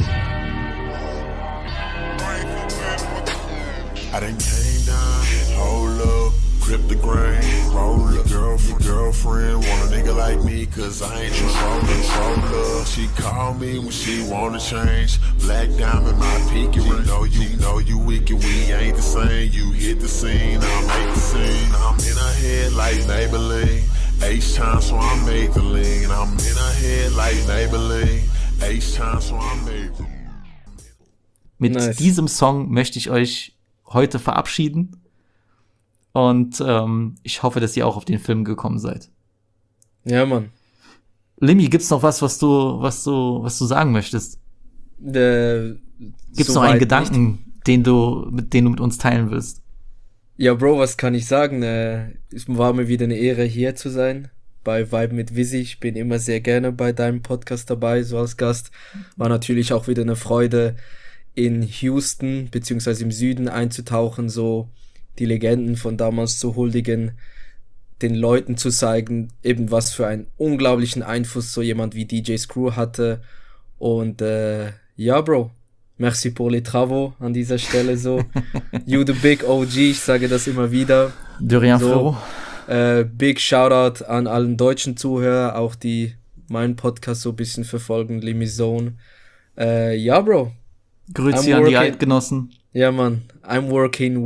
I done came down, hold up, grip the grain, roll up. Girlfriend want a nigga like me, cause I ain't your roller. She call me when she wanna change. Black diamond, my pinky ring. You know you wicked, we ain't the same. You hit the scene, I'll make the scene. I'm in her head like Maybelline. H-time, so I made the lean. I'm in her head like Maybelline. H-time, so I made the lean. Mit diesem Song möchte ich euch heute verabschieden. Und ich hoffe, dass ihr auch auf den Film gekommen seid. Ja, Mann. Limmy, gibt's noch was du sagen möchtest? Gibt's noch einen Gedanken, den du mit uns teilen willst? Ja, Bro, was kann ich sagen? Es war mir wieder eine Ehre, hier zu sein. Bei Vibe mit Visi. Ich bin immer sehr gerne bei deinem Podcast dabei, so als Gast. War natürlich auch wieder eine Freude, in Houston, beziehungsweise im Süden einzutauchen, so die Legenden von damals zu huldigen, den Leuten zu zeigen, eben was für einen unglaublichen Einfluss so jemand wie DJ Screw hatte. Und ja, Bro, merci pour les travaux an dieser Stelle so. You the big OG, ich sage das immer wieder. De rien, so, big Shoutout an allen deutschen Zuhörer, auch die meinen Podcast so ein bisschen verfolgen, Limizone. Ja, Bro. Grüezi an die Eidgenossen. Ja, Mann. I'm working,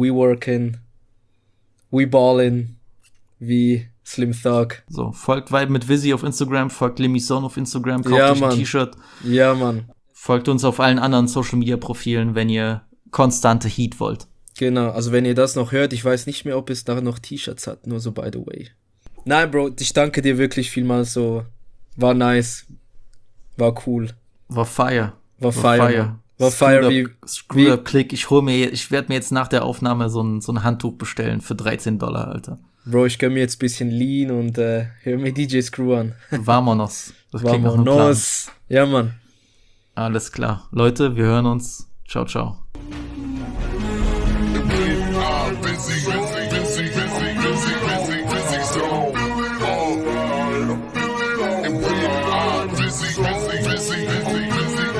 we ballin', wie Slim Thug. So, folgt Vibe mit Visi auf Instagram, folgt Limizone auf Instagram, kauft euch ein T-Shirt. Ja, Mann. Folgt uns auf allen anderen Social-Media-Profilen, wenn ihr konstante Heat wollt. Genau, also wenn ihr das noch hört, ich weiß nicht mehr, ob es da noch T-Shirts hat, nur so by the way. Nein, Bro, ich danke dir wirklich vielmals so. War nice, war cool. War fire. War fire wie Click. Ich werde mir jetzt nach der Aufnahme so ein Handtuch bestellen für $13, Alter. Bro, ich gönn mir jetzt ein bisschen Lean und hör mir DJ Screw an. Vamonos. Das klingt nach einem Plan. Ja, Mann. Alles klar. Leute, wir hören uns. Ciao, ciao.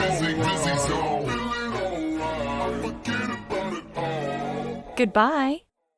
Goodbye.